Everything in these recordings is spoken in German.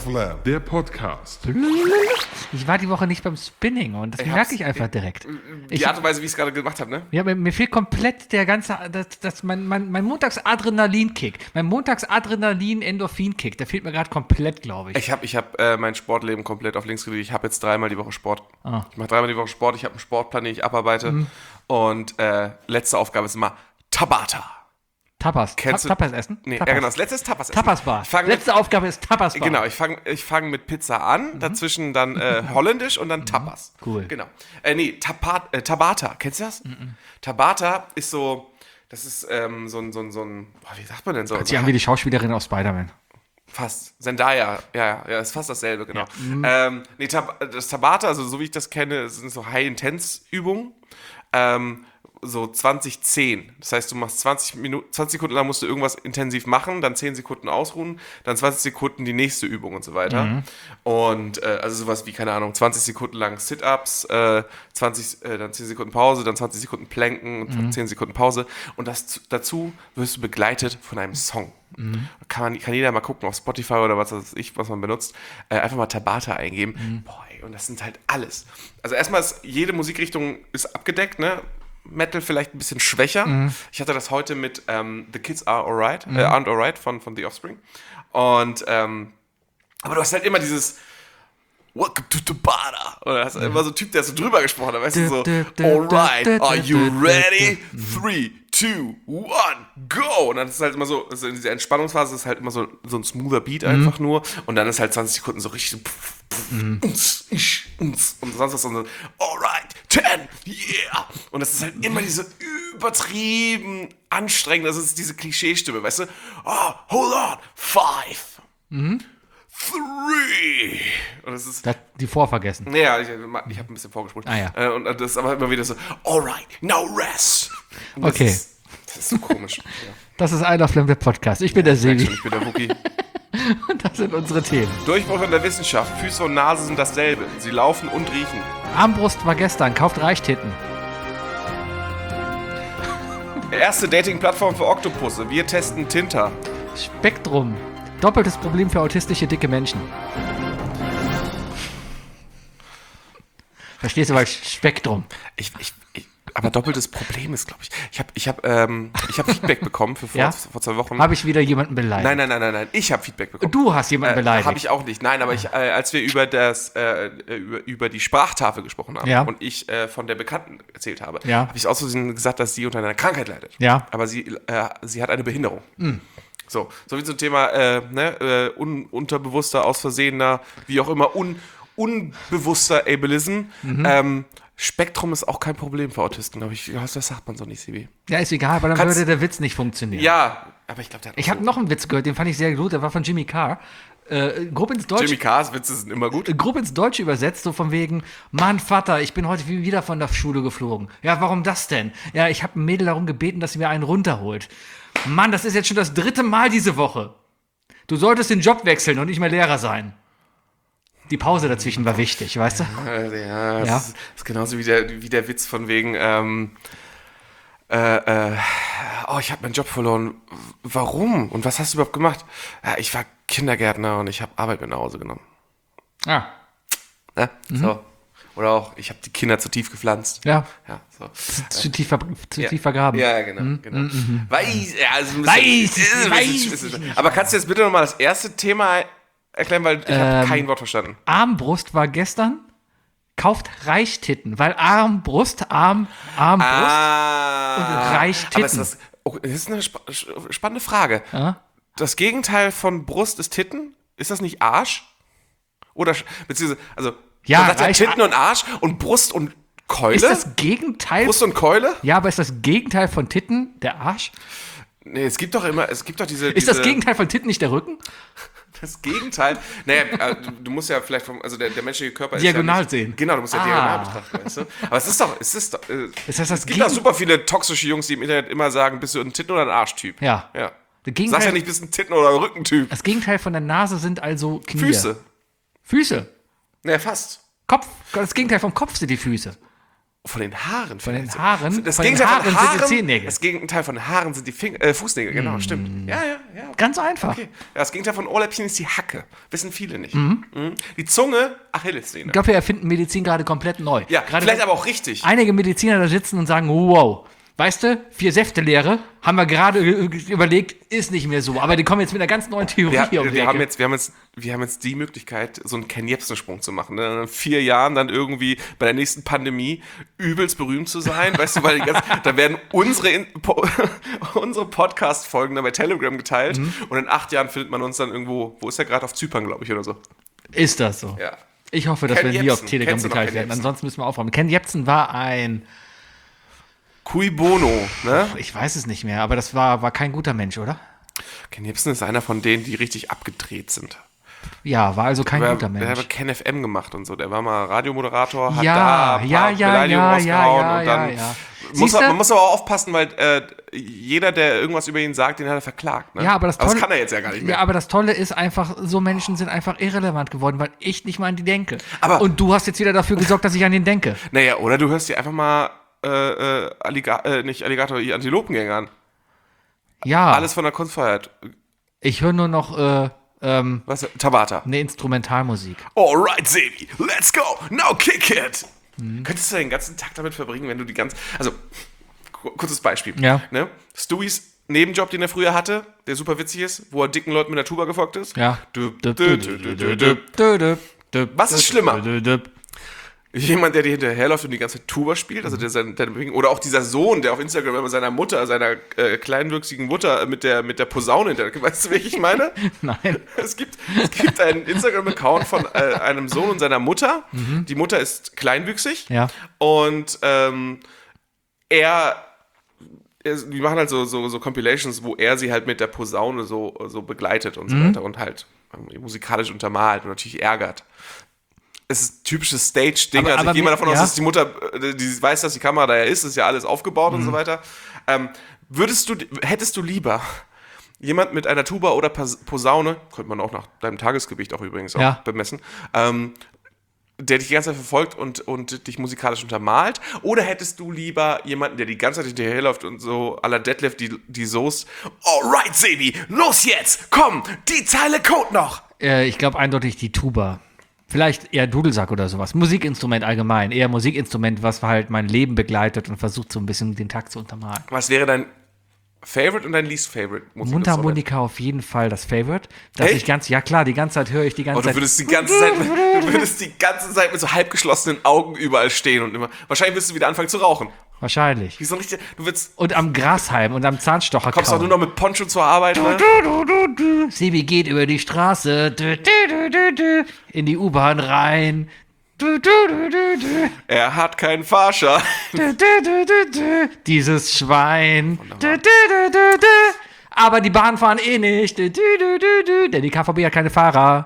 Love, der Podcast. Ich war die Woche nicht beim Spinning und das merke ich einfach direkt. Die Art und Weise, wie ich es gerade gemacht habe, ne? Ja, mir fehlt komplett der ganze, mein Montags-Adrenalin-Kick, mein Montags-Adrenalin-Endorphin-Kick, der fehlt mir gerade komplett, glaube ich. Ich hab mein Sportleben komplett auf links gelegt. Ich habe jetzt 3-mal die Woche Sport. Ich mache 3-mal die Woche Sport, ich habe einen Sportplan, den ich abarbeite. Und letzte Aufgabe ist immer Tabata. Tapas. Kennst du? Tapas essen? Nee, Tapas. ja genau, das letzte ist Tapas essen. Tapas-Bar. Letzte Aufgabe ist Tapas-Bar. Genau, ich fang mit Pizza an, dazwischen dann holländisch und dann Tapas. Cool. Genau. Tabata, kennst du das? Tabata ist so, das ist so ein, wie sagt man denn so? Hört sich an wie die Schauspielerin aus Spider-Man. Fast. Zendaya, ja, ist fast dasselbe, genau. Das Tabata, also so wie ich das kenne, sind so High-Intense-Übungen. So 20-10. Das heißt, du machst 20 Sekunden lang musst du irgendwas intensiv machen, dann 10 Sekunden ausruhen, dann 20 Sekunden die nächste Übung und so weiter. Und also sowas wie, keine Ahnung, 20 Sekunden lang Sit-Ups, dann 10 Sekunden Pause, dann 20 Sekunden Planken und 10 Sekunden Pause. Und dazu wirst du begleitet von einem Song. Kann jeder mal gucken auf Spotify oder was weiß ich, was man benutzt. Einfach mal Tabata eingeben. Boah, ey, und das sind halt alles. Also erstmal ist jede Musikrichtung ist abgedeckt, ne? Metal vielleicht ein bisschen schwächer. Ich hatte das heute mit The Kids Aren't Alright von The Offspring. Und aber du hast halt immer dieses Welcome to Tabata. Oder hast immer so einen Typ, der so drüber gesprochen hat, weißt du, so Alright, are you ready? 3, 2, 1, go! Und dann ist es halt immer so, also in dieser Entspannungsphase ist halt immer so ein smoother Beat einfach nur. Und dann ist halt 20 Sekunden so richtig so und sonst was und so, alright, 10, yeah! Und das ist halt immer diese übertrieben anstrengend, das ist diese Klischeestimme, weißt du? Oh, hold on, 5, 3. Und das ist... Die vorvergessen. Ja, ich habe ein bisschen vorgespult. Und das ist aber immer wieder so, alright, now rest. Und okay. Das ist so komisch. Ja. Das ist einer Flem, der Podcast. Ich bin der Sebi. Ich bin der Wookie. Und das sind unsere Themen. Durchbruch in der Wissenschaft. Füße und Nase sind dasselbe. Sie laufen und riechen. Armbrust war gestern. Kauft Reichtitten. Erste Dating-Plattform für Oktopusse. Wir testen Tinder. Spektrum. Doppeltes Problem für autistische dicke Menschen. Verstehst du, weil Spektrum. Aber doppeltes Problem ist, glaube ich. Ich hab Feedback bekomben vor 2 Wochen. Habe ich wieder jemanden beleidigt? Nein. Ich habe Feedback bekommen. Du hast jemanden beleidigt. Habe ich auch nicht. Nein, aber als wir über die Sprachtafel gesprochen haben und ich von der Bekannten erzählt habe, habe ich aus Versehen gesagt, dass sie unter einer Krankheit leidet. Ja. Aber sie hat eine Behinderung. So wie zum Thema unterbewusster, aus Versehener, wie auch immer, unbewusster Ableism. Spektrum ist auch kein Problem für Autisten, glaube ich. Das sagt man so nicht, Sibi. Ja, ist egal, weil dann würde der Witz nicht funktionieren. Ja, aber ich glaube, der hat Ich habe noch einen Witz gehört, den fand ich sehr gut, der war von Jimmy Carr. Grob ins Deutsche. Jimmy Carrs Witze sind immer gut. Grob ins Deutsche übersetzt, so von wegen, Mann, Vater, ich bin heute wieder von der Schule geflogen. Ja, warum das denn? Ja, ich habe ein Mädel darum gebeten, dass sie mir einen runterholt. Mann, das ist jetzt schon das 3. Mal diese Woche. Du solltest den Job wechseln und nicht mehr Lehrer sein. Die Pause dazwischen war wichtig, weißt du? Das ist genauso wie der Witz von wegen, ich habe meinen Job verloren. Warum? Und was hast du überhaupt gemacht? Ja, ich war Kindergärtner und ich habe Arbeit mit nach Hause genommen. Ah. Ja, so. Oder auch, ich habe die Kinder zu tief gepflanzt. Ja. So. Zu tief vergraben. Ja, genau. Weiß. Weiß. Aber kannst du jetzt bitte nochmal das erste Thema erklären, weil ich habe kein Wort verstanden. Armbrust war gestern. Kauft Reichtitten, weil Armbrust und Reichtitten. Aber das ist eine spannende Frage. Das Gegenteil von Brust ist Titten? Ist das nicht Arsch? Oder, beziehungsweise, also, man sagt ja Titten und Arsch und Brust und Keule? Ist das Gegenteil? Brust und Keule? Ja, aber ist das Gegenteil von Titten der Arsch? Nee, es gibt doch diese... Ist das Gegenteil von Titten nicht der Rücken? Das Gegenteil, du musst ja vielleicht der menschliche Körper diagonal ist sehen. Genau, du musst ja diagonal betrachten, weißt du? Aber es gibt doch super viele toxische Jungs, die im Internet immer sagen, bist du ein Titten- oder ein Arschtyp? Ja. Sag ja nicht, bist du ein Titten- oder ein Rückentyp. Das Gegenteil von der Nase sind also Knie. Füße. Ja, fast. Ja, fast. Kopf. Das Gegenteil vom Kopf sind die Füße. Von den Haaren. Von den Haaren? Das Von den Gegenteil von Haaren sind die Haaren. Zehennägel. Das Gegenteil von Haaren sind die Fußnägel. Genau, stimmt. Ja. Ganz einfach. Okay. Ja, das Gegenteil von Ohrläppchen ist die Hacke. Wissen viele nicht. Die Zunge, Achillessehne. Ich glaube, wir erfinden Medizin gerade komplett neu. Ja, gerade vielleicht aber auch richtig. einige Mediziner da sitzen und sagen, wow, weißt du, 4-Säfte-Lehre, haben wir gerade überlegt, ist nicht mehr so. Aber die kommen jetzt mit einer ganz neuen Theorie um die Wir haben Ecke. jetzt die Möglichkeit, so einen Ken-Jebsen-Sprung zu machen. Ne? In 4 Jahren dann irgendwie bei der nächsten Pandemie übelst berühmt zu sein. Weißt du, weil da werden unsere Podcast-Folgen dann bei Telegram geteilt. Und in 8 Jahren findet man uns dann irgendwo, wo ist er gerade, auf Zypern, glaube ich, oder so. Ist das so? Ja. Ich hoffe, dass Ken wir nie auf Jebsen. Telegram Kennst du noch geteilt Ken werden. Jebsen? Ansonsten müssen wir aufräumen. Ken Jebsen war ein, Cui Bono, ne? ich weiß es nicht mehr, aber das war kein guter Mensch, oder? Ken Jebsen ist einer von denen, die richtig abgedreht sind. Ja, war also kein guter Der hat Mensch. Ken FM gemacht und so. Der war mal Radiomoderator, hat Ja, da ein paar Beleidigungen rausgehauen und dann Siehste? man muss aber auch aufpassen, weil jeder, der irgendwas über ihn sagt, den hat er verklagt. Ne? Ja, aber das kann er jetzt ja gar nicht mehr. Ja, aber das Tolle ist einfach, so Menschen sind einfach irrelevant geworden, weil ich nicht mal an die denke. Aber- und du hast jetzt wieder dafür gesorgt, dass ich an den denke. Naja, oder du hörst dir einfach mal nicht Alligator, die Antilopengänge an. Ja, Alles von der Kunstfreiheit. ich höre nur noch Was? Tabata. eine Instrumentalmusik. Alright, Sebi, let's go. Now kick it. Könntest du den ganzen Tag damit verbringen, wenn du also, kurzes Beispiel. Ja. Ne? Stewies Nebenjob, den er früher hatte, der super witzig ist, wo er dicken Leuten mit der Tuba gefolgt ist. Ja. Was ist schlimmer? schlimmer? Jemand, der dir hinterherläuft und die ganze Zeit Tuba spielt, also oder auch dieser Sohn, der auf Instagram immer seiner kleinwüchsigen Mutter mit der Posaune hinterher, weißt du, welche ich meine? Nein. Es gibt einen Instagram-Account von einem Sohn und seiner Mutter. Die Mutter ist kleinwüchsig. Ja. Und die machen halt so Compilations, wo er sie halt mit der Posaune so begleitet und so weiter und halt musikalisch untermalt und natürlich ärgert. Es ist typisches Stage-Ding. Also ich gehe mal davon aus, dass die Mutter, die weiß, dass die Kamera da ja ist ja alles aufgebaut und so weiter. Hättest du lieber jemand mit einer Tuba oder Posaune, könnte man auch nach deinem Tagesgewicht auch übrigens auch bemessen, der dich die ganze Zeit verfolgt und dich musikalisch untermalt? Oder hättest du lieber jemanden, der die ganze Zeit hinterherläuft und so à la Detlef die Soße, alright, Sebi, los jetzt, komm, die Zeile Code noch. Ich glaube eindeutig die Tuba. Vielleicht eher Dudelsack oder sowas. Musikinstrument allgemein. Eher Musikinstrument, was halt mein Leben begleitet und versucht so ein bisschen den Takt zu untermalen. Was wäre dein Favorite und dein Least Favorite Musikinstrument? Mundharmonika auf jeden Fall das Favorite. Dass Echt? ja klar, die ganze Zeit höre ich die ganze Du Zeit. würdest die ganze Zeit mit so halbgeschlossenen Augen überall stehen und immer. Wahrscheinlich wirst du wieder anfangen zu rauchen. Wahrscheinlich. Wie so ein richtig, du willst, Und am Grashalm und am Zahnstocher kommst auch nur noch mit Poncho zur Arbeit, ne? Sebi geht über die Straße. In die U-Bahn rein. Er hat keinen Fahrschein. Dieses Schwein. Aber die Bahnen fahren eh nicht. Denn die KVB hat keine Fahrer.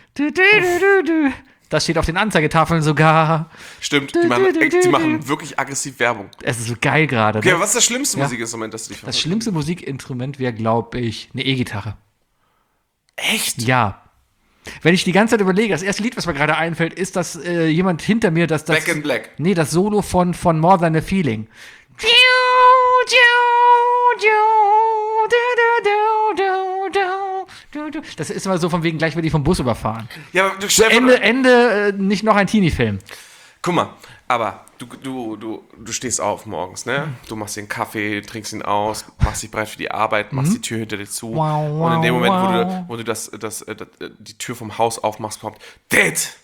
Das steht auf den Anzeigetafeln sogar. Stimmt, die machen wirklich aggressiv Werbung. Es ist so geil gerade. Okay, Ne? aber was ist das schlimmste Musikinstrument, das du dich Das schlimmste Musikinstrument wäre, glaube ich, eine E-Gitarre. Echt? Ja. Wenn ich die ganze Zeit überlege, das erste Lied, was mir gerade einfällt, ist, dass jemand hinter mir das Back in Black. Nee, das Solo von More Than a Feeling. Das ist immer so von wegen, gleich werde ich vom Bus überfahren. Ja, aber du Ende, nicht noch ein Teenie-Film. Guck mal, aber du stehst auf morgens, ne? Du machst dir einen Kaffee, trinkst ihn aus, machst dich bereit für die Arbeit, machst die Tür hinter dir zu. Und in dem Moment, wo du die Tür vom Haus aufmachst, kommt dit.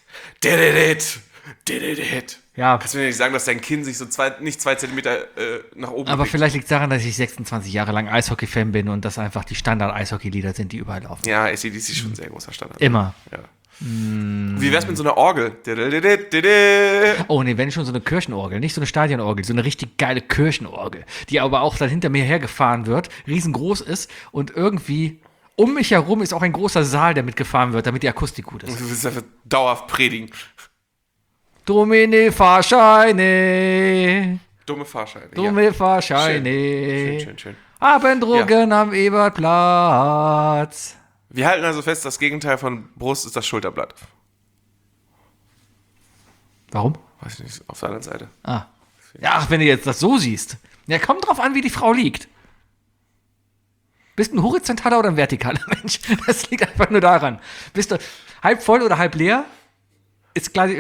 Ja. Kannst du mir nicht sagen, dass dein Kinn sich so nicht 2 Zentimeter nach oben Aber bewegt? vielleicht liegt es daran, dass ich 26 Jahre lang Eishockey-Fan bin und das einfach die Standard-Eishockey-Lieder sind, die überall laufen. Ja, ACDC ist schon ein sehr großer Standard. Immer. Ja. Wie wär's mit so einer Orgel? Oh nee, wenn schon so eine Kirchenorgel, nicht so eine Stadionorgel, so eine richtig geile Kirchenorgel, die aber auch dann hinter mir hergefahren wird, riesengroß ist und irgendwie um mich herum ist auch ein großer Saal, der mitgefahren wird, damit die Akustik gut ist. Du willst einfach dauerhaft predigen. Domine Fahrscheine, Dumme Fahrscheine. dumme Fahrscheine, Schön. Abendrogen am Ebertplatz. Wir halten also fest, das Gegenteil von Brust ist das Schulterblatt. Warum? Weiß ich nicht, auf der anderen Seite. Ah. Ja, ach, wenn du jetzt das so siehst. Ja, kommt drauf an, wie die Frau liegt. Bist du ein horizontaler oder ein vertikaler Mensch? Das liegt einfach nur daran. Bist du halb voll oder halb leer? Ist klar.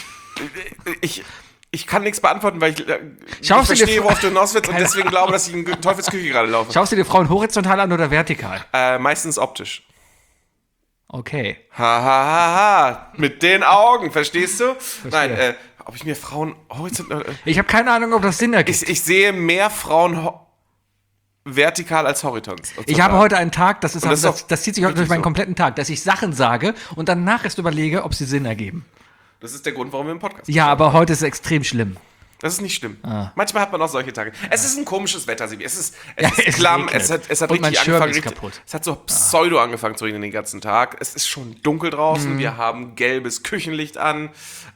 Ich kann nichts beantworten, weil ich Schaust du dir verstehe, worauf du hinaus willst und deswegen glaube, dass ich in Teufelsküche gerade laufe. Schaust du dir Frauen horizontal an oder vertikal? Meistens optisch. Okay. Ha, ha, ha, ha. Mit den Augen, verstehst du? Nein, ob ich mir Frauen horizontal... Ich habe keine Ahnung, ob das Sinn ergibt. Ich sehe mehr Frauen vertikal als horizontal. Ich habe heute einen Tag, das zieht sich heute durch meinen so. kompletten Tag, dass ich Sachen sage und danach erst überlege, ob sie Sinn ergeben. Das ist der Grund, warum wir im Podcast Ja, aber heute ist es extrem schlimm. Das ist nicht schlimm. Manchmal hat man auch solche Tage. Es ist ein komisches Wetter, Sibi. Es ist es klamm, regnet. es hat Und mein richtig Schirm angefangen. ist kaputt. Es hat so pseudo angefangen zu regnen den ganzen Tag. Es ist schon dunkel draußen. Wir haben gelbes Küchenlicht an.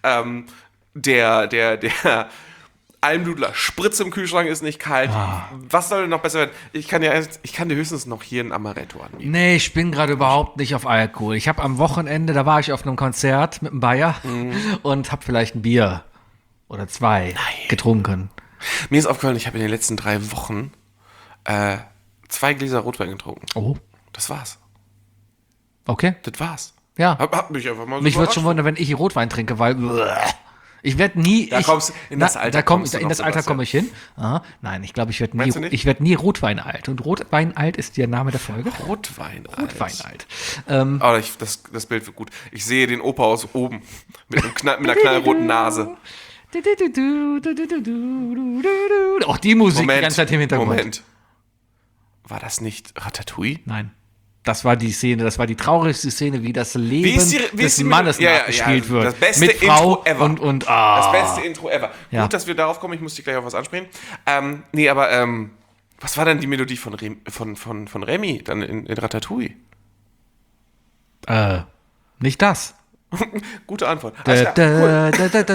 Der Almdudler Spritz im Kühlschrank ist nicht kalt. Was soll denn noch besser werden? Ich kann dir höchstens noch hier ein Amaretto anbieten. Nee, ich bin gerade überhaupt nicht auf Alkohol. Ich habe am Wochenende, da war ich auf einem Konzert mit einem Bayer und habe vielleicht ein Bier oder 2 getrunken. Mir ist aufgefallen, ich habe in den letzten 3 Wochen 2 Gläser Rotwein getrunken. Oh, Das war's. okay. Das war's. Ja. Hab mich einfach mal so Mich würde überrascht. schon wundern, wenn ich Rotwein trinke, weil ich werde nie. In das Alter kommst du in noch, das Alter Sebastian. komme ich hin. Nein, ich glaube, ich werde Meinst du nicht? nie Rotwein alt. Und Rotwein alt ist der Name der Folge. Rotwein. Rotwein alt. Aber das Bild wird gut. Ich sehe den Opa aus oben mit einer knallroten Nase. Auch die Musik die ganze Zeit im Hintergrund. Moment. War das nicht Ratatouille? Nein. Das war die Szene, das war die traurigste Szene, wie das Leben wie des ist die Mannes Melodie? nachgespielt wird. Das beste mit Frau Intro ever. und Das beste Intro ever. Ja. Gut, dass wir darauf kommen. Ich muss dich gleich auf was ansprechen. Was war denn die Melodie von Remy dann in Ratatouille? Nicht das. Gute Antwort. Alles klar, cool.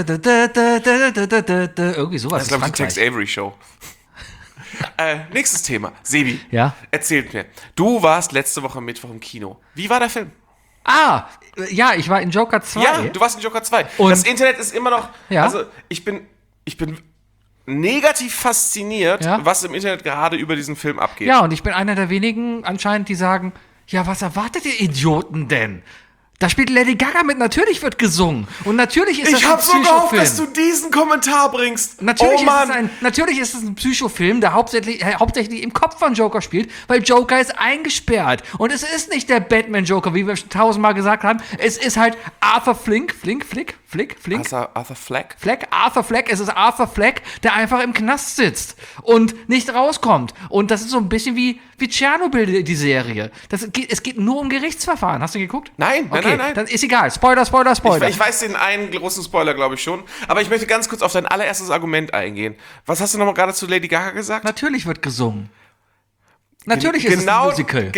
Irgendwie sowas. Das ist, glaube ich, die Tex Avery Show. Nächstes Thema. Sebi, Ja? erzählt mir. Du warst letzte Woche Mittwoch im Kino. Wie war der Film? Ja, ich war in Joker 2. Ja, du warst in Joker 2. Und- das Internet ist immer noch... Ja. Also, ich bin negativ fasziniert, Ja. was im Internet gerade über diesen Film abgeht. Ja, und ich bin einer der wenigen anscheinend, die sagen, ja, was erwartet ihr Idioten denn? Da spielt Lady Gaga mit, natürlich wird gesungen. Und natürlich ist das Ich ein hab so gehofft, Psychofilm. dass du diesen Kommentar bringst. Natürlich, oh Mann. natürlich ist es ein Psychofilm, der hauptsächlich im Kopf von Joker spielt, weil Joker ist eingesperrt. Und es ist nicht der Batman-Joker, wie wir schon 1000-mal gesagt haben. Es ist halt Arthur Flick. Arthur Fleck? Arthur Fleck, es ist Arthur Fleck, der einfach im Knast sitzt und nicht rauskommt. Und das ist so ein bisschen wie Tschernobyl, die Serie. Es geht nur um Gerichtsverfahren. Hast du geguckt? Nein. Dann ist egal. Spoiler. Ich weiß den einen großen Spoiler, glaube ich schon. Aber ich möchte ganz kurz auf dein allererstes Argument eingehen. Was hast du nochmal gerade zu Lady Gaga gesagt? Natürlich wird gesungen. Natürlich ist es ein Musical.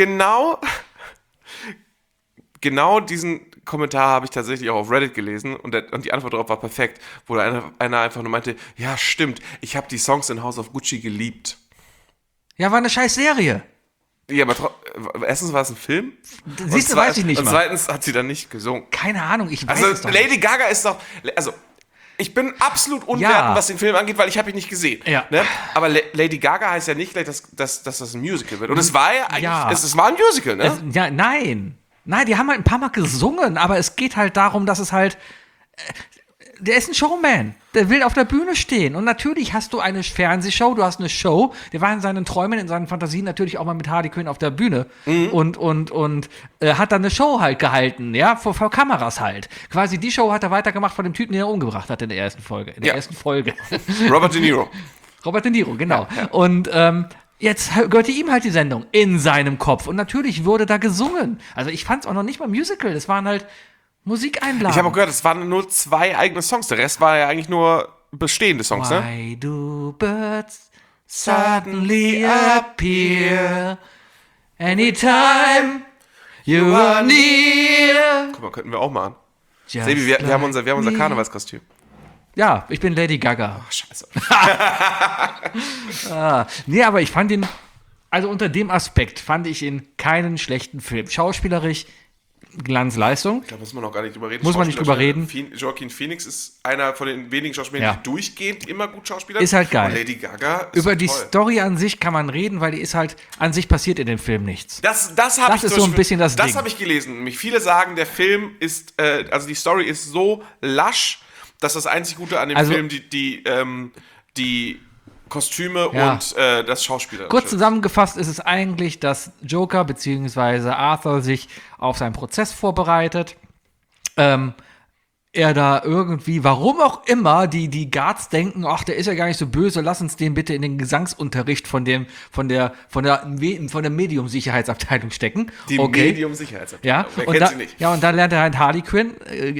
Genau diesen Kommentar habe ich tatsächlich auch auf Reddit gelesen und die Antwort darauf war perfekt, wo einer einfach nur meinte, ja stimmt, ich habe die Songs in House of Gucci geliebt. Ja, war eine scheiß Serie. Ja, aber erstens war es ein Film. Siehst du, weiß ich nicht und mal. zweitens hat sie dann nicht gesungen. Keine Ahnung, ich weiß Also es doch Lady nicht. Gaga ist doch, also ich bin absolut unwertend, was den Film angeht, weil ich habe ihn nicht gesehen. Ja. Ne? Aber Lady Gaga heißt ja nicht gleich, dass das ein Musical wird. Und es war ja eigentlich, Ja. es war ein Musical, ne? Nein, die haben halt ein paar Mal gesungen, aber es geht halt darum, dass es halt. Der ist ein Showman. Der will auf der Bühne stehen. Und natürlich hast du eine Fernsehshow, du hast eine Show. Der war in seinen Träumen, in seinen Fantasien natürlich auch mal mit Harley Quinn auf der Bühne. Und hat dann eine Show halt gehalten, ja, vor Kameras halt. Quasi die Show hat er weitergemacht von dem Typen, den er umgebracht hat in der ersten Folge. Ersten Folge. Robert De Niro. Robert De Niro, genau. Ja. Und jetzt gehörte ihm halt die Sendung in seinem Kopf. Und natürlich wurde da gesungen. Also ich fand es auch noch nicht mal Musical. Das waren halt Musikeinlagen. Ich habe auch gehört, es waren nur 2 eigene Songs. Der Rest war ja eigentlich nur bestehende Songs, ne? Why do birds suddenly appear anytime you are near? Guck mal, könnten wir auch machen. Just Sebi, wir haben unser me. Karnevalskostüm. Ja, ich bin Lady Gaga. Ach, scheiße. Nee, aber ich fand ihn, also unter dem Aspekt fand ich ihn keinen schlechten Film. Schauspielerisch Glanzleistung. Da muss man noch gar nicht drüber reden. Muss man nicht drüber reden. Joaquin Phoenix ist einer von den wenigen Schauspielern, die durchgehend immer gut Schauspielern. Ist halt geil. Und Lady Gaga ist Über die toll. Story an sich kann man reden, weil die ist halt, an sich passiert in dem Film nichts. Das ist so ein bisschen das Ding. Das habe ich gelesen. Viele sagen, der Film ist, also die Story ist so lasch, dass das einzig Gute an dem Film die Kostüme und das Schauspieler. Kurz zusammengefasst ist es eigentlich, dass Joker bzw. Arthur sich auf seinen Prozess vorbereitet. Er da irgendwie, warum auch immer, die Guards denken, ach, der ist ja gar nicht so böse, lass uns den bitte in den Gesangsunterricht von der Medium-Sicherheitsabteilung stecken. Die Medium-Sicherheitsabteilung. Ja, wer kennt sie nicht? Ja, und dann lernt er halt Harley Quinn.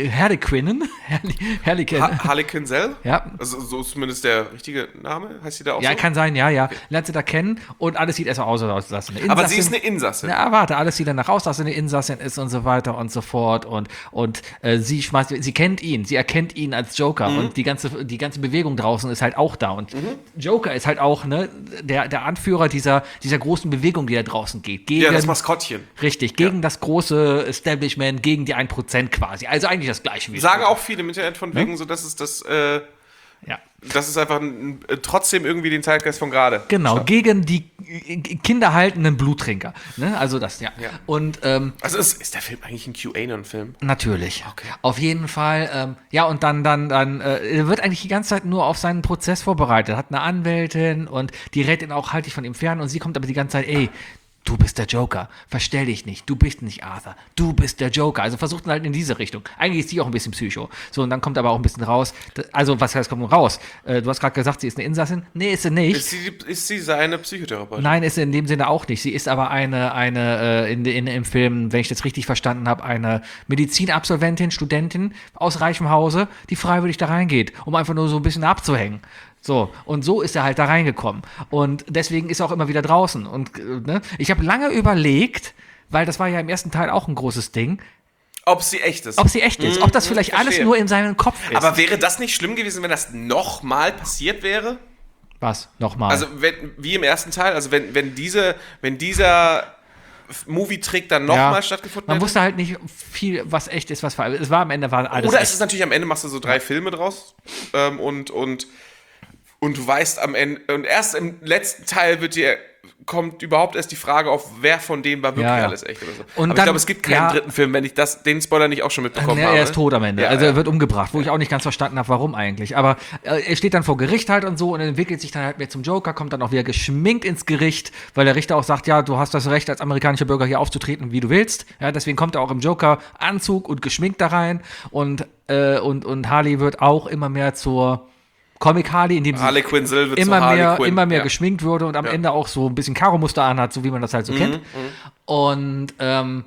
Harley Quinzel? Ja. Also so ist zumindest der richtige Name. Heißt sie da auch Ja, so? kann sein, ja. Lernt sie da kennen und alles sieht erstmal aus, als dass eine Insassin. Aber sie ist eine Insassin. Ja, warte, alles sieht danach aus, dass sie eine Insassin ist und so weiter und so fort. Und sie kennt ihn, sie erkennt ihn als Joker und die ganze Bewegung draußen ist halt auch da. Und Joker ist halt auch der Anführer dieser großen Bewegung, die da draußen geht. Ja, das Maskottchen. Richtig, gegen das große Establishment, gegen die 1% quasi. Also eigentlich das Gleiche. Sagen auch viele im Internet von wegen, so dass es das das ist einfach trotzdem irgendwie den Zeitgeist von gerade. Genau, gegen die kinderhaltenden Bluttrinker. Ne? Also das, ja. Und, also ist der Film eigentlich ein QAnon-Film? Natürlich. Okay. Auf jeden Fall. Und dann wird eigentlich die ganze Zeit nur auf seinen Prozess vorbereitet. Hat eine Anwältin und die rät ihn auch, halt dich von ihm fern. Und sie kommt aber die ganze Zeit, ey, du bist der Joker, verstell dich nicht, du bist nicht Arthur, du bist der Joker. Also versucht halt in diese Richtung. Eigentlich ist sie auch ein bisschen Psycho. So, und dann kommt aber auch ein bisschen raus, also was heißt, kommt raus? Du hast gerade gesagt, sie ist eine Insassin. Nee, ist sie nicht. Ist sie seine Psychotherapeutin? Nein, ist sie in dem Sinne auch nicht. Sie ist aber im Film, wenn ich das richtig verstanden habe, eine Medizinabsolventin, Studentin aus reichem Hause, die freiwillig da reingeht, um einfach nur so ein bisschen abzuhängen. So, und so ist er halt da reingekommen. Und deswegen ist er auch immer wieder draußen. Und ich habe lange überlegt, weil das war ja im ersten Teil auch ein großes Ding, ob sie echt ist. Ob das vielleicht alles nur in seinem Kopf ist. Aber wäre das nicht schlimm gewesen, wenn das nochmal passiert wäre? Was? Nochmal? Also, wie im ersten Teil, also wenn dieser Movie-Trick dann nochmal stattgefunden hätte? Man wusste halt nicht viel, was echt ist, was falsch. Es war am Ende alles Oder echt. es ist natürlich am Ende, machst du so 3 Filme draus und du weißt am Ende, und erst im letzten Teil kommt überhaupt erst die Frage auf, wer von denen war wirklich alles echt oder so. Und aber ich glaube, es gibt keinen dritten Film, wenn ich den Spoiler nicht auch schon mitbekommen habe. Er ist tot am Ende. Er wird umgebracht, wo ich auch nicht ganz verstanden habe, warum eigentlich. Aber er steht dann vor Gericht halt und so und entwickelt sich dann halt mehr zum Joker, kommt dann auch wieder geschminkt ins Gericht, weil der Richter auch sagt, ja, du hast das Recht, als amerikanischer Bürger hier aufzutreten, wie du willst. Ja, deswegen kommt er auch im Joker-Anzug und geschminkt da rein und Harley wird auch immer mehr zur Comic-Harley, in dem sie Harley Quinzel wird immer mehr geschminkt wurde und am Ende auch so ein bisschen Karo-Muster anhat, so wie man das halt so kennt. Und am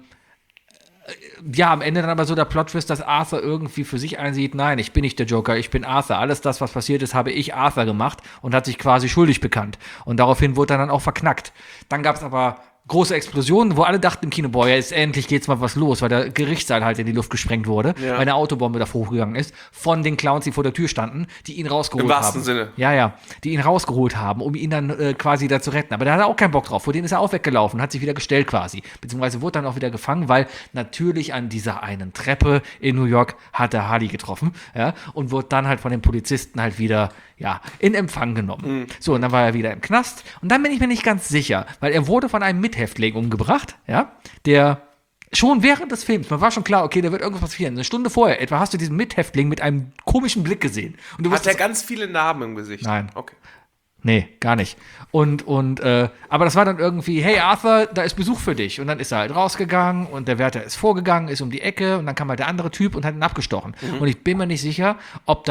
Ende dann aber so der Plot-Twist, dass Arthur irgendwie für sich einsieht, nein, ich bin nicht der Joker, ich bin Arthur. Alles das, was passiert ist, habe ich Arthur gemacht und hat sich quasi schuldig bekannt. Und daraufhin wurde er dann auch verknackt. Dann gab es aber große Explosionen, wo alle dachten im Kino, boah, jetzt endlich geht's mal was los, weil der Gerichtssaal halt in die Luft gesprengt wurde, weil eine Autobombe da hochgegangen ist, von den Clowns, die vor der Tür standen, die ihn rausgeholt haben. Im wahrsten Sinne. Ja, die ihn rausgeholt haben, um ihn dann quasi da zu retten. Aber da hat er auch keinen Bock drauf. Vor denen ist er auch weggelaufen, hat sich wieder gestellt quasi. Beziehungsweise wurde dann auch wieder gefangen, weil natürlich an dieser einen Treppe in New York hat er Harley getroffen, ja, und wurde dann halt von den Polizisten halt wieder in Empfang genommen. So, und dann war er wieder im Knast. Und dann bin ich mir nicht ganz sicher, weil er wurde von einem Mithäftling umgebracht, ja, der schon während des Films, man war schon klar, okay, da wird irgendwas passieren. Eine Stunde vorher etwa hast du diesen Mithäftling mit einem komischen Blick gesehen. Und hat er ganz viele Narben im Gesicht? Nein. Okay. Nee, gar nicht. Aber das war dann irgendwie, hey Arthur, da ist Besuch für dich. Und dann ist er halt rausgegangen und der Wärter ist vorgegangen, ist um die Ecke und dann kam halt der andere Typ und hat ihn abgestochen. Und ich bin mir nicht sicher, ob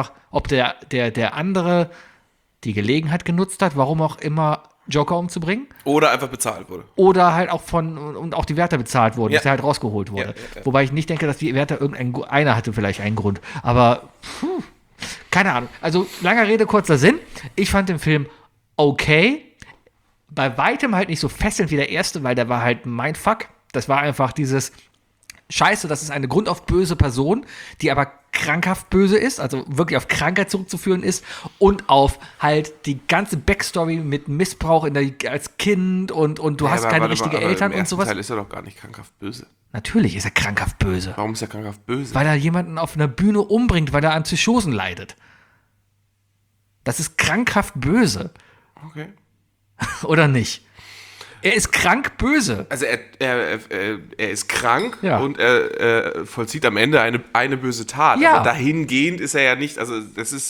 der andere die Gelegenheit genutzt hat, warum auch immer Joker umzubringen. Oder einfach bezahlt wurde. Oder halt auch und auch die Wärter bezahlt wurden, dass er halt rausgeholt wurde. Ja. Wobei ich nicht denke, dass die Wärter einer hatte vielleicht einen Grund. Aber keine Ahnung. Also, langer Rede, kurzer Sinn. Ich fand den Film okay. Bei weitem halt nicht so fesselnd wie der erste, weil der war halt ein Mindfuck. Das war einfach dieses Scheiße, das ist eine grundauf böse Person, die aber krankhaft böse ist, also wirklich auf Krankheit zurückzuführen ist und auf halt die ganze Backstory mit Missbrauch als Kind und du hast keine richtigen Eltern und sowas. Im Teil ist er doch gar nicht krankhaft böse. Natürlich ist er krankhaft böse. Warum ist er krankhaft böse? Weil er jemanden auf einer Bühne umbringt, weil er an Psychosen leidet. Das ist krankhaft böse. Okay. Oder nicht? Er ist krank böse. Also er ist krank Ja. und er vollzieht am Ende eine böse Tat. Ja. Aber dahingehend ist er ja nicht, also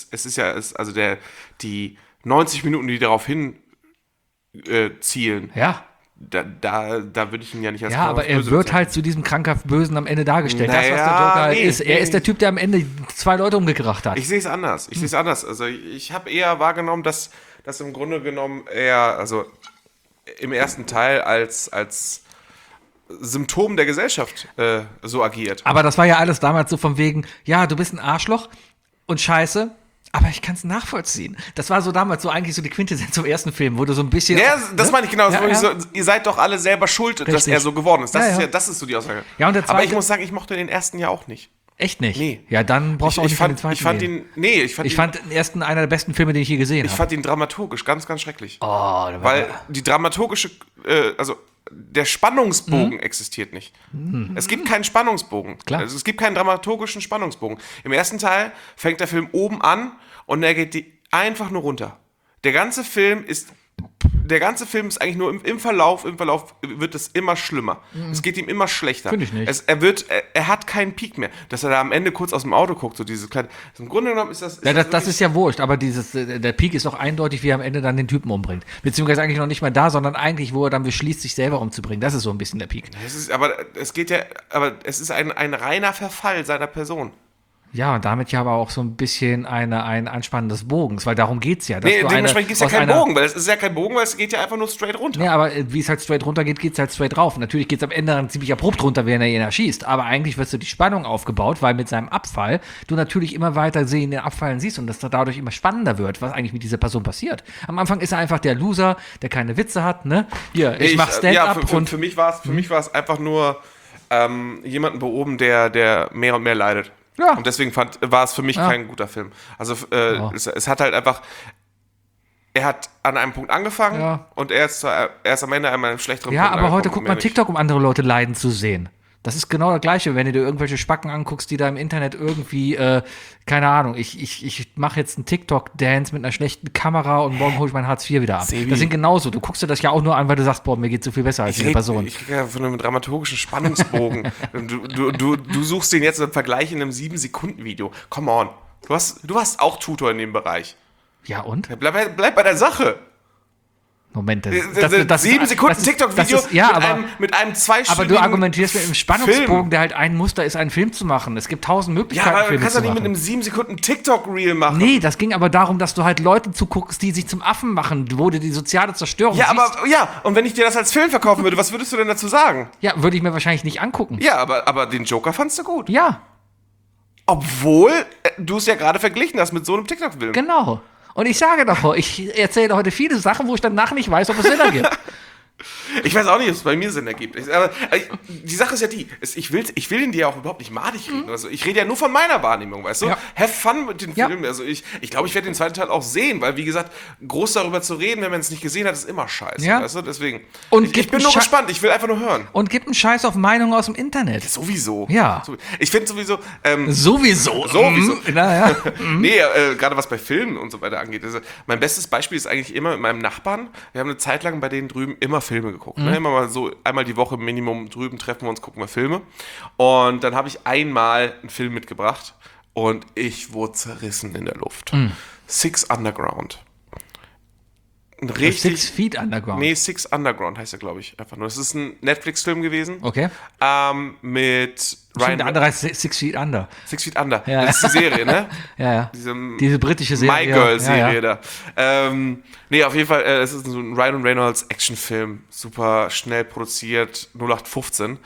die 90 Minuten, die darauf hin zielen, Ja. da würde ich ihn ja nicht als Ja, aber er wird halt zu diesem krankhaft Bösen am Ende dargestellt. Das, was der Naja, Joker halt nee, ist. Er nee. ist der Typ, der am Ende 2 Leute umgebracht hat. Ich sehe es anders. Also ich habe eher wahrgenommen, dass im Grunde genommen er, also im ersten Teil als Symptom der Gesellschaft so agiert. Aber das war ja alles damals so von wegen, ja, du bist ein Arschloch und scheiße, aber ich kann es nachvollziehen. Das war so damals so eigentlich so die Quintessenz zum ersten Film, wo du so ein bisschen... Ja, das meine ich genau. Ja, ja. So, ihr seid doch alle selber schuld, dass Richtig. er so geworden ist. Ja. Das ist so die Aussage. Ja, und der aber zweite- ich muss sagen, ich mochte den ersten ja auch nicht. Echt nicht? Nee. Ja, dann brauchst du auch nicht den zweiten ich fand gehen. ihn Ich fand den ersten einer der besten Filme, den ich je gesehen Ich habe. fand ihn dramaturgisch ganz, ganz schrecklich. Oh, da war Weil die dramaturgische, also der Spannungsbogen existiert nicht. Es gibt keinen Spannungsbogen. Klar. Also es gibt keinen dramaturgischen Spannungsbogen. Im ersten Teil fängt der Film oben an und er geht einfach nur runter. Der ganze Film ist eigentlich nur im Verlauf wird es immer schlimmer. Es geht ihm immer schlechter. Finde ich nicht. Er hat keinen Peak mehr. Dass er da am Ende kurz aus dem Auto guckt, so dieses kleine. Im Grunde genommen ist das. Ja, das wirklich- ist ja wurscht, aber der Peak ist auch eindeutig, wie er am Ende dann den Typen umbringt. Beziehungsweise eigentlich noch nicht mal da, sondern eigentlich, wo er dann beschließt, sich selber umzubringen. Das ist so ein bisschen der Peak. es ist ein reiner Verfall seiner Person. Ja, und damit ja aber auch so ein bisschen ein Anspannen des Bogens, weil darum geht's ja. dass Nee, du dementsprechend gibt es ja aus keinen einer- Bogen, weil es ist ja kein Bogen, weil es geht ja einfach nur straight runter. Ja, aber wie es halt straight runter geht, geht's halt straight rauf. Natürlich geht's am Ende dann ziemlich abrupt runter, wenn er ihn erschießt. Aber eigentlich wirst du die Spannung aufgebaut, weil mit seinem Abfall du natürlich immer weiter den Abfallen siehst und das dadurch immer spannender wird, was eigentlich mit dieser Person passiert. Am Anfang ist er einfach der Loser, der keine Witze hat, ne? Hier, ich mach Stand-up und für mich war es einfach nur jemanden beoben, der mehr und mehr leidet. Ja. Und deswegen war es für mich kein guter Film. Also es hat halt einfach, er hat an einem Punkt angefangen Ja. und er ist am Ende einmal einem schlechteren Ja, Punkt aber heute angekommen, guckt mehr man TikTok, um andere Leute leiden zu sehen. Das ist genau das Gleiche, wenn du dir irgendwelche Spacken anguckst, die da im Internet irgendwie, keine Ahnung, ich mache jetzt einen TikTok-Dance mit einer schlechten Kamera und morgen hole ich mein Hartz IV wieder ab. Sebi. Das sind genauso. Du guckst dir das ja auch nur an, weil du sagst, boah, mir geht so viel besser als diese Person. Ich rede ja von einem dramaturgischen Spannungsbogen. du suchst den jetzt im Vergleich in einem 7-Sekunden-Video. Come on. Du hast auch Tutor in dem Bereich. Ja, und? Bleib bei der Sache. Moment, 7 Sekunden TikTok-Video mit einem zweistündigen aber du argumentierst mit einem Spannungsbogen, Film. der halt ein Muster ist, einen Film zu machen. Es gibt 1000 Ja, Möglichkeiten, aber du Filme kannst zu doch nicht mit machen. einem 7 Sekunden TikTok-Reel machen. Nee, das ging aber darum, dass du halt Leute zuguckst, die sich zum Affen machen, wo du die soziale Zerstörung Ja, siehst. aber und wenn ich dir das als Film verkaufen würde, was würdest du denn dazu sagen? Ja, würde ich mir wahrscheinlich nicht angucken. Ja, aber den Joker fandst du gut. Ja, Obwohl du es ja gerade verglichen hast mit so einem TikTok-Film. genau. Und ich sage doch, ich erzähle heute viele Sachen, wo ich danach nicht weiß, ob es Sinn ergibt. Ich weiß auch nicht, ob es bei mir Sinn ergibt. Aber die Sache ist ja die, ich will ihn dir auch überhaupt nicht madig reden. Also ich rede ja nur von meiner Wahrnehmung, weißt du? Ja. Have fun mit den Ja. Filmen. Also ich glaube, ich werde den zweiten Teil auch sehen, weil wie gesagt, groß darüber zu reden, wenn man es nicht gesehen hat, ist immer scheiße. Ja. Weißt du? Deswegen. Und ich gibt bin einen nur Sche- gespannt, ich will einfach nur hören. Und gibt einen Scheiß auf Meinungen aus dem Internet. Sowieso. Ja. Ich finde sowieso, Sowieso. Sowieso. Naja. nee, gerade was bei Filmen und so weiter angeht. Also mein bestes Beispiel ist eigentlich immer mit meinem Nachbarn. Wir haben eine Zeit lang bei denen drüben immer Filme geguckt. Ne? Immer mal so einmal die Woche Minimum drüben treffen wir uns, gucken wir Filme. Und dann habe ich einmal einen Film mitgebracht und ich wurde zerrissen in der Luft. Six Underground. Ein richtig, 6 Feet Underground. Nee, Six Underground heißt er, glaube ich. Einfach nur. Das ist ein Netflix-Film gewesen. Okay. Mit Der andere heißt 6 Feet Under. Six Feet Under. Ja. Das ist die Serie, ne? Ja, ja. Diese britische Serie. My Girl-Serie Ja, ja. da. Nee, auf jeden Fall, es ist so ein Ryan Reynolds Actionfilm. Super schnell produziert, 0815.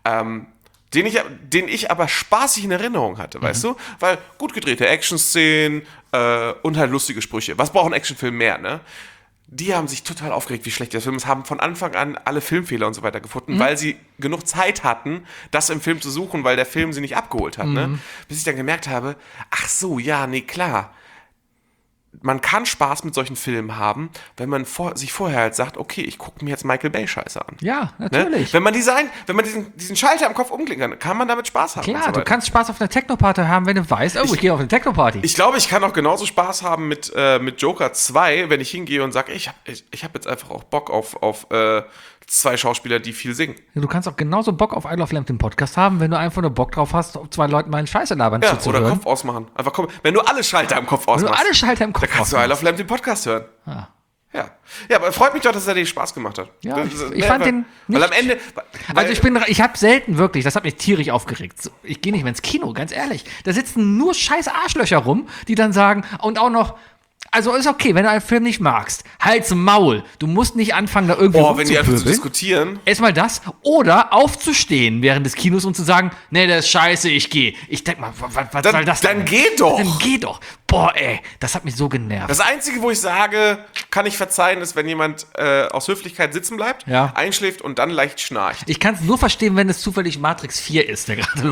Den ich aber spaßig in Erinnerung hatte, weißt du? Weil gut gedrehte Action-Szenen und halt lustige Sprüche. Was braucht ein Actionfilm mehr, ne? die haben sich total aufgeregt, wie schlecht der Film ist, haben von Anfang an alle Filmfehler und so weiter gefunden, weil sie genug Zeit hatten, das im Film zu suchen, weil der Film sie nicht abgeholt hat. Ne? Bis ich dann gemerkt habe, ach so, ja, nee, klar. Man kann Spaß mit solchen Filmen haben, wenn man sich vorher halt sagt, okay, ich gucke mir jetzt Michael Bay-Scheiße an. Ja, natürlich. Ne? Wenn man diesen Schalter im Kopf umklicken kann man damit Spaß haben. Klar, du kannst Spaß auf einer Techno-Party haben, wenn du weißt, ich gehe auf eine Techno-Party. Ich glaube, ich kann auch genauso Spaß haben mit Joker 2, wenn ich hingehe und sage, ich hab jetzt einfach auch Bock auf 2 Schauspieler, die viel singen. Du kannst auch genauso Bock auf I Love Lamp, den Podcast haben, wenn du einfach nur Bock drauf hast, 2 Leuten meinen Scheiße labern zuzuhören. Oder Kopf ausmachen. Einfach wenn du alle Schalter im Kopf ausmachst. Dann kannst du I Love Lamp den Podcast hören. Ah. Ja, aber freut mich doch, dass er dir Spaß gemacht hat. Ja, ich fand den nicht. Weil am Ende... ich habe selten wirklich, das hat mich tierisch aufgeregt. Ich gehe nicht mehr ins Kino, ganz ehrlich. Da sitzen nur scheiß Arschlöcher rum, die dann sagen, und auch noch... Also ist okay, wenn du einen Film nicht magst. Halt's Maul. Du musst nicht anfangen, da irgendwie wenn die einfach zu diskutieren. Erstmal das. Oder aufzustehen während des Kinos und zu sagen, nee, das ist scheiße, ich gehe. Ich denk mal, was soll das denn? Dann geh doch. Dann geh doch. Boah, ey, das hat mich so genervt. Das Einzige, wo ich sage, kann ich verzeihen, ist, wenn jemand aus Höflichkeit sitzen bleibt, einschläft und dann leicht schnarcht. Ich kann es nur verstehen, wenn es zufällig Matrix 4 ist, der gerade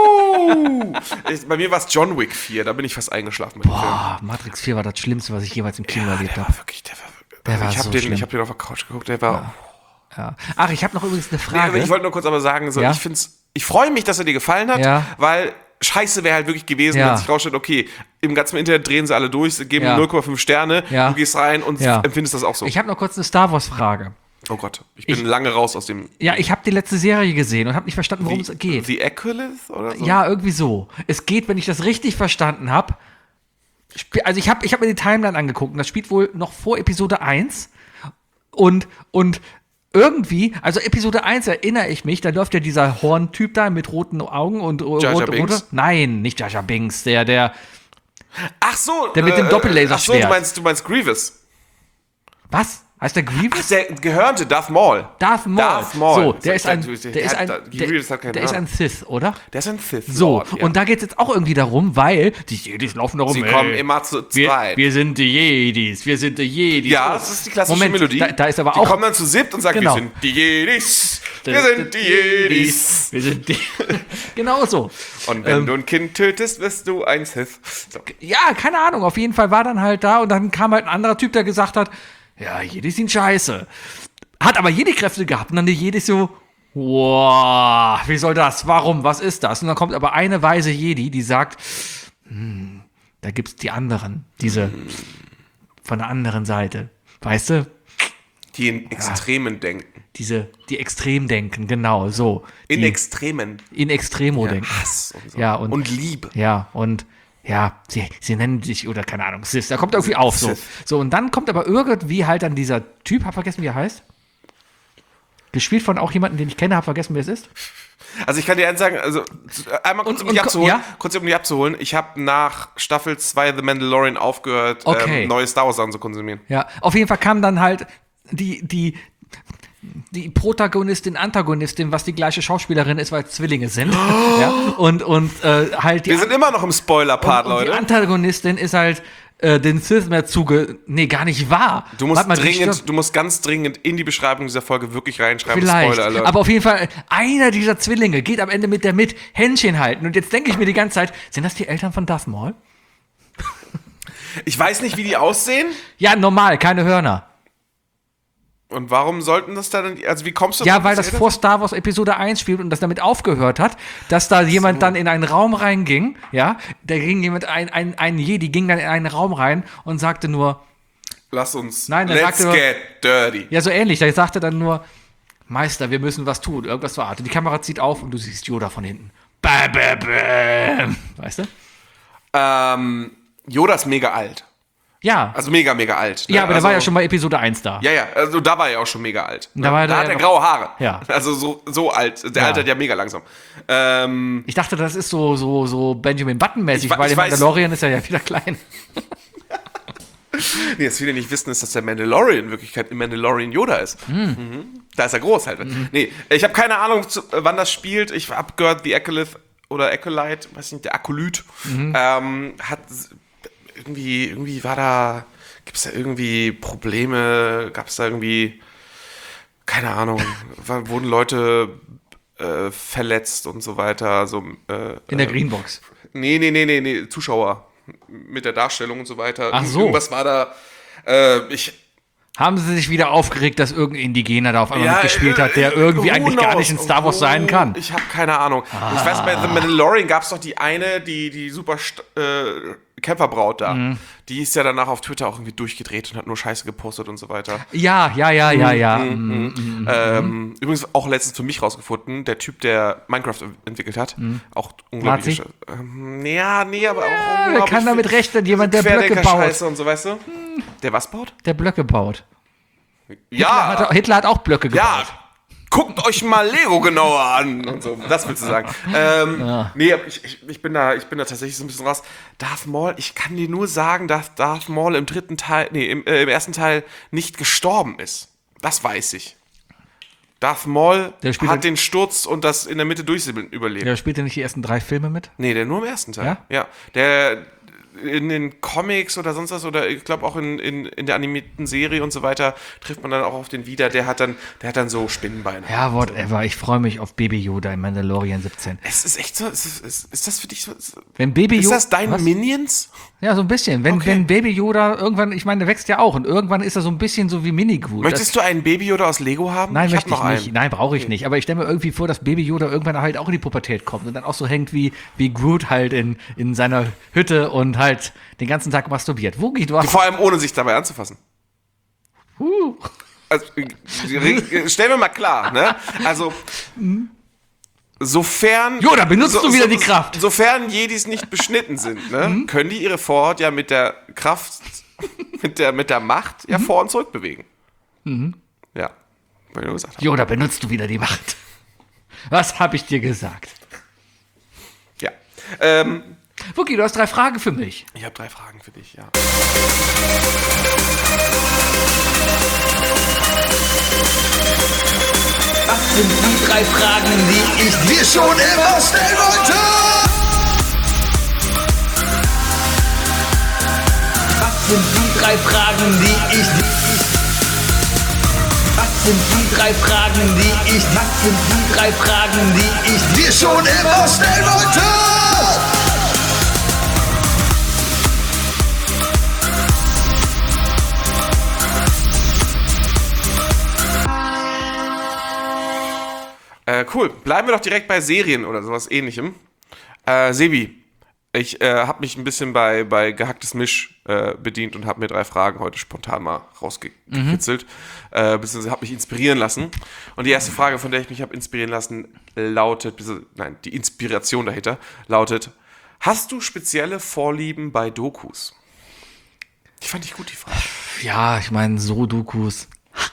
läuft. Bei mir war es John Wick 4, da bin ich fast eingeschlafen mit dem Film. Matrix 4 war das Schlimmste, was ich jemals im Kino erlebt habe. Der war so schlimm. Ich habe den auf der Couch geguckt, der war... Ja. Ach, ich habe noch übrigens eine Frage. Ich wollte nur kurz aber sagen, ich freue mich, dass er dir gefallen hat, weil scheiße wäre halt wirklich gewesen, wenn sich rausstellt, okay, im ganzen Internet drehen sie alle durch, geben 0,5 Sterne, du gehst rein und empfindest das auch so. Ich habe noch kurz eine Star Wars Frage. Oh Gott, ich bin lange raus aus dem... Ja, ich habe die letzte Serie gesehen und habe nicht verstanden, worum es geht. The Ecolith oder so? Ja, irgendwie so. Es geht, wenn ich das richtig verstanden habe, also ich hab mir die Timeline angeguckt und das spielt wohl noch vor Episode 1 und irgendwie, also Episode 1 erinnere ich mich, da läuft ja dieser Horn-Typ da mit roten Augen und rote. Nein, nicht Jar Jar Binks, der Ach so, der mit dem Doppellaserschwert. Ach so, du meinst Grievous. Was? Heißt der Grievous? Ach, der gehörnte Darth Maul. Darth Maul. So, der ist ein Sith, oder? Der ist ein Sith. So, und da geht es jetzt auch irgendwie darum, weil die Jedis laufen darum. Sie kommen immer zu zweit. Wir sind die Jedis. Ja, das ist die klassische Melodie. Da ist aber auch. Die kommen dann zu 7 und sagen, wir sind die Jedis. Wir sind die Jedis. Wir sind die. Genau so. Und wenn du ein Kind tötest, wirst du ein Sith. So. Ja, keine Ahnung. Auf jeden Fall war dann halt da und dann kam halt ein anderer Typ, der gesagt hat, ja, Jedis sind scheiße. Hat aber Jedi-Kräfte gehabt. Und dann die Jedis so, wow, wie soll das? Warum? Was ist das? Und dann kommt aber eine weise Jedi, die sagt, da gibt's die anderen. Diese von der anderen Seite. Weißt du? Die in Extremen denken. Die extrem denken, genau, so. In Extremen. In Extremo denken. Hass und so. Ja, und Liebe. Ja, und ja, sie nennen sich, oder keine Ahnung, Sith, da kommt irgendwie auf, so. So, und dann kommt aber irgendwie halt dann dieser Typ, hab vergessen, wie er heißt. Gespielt von auch jemandem, den ich kenne, hab vergessen, wer es ist. Also ich kann dir eins sagen, also einmal kurz, um dich abzuholen, ich habe nach Staffel 2 The Mandalorian aufgehört, neue Star Wars Sachen zu konsumieren. Ja, auf jeden Fall kam dann halt die Protagonistin, Antagonistin, was die gleiche Schauspielerin ist, weil es Zwillinge sind. Ja, und halt Wir sind immer noch im Spoiler-Part, Leute. Die Antagonistin ist halt den Sith mehr gar nicht wahr. Du musst ganz dringend in die Beschreibung dieser Folge wirklich reinschreiben. Vielleicht, Spoiler-Alert. aber auf jeden Fall, einer dieser Zwillinge geht am Ende mit der Händchen halten. Und jetzt denke ich mir die ganze Zeit, sind das die Eltern von Darth Maul? Ich weiß nicht, wie die aussehen. Ja, normal, keine Hörner. Und warum sollten das dann, also wie kommst du Ja, weil das vor Star Wars Episode 1 spielt und das damit aufgehört hat, dass da jemand dann in einen Raum reinging, ja, da ging jemand, ein Jedi ging dann in einen Raum rein und sagte nur, let's sagte get dirty. Ja, so ähnlich, der sagte dann nur, Meister, wir müssen was tun, irgendwas war. Die Kamera zieht auf und du siehst Yoda von hinten. Bäm, bäm, bäm. Weißt du? Yoda ist mega alt. Ja. Also mega, mega alt. Ne? Ja, aber der war ja schon bei Episode 1 da. Ja, also da war er auch schon mega alt. Ne? Da hat er graue Haare. Ja. Also so alt. Der altert ja mega langsam. Ich dachte, das ist so Benjamin Button-mäßig, weil der Mandalorian ist ja wieder klein. Nee, was viele nicht wissen, ist, dass der Mandalorian in Wirklichkeit im Mandalorian Yoda ist. Da ist er groß halt. Nee, ich habe keine Ahnung, wann das spielt. Ich habe gehört, The Ecolith oder Ecolite, weiß nicht, der Akolyt, hat irgendwie war da Gibt es da irgendwie Probleme? Gab es da irgendwie, keine Ahnung, wurden Leute verletzt und so weiter? Also, In der Greenbox. Nee, Zuschauer mit der Darstellung und so weiter. Ach so. Irgendwas war da, Haben sie sich wieder aufgeregt, dass irgendein Indigener da auf einmal mitgespielt hat, der irgendwie eigentlich gar nicht in Star Wars sein kann? Ich habe keine Ahnung. Ich weiß, bei The Mandalorian gab es doch die eine, die super Kämpferbraut da. Die ist ja danach auf Twitter auch irgendwie durchgedreht und hat nur Scheiße gepostet und so weiter. Ja. Übrigens auch letztens für mich rausgefunden, der Typ, der Minecraft entwickelt hat, auch unglaublich. Nee, aber auch Wer kann damit rechnen? Jemand, der Blöcke baut. Scheiße und so, weißt du? Der was baut? Der Blöcke baut. Ja. Hitler hat auch Blöcke gebaut. Ja, guckt euch mal Lego genauer an und so. Das willst du sagen. Nee, ich bin da tatsächlich so ein bisschen raus. Darth Maul, ich kann dir nur sagen, dass Darth Maul im ersten Teil nicht gestorben ist. Das weiß ich. Darth Maul hat den Sturz und das in der Mitte überlebt. Der spielte nicht die ersten 3 Filme mit? Nee, der nur im ersten Teil. Ja? Ja. Der in den Comics oder sonst was oder ich glaube auch in der animierten Serie und so weiter trifft man dann auch auf den wieder. Der hat dann so Spinnenbeine. Ja, whatever. Ich freue mich auf Baby Yoda in Mandalorian 17. Es ist echt so, ist das für dich so? Wenn Baby Ist Yoda, das dein Minions? Ja, so ein bisschen. Wenn Baby Yoda irgendwann, ich meine, der wächst ja auch und irgendwann ist er so ein bisschen so wie Mini-Groot. Möchtest du einen Baby Yoda aus Lego haben? Nein, möchte ich nicht. Einen. Nein, brauche ich nicht. Aber ich stelle mir irgendwie vor, dass Baby Yoda irgendwann halt auch in die Pubertät kommt und dann auch so hängt wie Groot halt in seiner Hütte und halt den ganzen Tag masturbiert. Woogie, du hast... Vor allem ohne sich dabei anzufassen. Also, stellen wir mal klar, ne? Also, sofern... Yoda, benutzt du wieder die Kraft. Sofern Jedis nicht beschnitten sind, ne? Können die ihre Vorhaut ja mit der Kraft, mit der Macht ja vor und zurück bewegen. Ja, weil du gesagt hast. Yoda, benutzt du wieder die Macht. Was habe ich dir gesagt? Ja. Woogie, du hast 3 Fragen für mich. Ich habe 3 Fragen für dich, ja. Was sind die 3 Fragen, die ich dir schon immer stellen wollte? Was sind die 3 Fragen, die ich Was sind die 3 Fragen, die ich dir schon immer stellen wollte? Cool. Bleiben wir doch direkt bei Serien oder sowas Ähnlichem. Sebi, ich habe mich ein bisschen bei Gehacktes Misch bedient und habe mir 3 Fragen heute spontan mal rausgekitzelt. Beziehungsweise habe mich inspirieren lassen. Und die erste Frage, von der ich mich habe inspirieren lassen, die Inspiration dahinter lautet: Hast du spezielle Vorlieben bei Dokus? Die fand ich gut, die Frage. Ja, ich meine, so Dokus.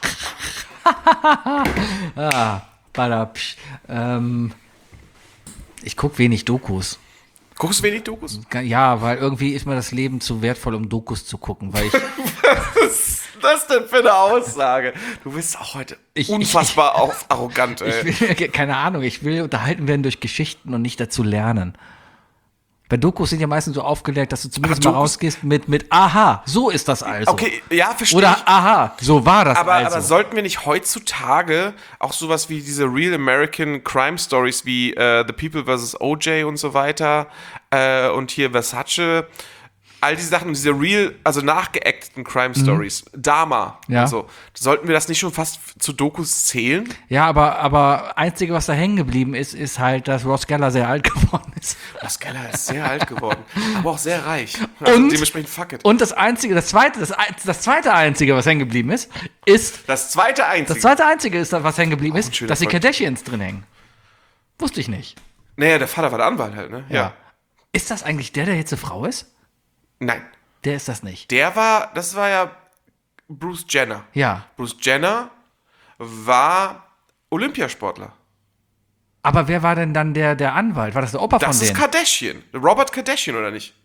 Ich gucke wenig Dokus. Guckst du wenig Dokus? Ja, weil irgendwie ist mir das Leben zu wertvoll, um Dokus zu gucken, weil ich... Was ist das denn für eine Aussage? Du bist auch heute unfassbar arrogant, ey. Keine Ahnung, ich will unterhalten werden durch Geschichten und nicht dazu lernen. Bei Dokus sind ja meistens so aufgelegt, dass du zumindest mal rausgehst mit Aha, so ist das also. Okay, ja, verstehe. Oder Aha, so war das also. Aber sollten wir nicht heutzutage auch sowas wie diese Real American Crime Stories wie The People vs. O.J. und so weiter und hier Versace, all diese Sachen und diese also nachgeacteten Crime Stories, Dama und so, sollten wir das nicht schon fast zu Dokus zählen? Ja, aber Einzige, was da hängen geblieben ist halt, dass Ross Geller sehr alt geworden ist. Ross Geller ist sehr alt geworden, aber auch sehr reich. Also Und dementsprechend fuck it. Und das zweite Einzige, was hängen geblieben ist, Das zweite Einzige, was hängen geblieben ist, schöner dass die Folge. Kardashians drin hängen. Wusste ich nicht. Naja, der Vater war der Anwalt halt, ne? Ja. Ist das eigentlich der jetzt eine Frau ist? Nein. Der ist das nicht. Das war ja Bruce Jenner. Ja. Bruce Jenner war Olympiasportler. Aber wer war denn dann der Anwalt? War das der Opa von Das denen? ist Kardashian. Robert Kardashian, oder nicht?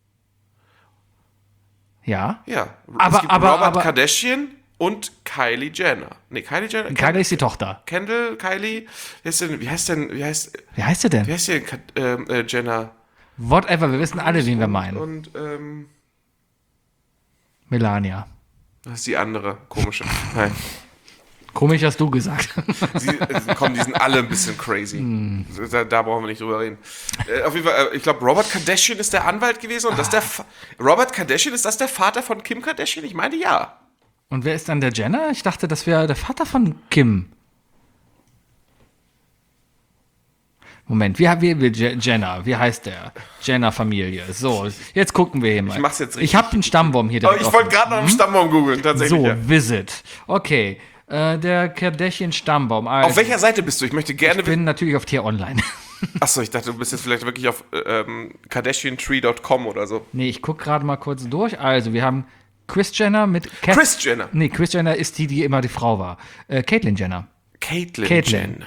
Ja. Ja. Aber- es gibt aber- Robert aber- Kardashian und Kylie Jenner. Nee, Kylie Jenner. Kylie ist die Tochter. Kendall, Kylie. Wie heißt Wer heißt der denn? Jenner? Whatever, wir wissen alle, wen wir meinen. Und, Melania. Das ist die andere, komische. Nein. Komisch hast du gesagt. Die sind alle ein bisschen crazy. Da brauchen wir nicht drüber reden. Auf jeden Fall, ich glaube, Robert Kardashian ist der Anwalt gewesen und Robert Kardashian, ist das der Vater von Kim Kardashian? Ich meine, ja. Und wer ist dann der Jenner? Ich dachte, das wäre der Vater von Kim. Moment, Jenner, wie heißt der? Jenner-Familie. So, jetzt gucken wir hier mal. Ich mach's jetzt richtig. Ich habe den Stammbaum hier. Oh, ich wollte gerade nach dem Stammbaum googeln, tatsächlich. So, ja. Visit. Okay, der Kardashian-Stammbaum. Also, Auf welcher Seite bist du? Ich möchte gerne... Ich bin natürlich auf Tier Online. Achso, ich dachte, du bist jetzt vielleicht wirklich auf kardashiantree.com oder so. Nee, ich gucke gerade mal kurz durch. Also, wir haben Kris Jenner mit... Kris Jenner? Nee, Kris Jenner ist die immer die Frau war. Caitlyn Jenner. Caitlyn Jenner.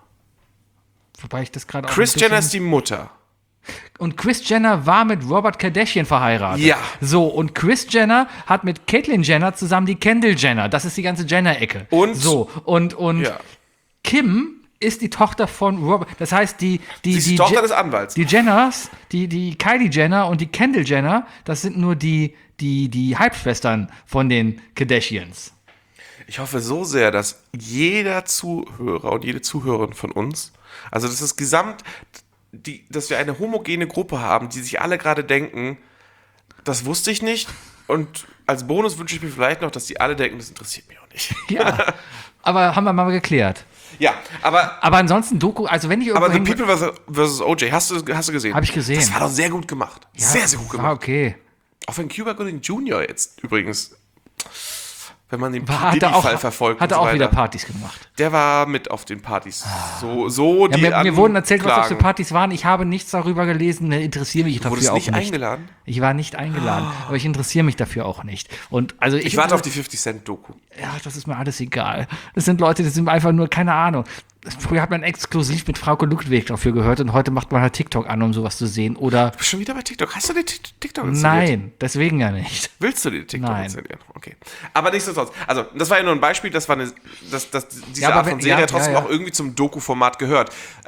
Wobei ich das gerade auch Kris Jenner ist die Mutter. Und Kris Jenner war mit Robert Kardashian verheiratet. Ja. So, und Kris Jenner hat mit Caitlyn Jenner zusammen die Kendall Jenner. Das ist die ganze Jenner-Ecke. Und? So, und Ja. Kim ist die Tochter von Robert. Das heißt, Sie ist die Tochter des Anwalts. Die Jenners, die Kylie Jenner und die Kendall Jenner, das sind nur die Halbschwestern von den Kardashians. Ich hoffe so sehr, dass jeder Zuhörer und jede Zuhörerin von uns, also dass das dass wir eine homogene Gruppe haben, die sich alle gerade denken, das wusste ich nicht, und als Bonus wünsche ich mir vielleicht noch, dass die alle denken, das interessiert mich auch nicht. Ja, aber haben wir mal geklärt. Ja, aber ansonsten Doku, also wenn ich irgendwo... Aber The People vs. O.J., hast du gesehen? Habe ich gesehen. Das war doch sehr gut gemacht. Ja, sehr, sehr gut gemacht. War okay. Auch wenn Cuba Gooding Jr. jetzt übrigens, wenn man den Hat Diddy-Fall verfolgt Hat und er so auch weiter, wieder Partys gemacht. der war mit auf den Partys. So die Mir wurden erzählt, was das für Anklagen. Partys waren. Ich habe nichts darüber gelesen, interessiere mich Du wurdest dafür auch nicht nicht. eingeladen? Ich war nicht eingeladen, aber ich interessiere mich dafür auch nicht. Und also Ich warte auf die 50-Cent-Doku. Ja, das ist mir alles egal. Das sind Leute, die sind einfach nur, keine Ahnung. Früher hat man exklusiv mit Frauke Ludwig dafür gehört und heute macht man halt TikTok an, um sowas zu sehen. Oder Du bist schon wieder bei TikTok. Hast du dir TikTok installiert? nein, deswegen ja nicht. Willst du dir TikTok Nein. installieren? Okay. Aber nichtsdestotrotz. Also, das war ja nur ein Beispiel, dass diese Ja, aber Art von wenn- Serie ja, trotzdem ja, ja. auch irgendwie zum Doku-Format gehört.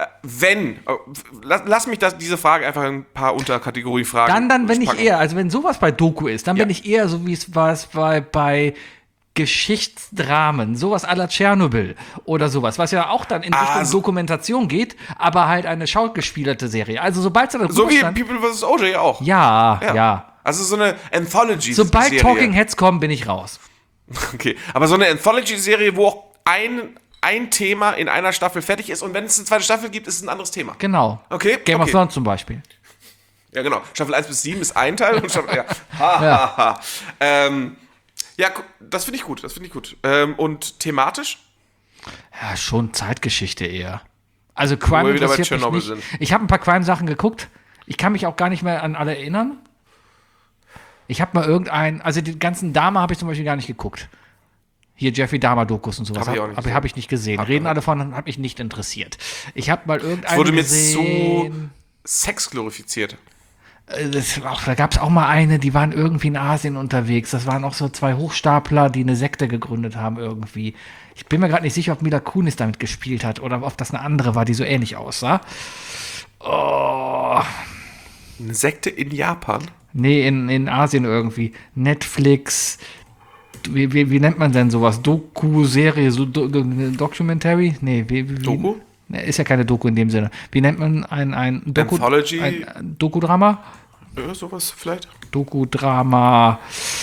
Lass mich diese Frage einfach in ein paar Unterkategorien fragen. Dann bin ich packen. eher, also wenn sowas bei Doku ist, dann Ja. bin ich eher so, wie es war bei Geschichtsdramen, sowas à la Tschernobyl oder sowas, was ja auch dann in Richtung so- Dokumentation geht, aber halt eine schaugespielerte Serie. Also sobald es dann So wie People vs. O.J. auch. ja. Also so eine Anthology-Serie. Sobald Talking Heads kommen, bin ich raus. Okay, aber so eine Anthology-Serie, wo auch ein Thema in einer Staffel fertig ist und wenn es eine zweite Staffel gibt, ist es ein anderes Thema. Genau. Okay, Game of okay. Thrones zum Beispiel. Ja, genau. Staffel 1 bis 7 ist ein Teil und Staffel. Ja, ha, ha, ha. Ja, das finde ich gut. Und thematisch? Ja, schon Zeitgeschichte eher. Also Wo Crime wir wieder bei interessiert mich Tschernobyl nicht. sind. Ich habe ein paar Crime-Sachen geguckt. Ich kann mich auch gar nicht mehr an alle erinnern. Ich habe mal also die ganzen Dahmer habe ich zum Beispiel gar nicht geguckt. Hier Jeffrey Dahmer-Dokus und sowas. Hab ich auch nicht Aber gesehen. habe ich nicht gesehen. Reden alle von, hat mich nicht interessiert. Ich habe mal irgendeinen Wurde mir gesehen. so Sex glorifiziert. Da gab es auch mal eine, die waren irgendwie in Asien unterwegs. Das waren auch so zwei Hochstapler, die eine Sekte gegründet haben irgendwie. Ich bin mir gerade nicht sicher, ob Mila Kunis damit gespielt hat oder ob das eine andere war, die so ähnlich aussah. Oh. Eine Sekte in Japan? Nee, in Asien irgendwie. Netflix. Wie nennt man denn sowas? Doku-Serie, so Documentary? Nee, Doku? Nee, ist ja keine Doku in dem Sinne. Wie nennt man ein Anthology? ein Dokudrama? Ja, sowas vielleicht. Dokudrama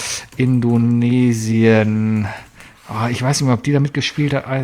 Indonesien. Oh, ich weiß nicht mehr, ob die da mitgespielt hat.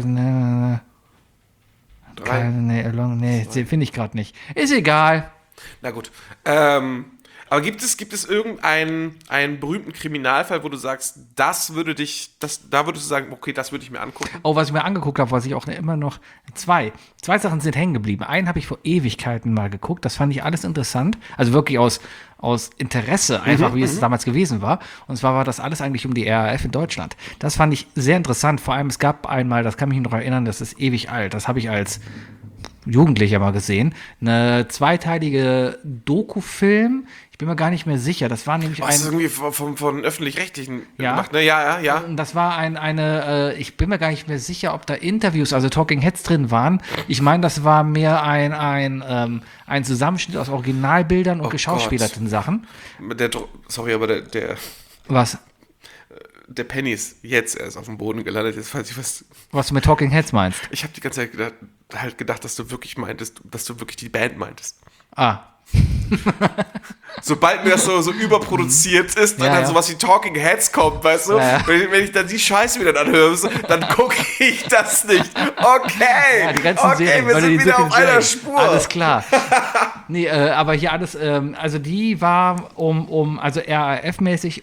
Nee, finde ich gerade nicht. Ist egal. Na gut. Aber gibt es einen berühmten Kriminalfall, wo du sagst, da würdest du sagen, okay, das würde ich mir angucken? Oh, was ich mir angeguckt habe, was ich auch immer noch... Zwei Sachen sind hängen geblieben. Einen habe ich vor Ewigkeiten mal geguckt. Das fand ich alles interessant. Also wirklich aus Interesse, einfach wie es damals gewesen war. Und zwar war das alles eigentlich um die RAF in Deutschland. Das fand ich sehr interessant. Vor allem, es gab einmal, das kann mich noch erinnern, das ist ewig alt. Das habe ich als Jugendlicher mal gesehen. Eine zweiteilige Doku-Film. Ich bin mir gar nicht mehr sicher. Das war nämlich Das ist irgendwie von Öffentlich-Rechtlichen Ja. gemacht, ne? Ja. Und das war ich bin mir gar nicht mehr sicher, ob da Interviews, also Talking Heads drin waren. Ich meine, das war mehr ein Zusammenschnitt aus Originalbildern und geschauspielerten Sachen. Sorry, aber der Was? der Penny ist jetzt erst auf dem Boden gelandet. Jetzt weiß ich was. Was du mit Talking Heads meinst. Ich habe die ganze Zeit gedacht, dass du wirklich meintest, dass du wirklich die Band meintest. Ah. Sobald mir das so überproduziert ist, dann sowas wie Talking Heads kommt, weißt du? Ja. Wenn ich dann die Scheiße wieder anhöre, dann gucke ich das nicht. Okay, Ja, die ganzen Serien, wir weil sind die wieder so auf viel einer Jane. Spur. Alles klar. Nee, aber hier alles, also die war also RAF-mäßig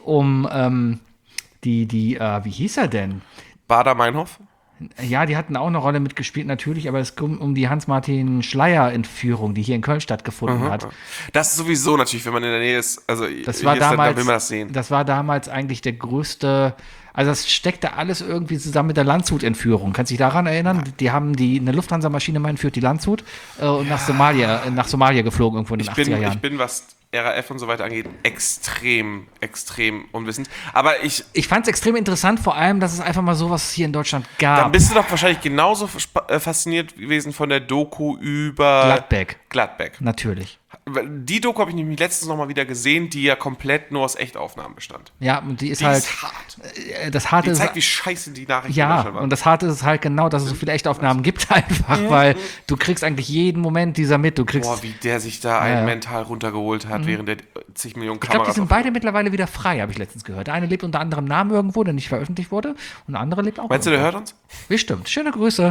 wie hieß er denn? Bader Meinhof? Ja, die hatten auch eine Rolle mitgespielt, natürlich, aber es ging um die Hans-Martin Schleyer-Entführung, die hier in Köln stattgefunden hat. Das ist sowieso natürlich, wenn man in der Nähe ist, also Das war dann damals, will man das sehen. das war damals eigentlich der größte, also das steckte alles irgendwie zusammen mit der Landshut-Entführung. Kannst du dich daran erinnern? Die haben eine Lufthansa-Maschine mal entführt, die Landshut, und nach Somalia geflogen irgendwo in den 80er Jahren. Ich bin, was RAF und so weiter angeht, extrem unwissend. Aber ich fand es extrem interessant, vor allem, dass es einfach mal sowas hier in Deutschland gab. Dann bist du doch wahrscheinlich genauso fasziniert gewesen von der Doku über Gladbeck. Natürlich. Die Doku habe ich nämlich letztens noch mal wieder gesehen, die ja komplett nur aus Echtaufnahmen bestand. Ja, und die ist Die halt. ist hart. Das Harte Die zeigt, ist. wie scheiße die Nachrichten in Ja, Deutschland waren. und das Harte ist halt genau, dass es so viele Echtaufnahmen gibt einfach, weil du kriegst eigentlich jeden Moment dieser mit. Du kriegst. Boah, wie der sich da einen mental runtergeholt hat, während der zig Millionen Ich glaube, Kameras die sind beide mittlerweile wieder frei, habe ich letztens gehört. Der eine lebt unter anderem Namen irgendwo, der nicht veröffentlicht wurde, und der andere lebt auch. Meinst du, der hört uns? Bestimmt. Schöne Grüße.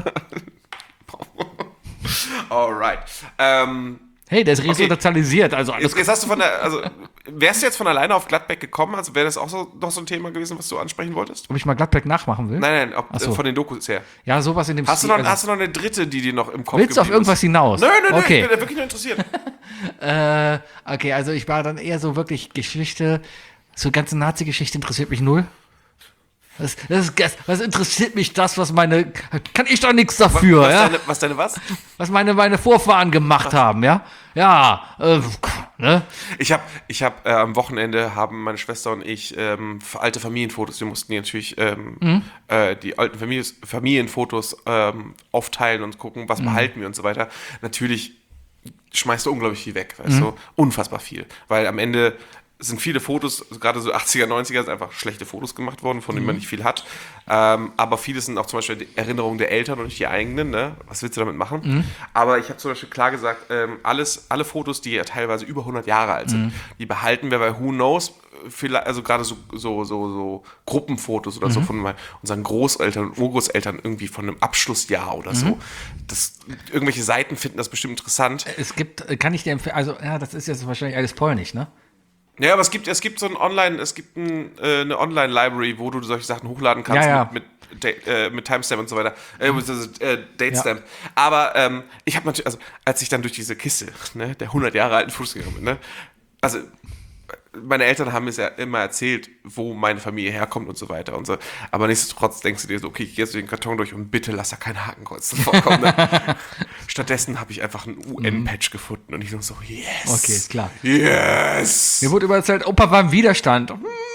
Alright. Hey, der ist resozialisiert, also alles Jetzt hast du wärst du jetzt von alleine auf Gladbeck gekommen? Also wäre das auch noch so ein Thema gewesen, was du ansprechen wolltest? Ob ich mal Gladbeck nachmachen will? Nein, Ach so. von den Dokus her. Ja, sowas in dem Hast du Stil, noch eine dritte, die dir noch im Kopf Willst du auf geblieben irgendwas hinaus? Nö, Okay. ich bin da wirklich nur interessiert. Okay, also ich war dann eher so wirklich Geschichte, so ganze Nazi-Geschichte interessiert mich null. Was interessiert mich das, kann ich doch nichts dafür, was meine Vorfahren gemacht haben, ja? Ja, ne? Ich hab am Wochenende haben meine Schwester und ich alte Familienfotos, wir mussten die natürlich die alten Familienfotos aufteilen und gucken, was behalten wir und so weiter. Natürlich schmeißt du unglaublich viel weg, weißt du? Unfassbar viel, weil am Ende sind viele Fotos, gerade so 80er, 90er, sind einfach schlechte Fotos gemacht worden, von denen man nicht viel hat. Aber viele sind auch zum Beispiel die Erinnerungen der Eltern und nicht die eigenen. Ne? Was willst du damit machen? Aber ich habe zum Beispiel klar gesagt, alle Fotos, die ja teilweise über 100 Jahre alt sind, die behalten wir, weil who knows, also gerade so Gruppenfotos oder so von unseren Großeltern und Urgroßeltern irgendwie von einem Abschlussjahr oder so. Irgendwelche Seiten finden das bestimmt interessant. Es gibt, kann ich dir empfehlen, also ja, das ist jetzt wahrscheinlich alles polnisch, ne? Ja, aber es gibt so eine Online-Library, wo du solche Sachen hochladen kannst mit Timestamp und so weiter, Datestamp. Ja. Aber ich habe natürlich, also als ich dann durch diese Kiste, ne, der 100 Jahre alten Fotos gegangen bin, ne, also meine Eltern haben mir ja immer erzählt, wo meine Familie herkommt und so weiter und so. Aber nichtsdestotrotz denkst du dir so, okay, ich gehe jetzt den Karton durch und bitte lass da kein Hakenkreuz vorkommen. Ne? Stattdessen habe ich einfach einen UN-Patch gefunden und ich so, yes. Okay, ist klar. Yes. Mir wurde immer erzählt, Opa war im Widerstand.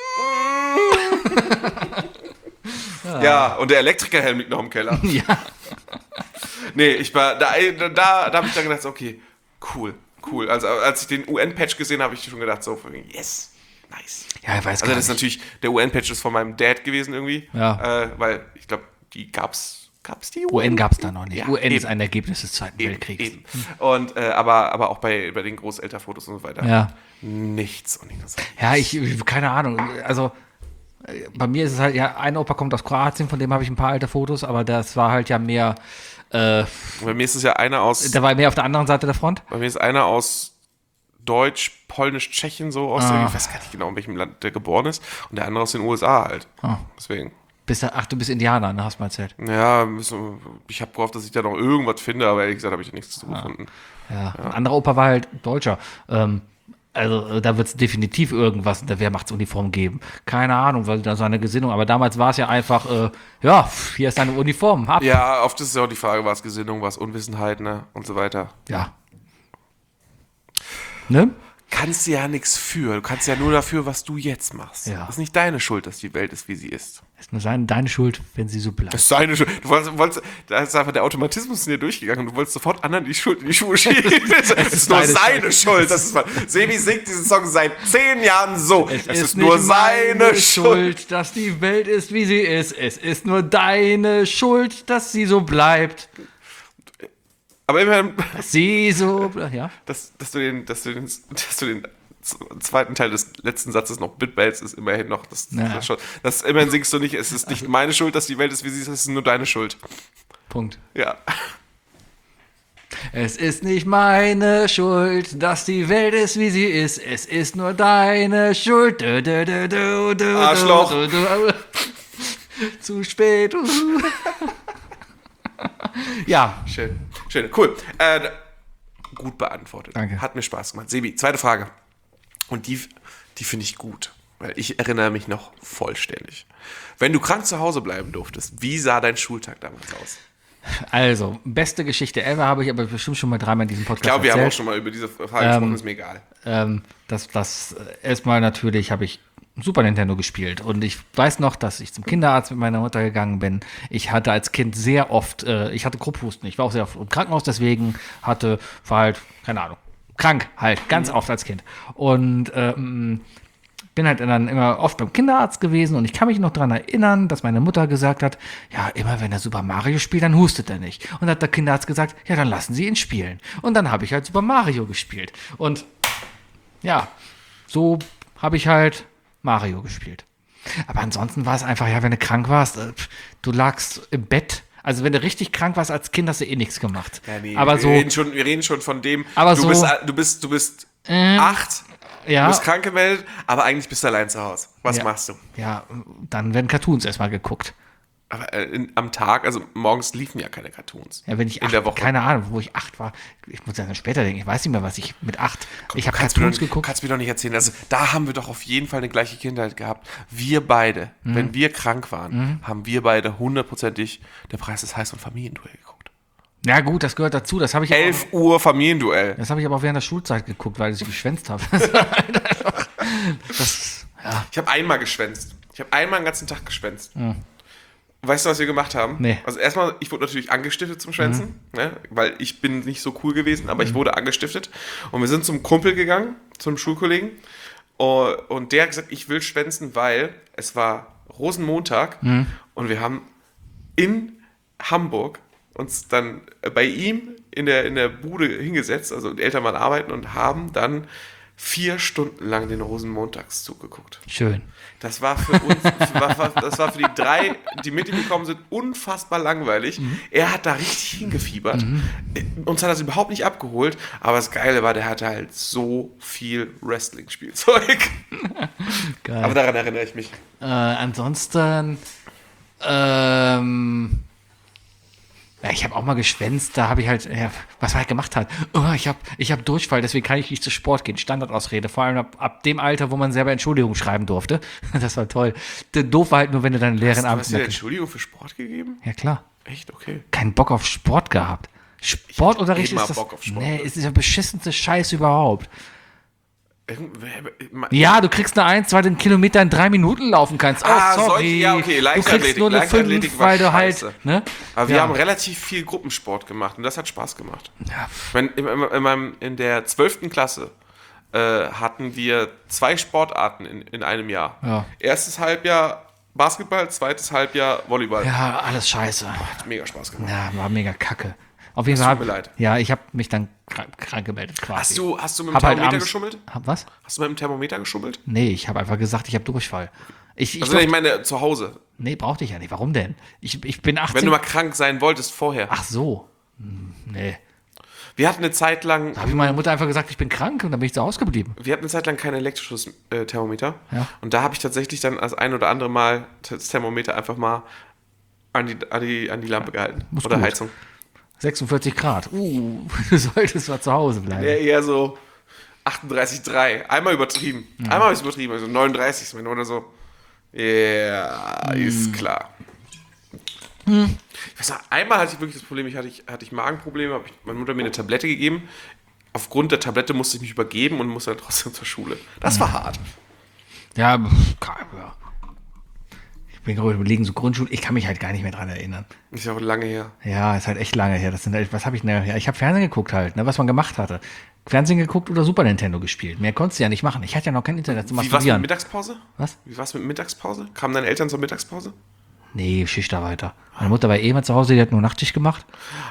Ja, und der Elektrikerhelm liegt noch im Keller. Ja. Nee, ich war, da habe ich dann gedacht, okay, cool. Also als ich den UN-Patch gesehen habe, habe ich schon gedacht, so, yes, nice. Ja, ich weiß Also das ist natürlich, der UN-Patch ist von meinem Dad gewesen irgendwie. Ja. Weil ich glaube, die gab's die UN? UN gab es da noch nicht. Ja, UN eben. ist ein Ergebnis des Zweiten Weltkriegs. Eben. Und, aber auch bei den Großelternfotos und so weiter. Ja. Nichts. Und ich so, Ja, keine Ahnung. Also bei mir ist es halt, ja, ein Opa kommt aus Kroatien, von dem habe ich ein paar alte Fotos, aber das war halt ja mehr. Bei mir ist es ja einer aus. Der war mehr auf der anderen Seite der Front. Bei mir ist einer aus Deutsch, Polnisch, Tschechien, so aus ich weiß gar nicht genau, in welchem Land der geboren ist. Und der andere aus den USA halt. Deswegen. Du bist Indianer, ne, hast du mal erzählt. Ja, ich habe gehofft, dass ich da noch irgendwas finde, aber ehrlich gesagt habe ich nichts zu gefunden. Ja. Ein anderer Opa war halt Deutscher. Also da wird es definitiv irgendwas in der Wehrmachtsuniform geben. Keine Ahnung, weil da seine Gesinnung. Aber damals war es ja einfach, hier ist deine Uniform. Ab. Ja, oft ist ja auch die Frage, war es Gesinnung, war es Unwissenheit, ne? Und so weiter. Ja. Ne? kannst du ja nichts für. Du kannst ja nur dafür, was du jetzt machst. Ja. Das ist nicht deine Schuld, dass die Welt ist, wie sie ist. Ist nur deine Schuld, wenn sie so bleibt. Das ist seine Schuld. Da ist einfach der Automatismus in dir durchgegangen und du wolltest sofort anderen die Schuld in die Schuhe schieben. Es ist nur seine Schuld. Sebi singt diesen Song seit 10 Jahren so. Es ist nur seine Schuld, dass die Welt ist, wie sie ist. Es ist nur deine Schuld, dass sie so bleibt. Aber immerhin, Dass sie so bleibt, ja. dass du den zweiten Teil des letzten Satzes noch mitbellst, ist immerhin noch immerhin singst du nicht, es ist nicht meine Schuld, dass die Welt ist, wie sie ist, es ist nur deine Schuld. Punkt. Ja. Es ist nicht meine Schuld, dass die Welt ist, wie sie ist. Es ist nur deine Schuld. Arschloch. Zu spät. Ja. Schön. Cool. Gut beantwortet. Danke. Hat mir Spaß gemacht. Sebi, zweite Frage. Und die finde ich gut, weil ich erinnere mich noch vollständig. Wenn du krank zu Hause bleiben durftest, wie sah dein Schultag damals aus? Also, beste Geschichte ever, habe ich aber bestimmt schon mal 3-mal in diesem Podcast Ich glaube, wir erzählt. haben auch schon mal über diese Frage gesprochen, ist mir egal. Das erstmal natürlich habe ich Super Nintendo gespielt und ich weiß noch, dass ich zum Kinderarzt mit meiner Mutter gegangen bin. Ich hatte als Kind sehr oft, ich hatte Krupphusten. Ich war auch sehr oft im Krankenhaus, deswegen war halt, keine Ahnung, krank halt, ganz oft als Kind. Und bin halt dann immer oft beim Kinderarzt gewesen und ich kann mich noch daran erinnern, dass meine Mutter gesagt hat, ja, immer wenn er Super Mario spielt, dann hustet er nicht. Und dann hat der Kinderarzt gesagt, ja, dann lassen Sie ihn spielen. Und dann habe ich halt Super Mario gespielt. Und ja, so habe ich halt Mario gespielt. Aber ansonsten war es einfach, ja, wenn du krank warst, du lagst im Bett. Also wenn du richtig krank warst als Kind, hast du eh nichts gemacht. Ja, nee, aber wir reden schon von dem, aber du bist 8, ja, du bist krank gemeldet, aber eigentlich bist du allein zu Hause. Was ja, machst du? Ja, dann werden Cartoons erstmal geguckt. Aber am Tag, also morgens liefen ja keine Cartoons. Ja, wenn ich in der Woche. Keine Ahnung, wo ich 8 war. Ich muss dann später denken, ich weiß nicht mehr, was ich mit 8. Ich habe Kannst Cartoons geguckt. Kannst mir doch nicht erzählen. Also da haben wir doch auf jeden Fall eine gleiche Kindheit gehabt. Wir beide, wenn wir krank waren, haben wir beide hundertprozentig Der Preis ist heiß und Familienduell geguckt. Ja gut, das gehört dazu. Das habe ich 11 Uhr Familienduell. Das habe ich aber auch während der Schulzeit geguckt, weil ich geschwänzt habe. Ich habe einmal geschwänzt. Ich habe einmal den ganzen Tag geschwänzt. Weißt du, was wir gemacht haben? Nee. Also erstmal, ich wurde natürlich angestiftet zum Schwänzen, ne? Weil ich bin nicht so cool gewesen, aber ich wurde angestiftet. Und wir sind zum Kumpel gegangen, zum Schulkollegen. Und der hat gesagt, ich will schwänzen, weil es war Rosenmontag und wir haben in Hamburg uns dann bei ihm in der Bude hingesetzt, also die Eltern waren arbeiten und haben dann 4 Stunden lang den Rosenmontagszug geguckt. Schön. Das war für uns, das war für die 3, die mit ihm gekommen sind, unfassbar langweilig. Er hat da richtig hingefiebert. Uns hat das überhaupt nicht abgeholt, aber das Geile war, der hatte halt so viel Wrestling-Spielzeug. Geil. Aber daran erinnere ich mich. Ansonsten, ja, ich habe auch mal geschwänzt, da habe ich halt, ja, was er halt gemacht hat. Oh, ich hab Durchfall, deswegen kann ich nicht zu Sport gehen. Standardausrede, vor allem ab dem Alter, wo man selber Entschuldigung schreiben durfte. Das war toll. Doof war halt nur, wenn du deine Lehrerin abends... Hast du dir Entschuldigung für Sport gegeben? Ja, klar. Echt? Okay. Keinen Bock auf Sport gehabt. Sportunterricht immer ist das... Bock auf Sport. Nee, ist der beschissenste Scheiß überhaupt. Ja, du kriegst eine 1, weil du einen Kilometer in 3 Minuten laufen kannst. Oh, sorry. Ja, okay, du kriegst nur eine 5, weil du halt, ne? Aber wir haben relativ viel Gruppensport gemacht und das hat Spaß gemacht. Ja. In der 12. Klasse hatten wir 2 Sportarten in einem Jahr. Ja. Erstes Halbjahr Basketball, zweites Halbjahr Volleyball. Ja, alles scheiße. Hat mega Spaß gemacht. Ja, war mega kacke. Auf jeden Das Fall. tut mir leid. Ja, ich habe mich dann krank gemeldet quasi. Hast du mit dem Hab halt Thermometer abends- geschummelt? Was? Hast du mit dem Thermometer geschummelt? Nee, ich habe einfach gesagt, ich habe Durchfall. Also ich meine zu Hause. Nee, brauchte ich ja nicht. Warum denn? Ich bin 18. Wenn du mal krank sein wolltest vorher. Ach so. Nee. Wir hatten eine Zeit lang Da habe ich meiner Mutter einfach gesagt, ich bin krank und dann bin ich zu Hause geblieben. kein elektrisches Thermometer. Ja. Und da habe ich tatsächlich dann das ein oder andere Mal das Thermometer einfach mal an die Lampe gehalten. Muss Oder gut. Heizung. 46 Grad. Du solltest mal zu Hause bleiben. Ja, eher so 38,3. Einmal übertrieben. Einmal habe ich es übertrieben. Also 39 ist meine Mutter so. Ja, ist klar. Ich weiß noch, einmal hatte ich wirklich das Problem, hatte ich Magenprobleme, habe ich meiner Mutter mir eine Tablette gegeben. aufgrund der Tablette musste ich mich übergeben und musste dann trotzdem zur Schule. Das war hart. Ja, ja. Ich bin gerade überlegen, so Grundschule, ich kann mich halt gar nicht mehr dran erinnern. Ist ja auch lange her. Ja, ist halt echt lange her. Das sind halt, was habe ich denn? Ja, ich habe Fernsehen geguckt halt, ne, was man gemacht hatte. Fernsehen geguckt oder Super Nintendo gespielt. Mehr konntest du ja nicht machen. Ich hatte ja noch kein Internet zum Wie war's mit Masturbieren. Mittagspause? Was? Wie war's mit Mittagspause? Kamen deine Eltern zur Mittagspause? Nee, Schichtarbeiter. Meine Mutter war eh mal zu Hause, die hat nur Nachtschicht gemacht.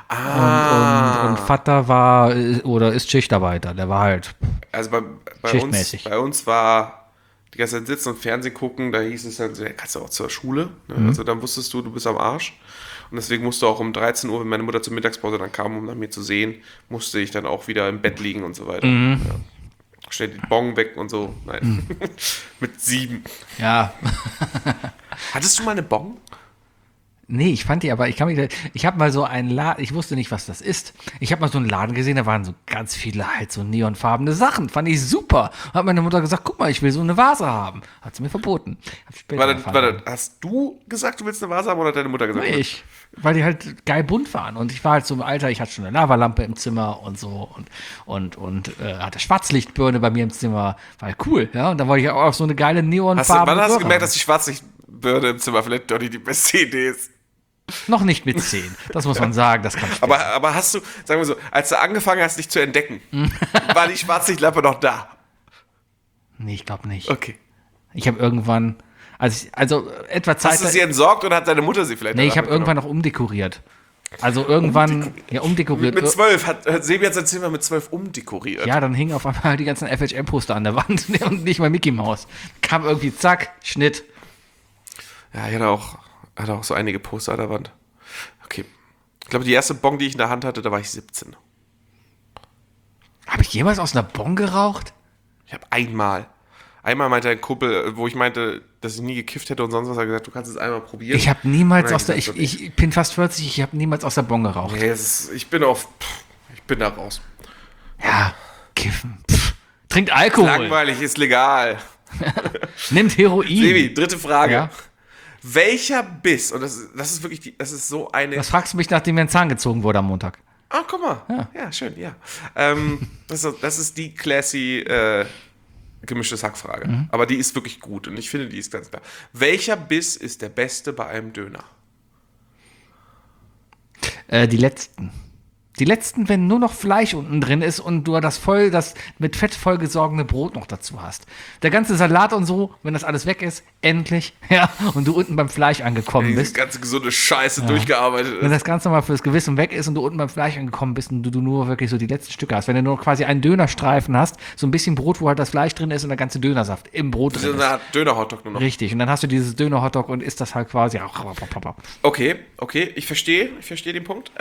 Und Vater war oder ist Schichtarbeiter. Der war halt Also Schichtmäßig. bei uns war die ganze Zeit sitzen und Fernsehen gucken, da hieß es dann so, ja, kannst du auch zur Schule. Ne? Also dann wusstest du bist am Arsch. Und deswegen musste auch um 13 Uhr, wenn meine Mutter zur Mittagspause dann kam, um nach mir zu sehen, musste ich dann auch wieder im Bett liegen und so weiter. Ja. Schnell die Bon weg und so. Nein. Mit 7. ja. Hattest du mal eine Bon? Nee, ich fand die aber, ich habe mal so einen Laden, ich wusste nicht, was das ist. Ich habe mal so einen Laden gesehen, da waren so ganz viele halt so neonfarbene Sachen. Fand ich super. Hat meine Mutter gesagt, guck mal, ich will so eine Vase haben. Hat sie mir verboten. Hab später erfahren. Warte, hast du gesagt, du willst eine Vase haben oder hat deine Mutter gesagt? Ich. Weil die halt geil bunt waren. Und ich war halt so im Alter, ich hatte schon eine Lavalampe im Zimmer und so und hatte Schwarzlichtbirne bei mir im Zimmer. War halt cool, ja. Und dann wollte ich auch so eine geile neonfarbene Wann hast du Röhre gemerkt, haben. dass die Schwarzlichtbirne im Zimmer vielleicht doch nicht die beste Idee ist? Noch nicht mit 10. Das muss man sagen, das kann später. Aber hast du, sagen wir so, als du angefangen hast, dich zu entdecken, war die Schwarzlichtlampe noch da? Nee, ich glaube nicht. Okay. Ich habe irgendwann, also etwa Zeit. Hast du sie entsorgt oder hat deine Mutter sie vielleicht Nee, ich danach habe irgendwann noch umdekoriert. Also irgendwann, umdekoriert. Mit 12 hat Sebi jetzt sein Zimmer mit 12 umdekoriert. Ja, dann hingen auf einmal die ganzen FHM-Poster an der Wand und nicht mal Mickey Mouse. Kam irgendwie, zack, Schnitt. Ja, ich hatte auch so einige Poster an der Wand. Okay. Ich glaube, die erste Bon, die ich in der Hand hatte, da war ich 17. Habe ich jemals aus einer Bon geraucht? Ich habe einmal meinte ein Kumpel, wo ich meinte, dass ich nie gekifft hätte und sonst was, hat gesagt, du kannst es einmal probieren. Ich habe niemals Nein, aus der, gesagt, ich bin fast 40, ich habe niemals aus der Bon geraucht. Nee, ich bin da raus. Ja, kiffen. Trinkt Alkohol. Langweilig, ist legal. Nimmt Heroin. Sebi, dritte Frage. Ja? Welcher Biss, und das ist wirklich, das ist so eine... Was fragst du mich, nachdem mir ein Zahn gezogen wurde am Montag? Ah, guck mal. Ja, schön, ja. Das ist die classy gemischtes Hackfrage. Aber die ist wirklich gut und ich finde, die ist ganz klar. Welcher Biss ist der beste bei einem Döner? Die letzten. Die letzten, wenn nur noch Fleisch unten drin ist und du das mit Fett vollgesorgene Brot noch dazu hast. Der ganze Salat und so, wenn das alles weg ist, endlich, ja, und du unten beim Fleisch angekommen Die bist. ganze gesunde Scheiße durchgearbeitet Wenn ist. das Ganze mal fürs Gewissen weg ist und du unten beim Fleisch angekommen bist und du nur wirklich so die letzten Stücke hast. Wenn du nur quasi einen Dönerstreifen hast, so ein bisschen Brot, wo halt das Fleisch drin ist und der ganze Dönersaft im Brot Das drin ist ist. eine Art Döner-Hotdog nur noch. Richtig, und dann hast du dieses Döner-Hotdog und isst das halt quasi. Okay, ich verstehe den Punkt.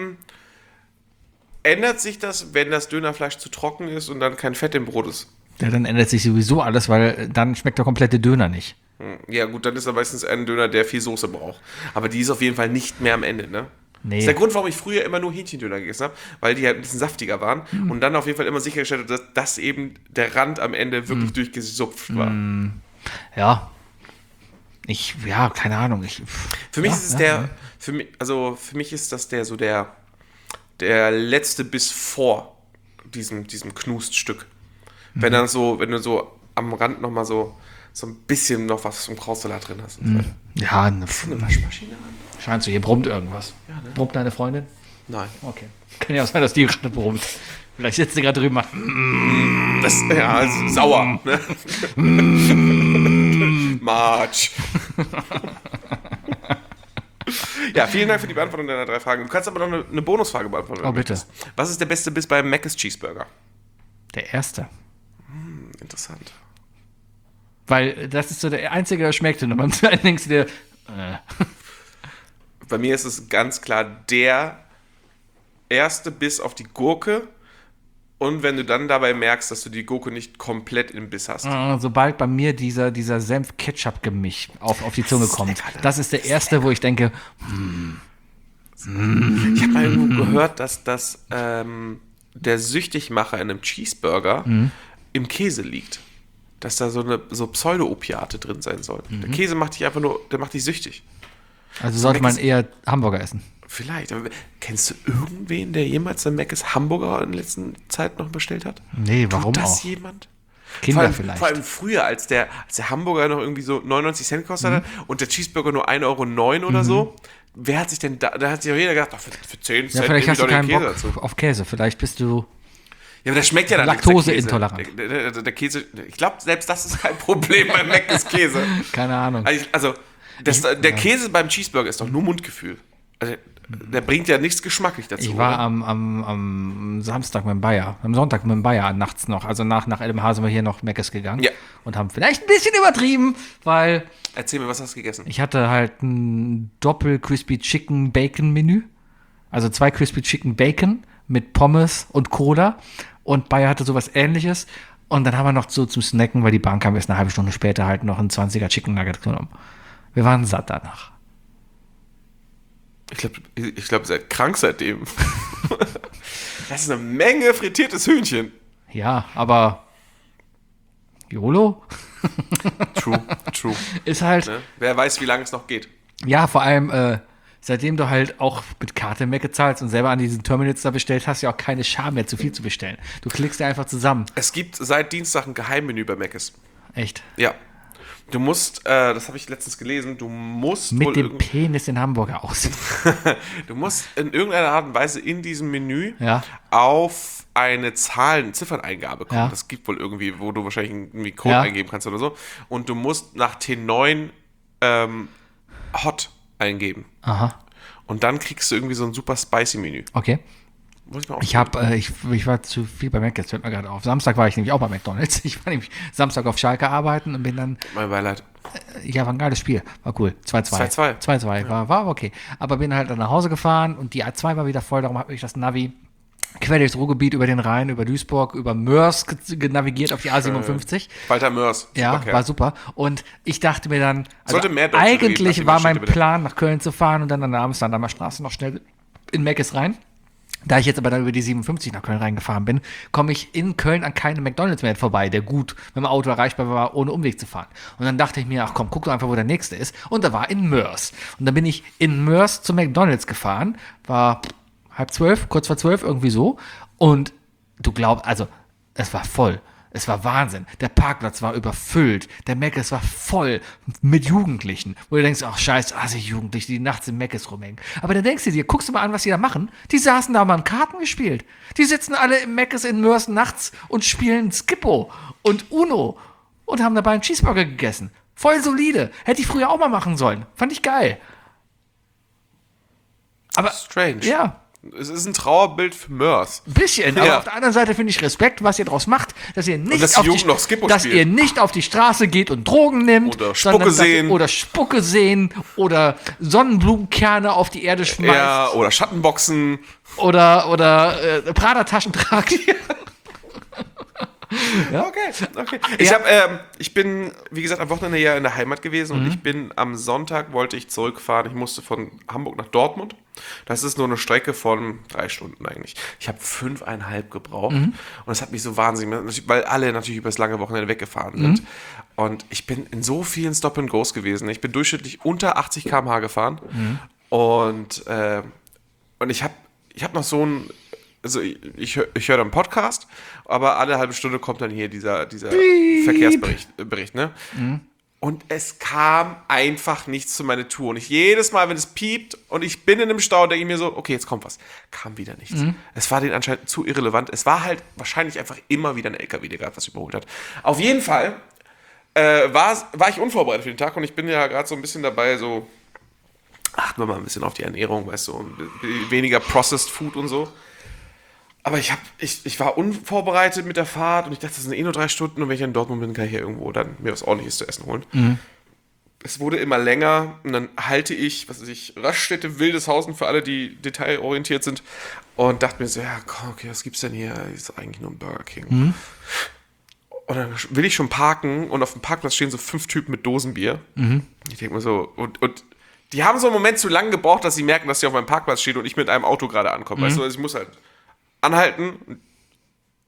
Ändert sich das, wenn das Dönerfleisch zu trocken ist und dann kein Fett im Brot ist? Ja, dann ändert sich sowieso alles, weil dann schmeckt der komplette Döner nicht. Ja gut, dann ist er meistens ein Döner, der viel Soße braucht. Aber die ist auf jeden Fall nicht mehr am Ende, ne? Nee. Das ist der Grund, warum ich früher immer nur Hähnchendöner gegessen habe, weil die halt ein bisschen saftiger waren und dann auf jeden Fall immer sichergestellt habe, dass eben der Rand am Ende wirklich durchgesupft war. Ja. Keine Ahnung. Für mich ist es für mich ist das der letzte Biss vor diesem Knuststück. Wenn du so am Rand nochmal so ein bisschen noch was vom Krautsalat drin hast. Und so weiter. Ja, eine Waschmaschine an? scheint so, hier brummt irgendwas. Ja, ne? Brummt deine Freundin? Nein. Okay. Kann ja auch sein, dass die gerade brummt. Vielleicht sitzt sie gerade drüben und macht. Das, ja, also sauer. Ne? March. Ja, vielen Dank für die Beantwortung deiner 3 Fragen. Du kannst aber noch eine Bonusfrage beantworten. Oh, bitte. Was ist der beste Biss beim Mc's Cheeseburger? Der erste. Interessant. Weil das ist so der einzige, der schmeckt. Und beim zweiten denkst du dir, Bei mir ist es ganz klar der erste Biss auf die Gurke und wenn du dann dabei merkst, dass du die Gurke nicht komplett im Biss hast. sobald bei mir dieser Senf-Ketchup-Gemisch auf die Zunge kommt, lecker, ne? das ist der erste, wo ich denke, Ich habe mal irgendwo gehört, dass der Süchtigmacher in einem Cheeseburger im Käse liegt. Dass da so Pseudo-Opiate drin sein sollten. Der Käse macht dich einfach nur, der macht dich süchtig. Also sollte man eher Hamburger essen. Vielleicht. Aber kennst du irgendwen, der jemals ein Mc's Hamburger in der letzten Zeit noch bestellt hat? Nee, warum Tut das auch? jemand? Kinder vielleicht. Vor allem früher, als der Hamburger noch irgendwie so 99 Cent gekostet hat und der Cheeseburger nur 1,09 € oder so. Wer hat sich denn da hat sich doch jeder gedacht, für 10 Cent Vielleicht hast du keinen Käse Bock dazu. auf Käse. Vielleicht bist du Ja, aber der schmeckt ja dann Laktoseintolerant. Der Käse, ich glaube, selbst das ist kein Problem beim Mc's Käse. keine Ahnung. Also der Käse beim Cheeseburger ist doch nur Mundgefühl. Also, der bringt ja nichts geschmacklich dazu. Ich war oder? am Samstag mit dem Bayer, am Sonntag mit dem Bayer nachts noch. Also nach LMH sind wir hier noch Mc's gegangen. Ja. Und haben vielleicht ein bisschen übertrieben, weil Erzähl mir, was hast du gegessen? ich hatte halt ein Doppel-Crispy Chicken Bacon Menü. Also 2 Crispy Chicken Bacon mit Pommes und Cola. Und Bayer hatte sowas Ähnliches. Und dann haben wir noch so zum Snacken, weil die Bahn kam erst eine halbe Stunde später, halt noch ein 20er Chicken Nugget genommen. Wir waren satt danach. Ich glaube, seid krank seitdem. Das ist eine Menge frittiertes Hühnchen. Ja, aber YOLO True. ist halt, Ne? Wer weiß, wie lange es noch geht. ja, vor allem, seitdem du halt auch mit Karte im Mac zahlst und selber an diesen Terminals da bestellt, hast du ja auch keine Scham mehr, zu viel zu bestellen. Du klickst ja einfach zusammen. Es gibt seit Dienstag ein Geheimmenü bei Mc's. Echt. Ja. Du musst, das habe ich letztens gelesen, du musst Mit wohl dem Penis in Hamburger aussehen. du musst in irgendeiner Art und Weise in diesem Menü Ja. auf eine Zifferneingabe kommen. Ja. Das gibt wohl irgendwie, wo du wahrscheinlich irgendwie Code Ja. eingeben kannst oder so. Und du musst nach T9 Hot eingeben. Aha. Und dann kriegst du irgendwie so ein super spicy Menü. Okay. Muss ich mal Ich war zu viel bei Mac, das fällt mir gerade auf. Samstag war ich nämlich auch bei McDonalds. Ich war nämlich Samstag auf Schalke arbeiten und bin dann, Mein Beileid. ja, war ein geiles Spiel. War cool. 2-2. 2-2. 2-2. War okay. Aber bin halt dann nach Hause gefahren und die A2 war wieder voll, darum habe ich das Navi quer durchs Ruhrgebiet über den Rhein, über Duisburg, über Mörs navigiert auf die A57. Walter Mörs. Ja, Superkerl. war super. Und ich dachte mir dann, Sollte mehr Deutsche reden, eigentlich lass die war mal mein Geschichte bitte. Plan, nach Köln zu fahren und dann an der Amsterdamer Straße noch schnell in Meckes rein. Da ich jetzt aber dann über die 57 nach Köln reingefahren bin, komme ich in Köln an keinem McDonalds mehr vorbei, der gut mit dem Auto erreichbar war, ohne Umweg zu fahren. Und dann dachte ich mir, ach komm, guck doch einfach, wo der nächste ist. Und da war in Mörs. Und dann bin ich in Mörs zum McDonalds gefahren, war 11:30, kurz vor 12, irgendwie so. Und du glaubst, also, es war voll. Es war Wahnsinn. Der Parkplatz war überfüllt. Der Meckes war voll mit Jugendlichen. Wo du denkst, ach scheiße, Jugendliche, die nachts im Meckes rumhängen. Aber dann denkst du dir, guckst du mal an, was die da machen. Die saßen da und haben Karten gespielt. Die sitzen alle im Meckes in Mörs nachts und spielen Skippo und Uno und haben dabei einen Cheeseburger gegessen. Voll solide. Hätte ich früher auch mal machen sollen. Fand ich geil. Aber, Strange. ja, Es ist ein Trauerbild für Mörs. ein bisschen, aber Ja. auf der anderen Seite finde ich Respekt, was ihr draus macht, dass ihr nicht, dass die Jugend noch Skippo dass spielt. ihr nicht auf die Straße geht und Drogen nehmt. Oder sondern Spucke dass ihr- sehen. Oder Spucke sehen oder Sonnenblumenkerne auf die Erde schmeißt. Ja, oder Schattenboxen. Oder Prada-Taschen tragt. Okay. Ja. Ich bin, wie gesagt, am Wochenende ja in der Heimat gewesen und ich bin am Sonntag wollte ich zurückfahren. Ich musste von Hamburg nach Dortmund. Das ist nur eine Strecke von 3 Stunden eigentlich. Ich habe 5,5 gebraucht und das hat mich so wahnsinnig, weil alle natürlich über das lange Wochenende weggefahren sind. Und ich bin in so vielen Stop-and-Goes gewesen. Ich bin durchschnittlich unter 80 km/h gefahren und ich habe noch so ein, also ich höre dann einen Podcast, aber alle halbe Stunde kommt dann hier dieser Verkehrsbericht, ne? Und es kam einfach nichts zu meiner Tour. Und jedes Mal, wenn es piept und ich bin in einem Stau, denke ich mir so, okay, jetzt kommt was. Kam wieder nichts. Es war denen anscheinend zu irrelevant. Es war halt wahrscheinlich einfach immer wieder ein LKW, der gerade was überholt hat. Auf jeden Fall war ich unvorbereitet für den Tag und ich bin ja gerade so ein bisschen dabei, so achten wir mal ein bisschen auf die Ernährung, weißt du, und weniger Processed Food und so. Aber ich war unvorbereitet mit der Fahrt und ich dachte, das sind nur 3 Stunden und wenn ich in Dortmund bin, kann ich hier irgendwo dann mir was Ordentliches zu essen holen. Es wurde immer länger und dann halte ich, Raststätte Wildeshausen für alle, die detailorientiert sind und dachte mir so, ja, komm, okay, was gibt's denn hier? Ist eigentlich nur ein Burger King. Und dann will ich schon parken und auf dem Parkplatz stehen so 5 Typen mit Dosenbier. Ich denke mir so, und die haben so einen Moment zu lang gebraucht, dass sie merken, dass sie auf meinem Parkplatz stehen und ich mit einem Auto gerade ankomme. Weißt du, also ich muss halt anhalten,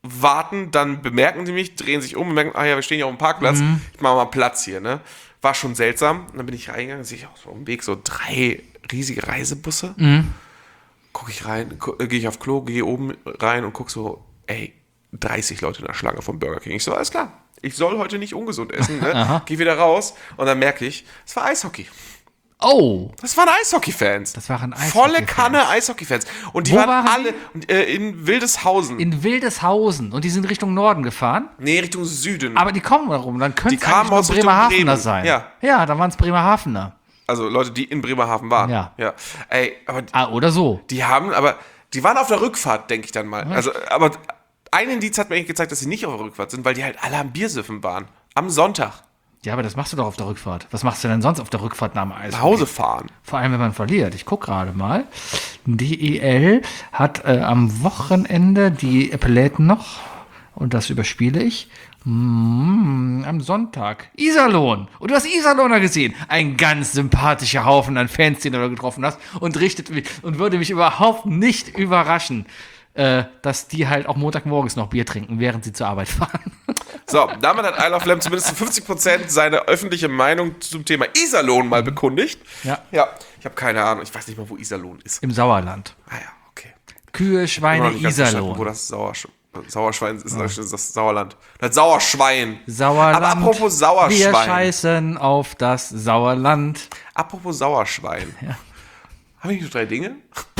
warten, dann bemerken die mich, drehen sich um und merken, wir stehen hier auf dem Parkplatz, ich mache mal Platz hier, ne? War schon seltsam. Und dann bin ich reingegangen, sehe ich auch so auf dem Weg so 3 riesige Reisebusse. Gucke ich rein, gehe ich auf Klo, gehe oben rein und gucke so, 30 Leute in der Schlange vom Burger King. Ich so, alles klar, ich soll heute nicht ungesund essen, ne? Geh wieder raus und dann merke ich, es war Eishockey. Oh. Das waren Eishockey-Fans. Das waren Eishockey-Fans. Volle Kanne Eishockey-Fans. Und die waren alle in Wildeshausen. In Wildeshausen. Und die sind Richtung Norden gefahren? Nee, Richtung Süden. Aber die kommen da rum. Dann könnte es kamen eigentlich aus nur Richtung Bremerhavener Bremen. sein. Ja. Dann waren es Bremerhavener. Also Leute, die in Bremerhaven waren. Ja. Aber Oder so. die waren auf der Rückfahrt, denke ich dann mal. Also, aber ein Indiz hat mir eigentlich gezeigt, dass sie nicht auf der Rückfahrt sind, weil die halt alle am Biersiffen waren. Am Sonntag. Ja, aber das machst du doch auf der Rückfahrt. Was machst du denn sonst auf der Rückfahrt nach dem Eis? Nach Hause fahren. Vor allem, wenn man verliert. Ich gucke gerade mal. DEL hat am Wochenende die Epauletten noch. Und das überspiele ich. Am Sonntag. Iserlohn. Und du hast Iserlohner gesehen. Ein ganz sympathischer Haufen an Fans, den du da getroffen hast. Und würde mich überhaupt nicht überraschen, dass die halt auch Montagmorgens noch Bier trinken, während sie zur Arbeit fahren. So, damit hat Isle of Lamb zumindest zu 50% seine öffentliche Meinung zum Thema Iserlohn mal bekundigt. Ja. Ich habe keine Ahnung. Ich weiß nicht mal, wo Iserlohn ist. Im Sauerland. Ah ja, okay. Kühe, Schweine, Ich hab noch nicht ganz verstanden, Iserlohn. wo das Sauerschwein ist, das Sauerland. Das Sauerschwein. Sauerland. Aber apropos Sauerschwein. Wir scheißen auf das Sauerland. Apropos Sauerschwein. Ja. Habe ich noch 3 Dinge?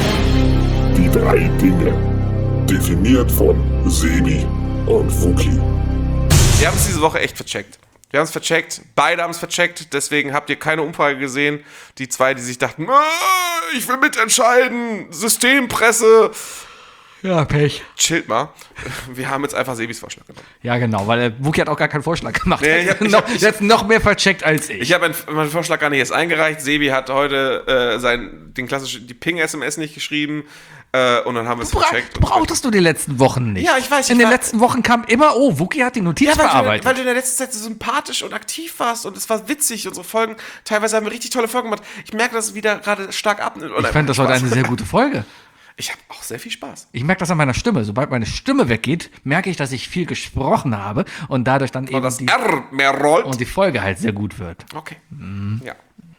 Die 3 Dinge. Definiert von Sebi und Wookie. Wir haben es diese Woche echt vercheckt. Wir haben es vercheckt. Beide haben es vercheckt. Deswegen habt ihr keine Umfrage gesehen. Die 2, die sich dachten, ich will mitentscheiden. Systempresse. Ja, Pech. Chillt mal. Wir haben jetzt einfach Sebis Vorschlag genommen. Ja, genau, weil der Wookie hat auch gar keinen Vorschlag gemacht. Nee, er hat noch mehr vercheckt als ich. Ich habe meinen Vorschlag gar nicht erst eingereicht. Sebi hat heute die Ping-SMS nicht geschrieben. Und dann haben wir es vercheckt. Brauchtest du die letzten Wochen nicht? Ja, ich weiß. In den letzten Wochen kam immer, Wookie hat die Notiz bearbeitet. Weil du in der letzten Zeit so sympathisch und aktiv warst und es war witzig. Unsere Folgen, teilweise haben wir richtig tolle Folgen gemacht. Ich merke, dass es wieder gerade stark abnimmt. Ich fand das heute eine sehr gute Folge. Ich habe auch sehr viel Spaß. Ich merke das an meiner Stimme. Sobald meine Stimme weggeht, merke ich, dass ich viel gesprochen habe und dadurch dann eben das R mehr rollt. Und die Folge halt sehr gut wird. Okay. Ja.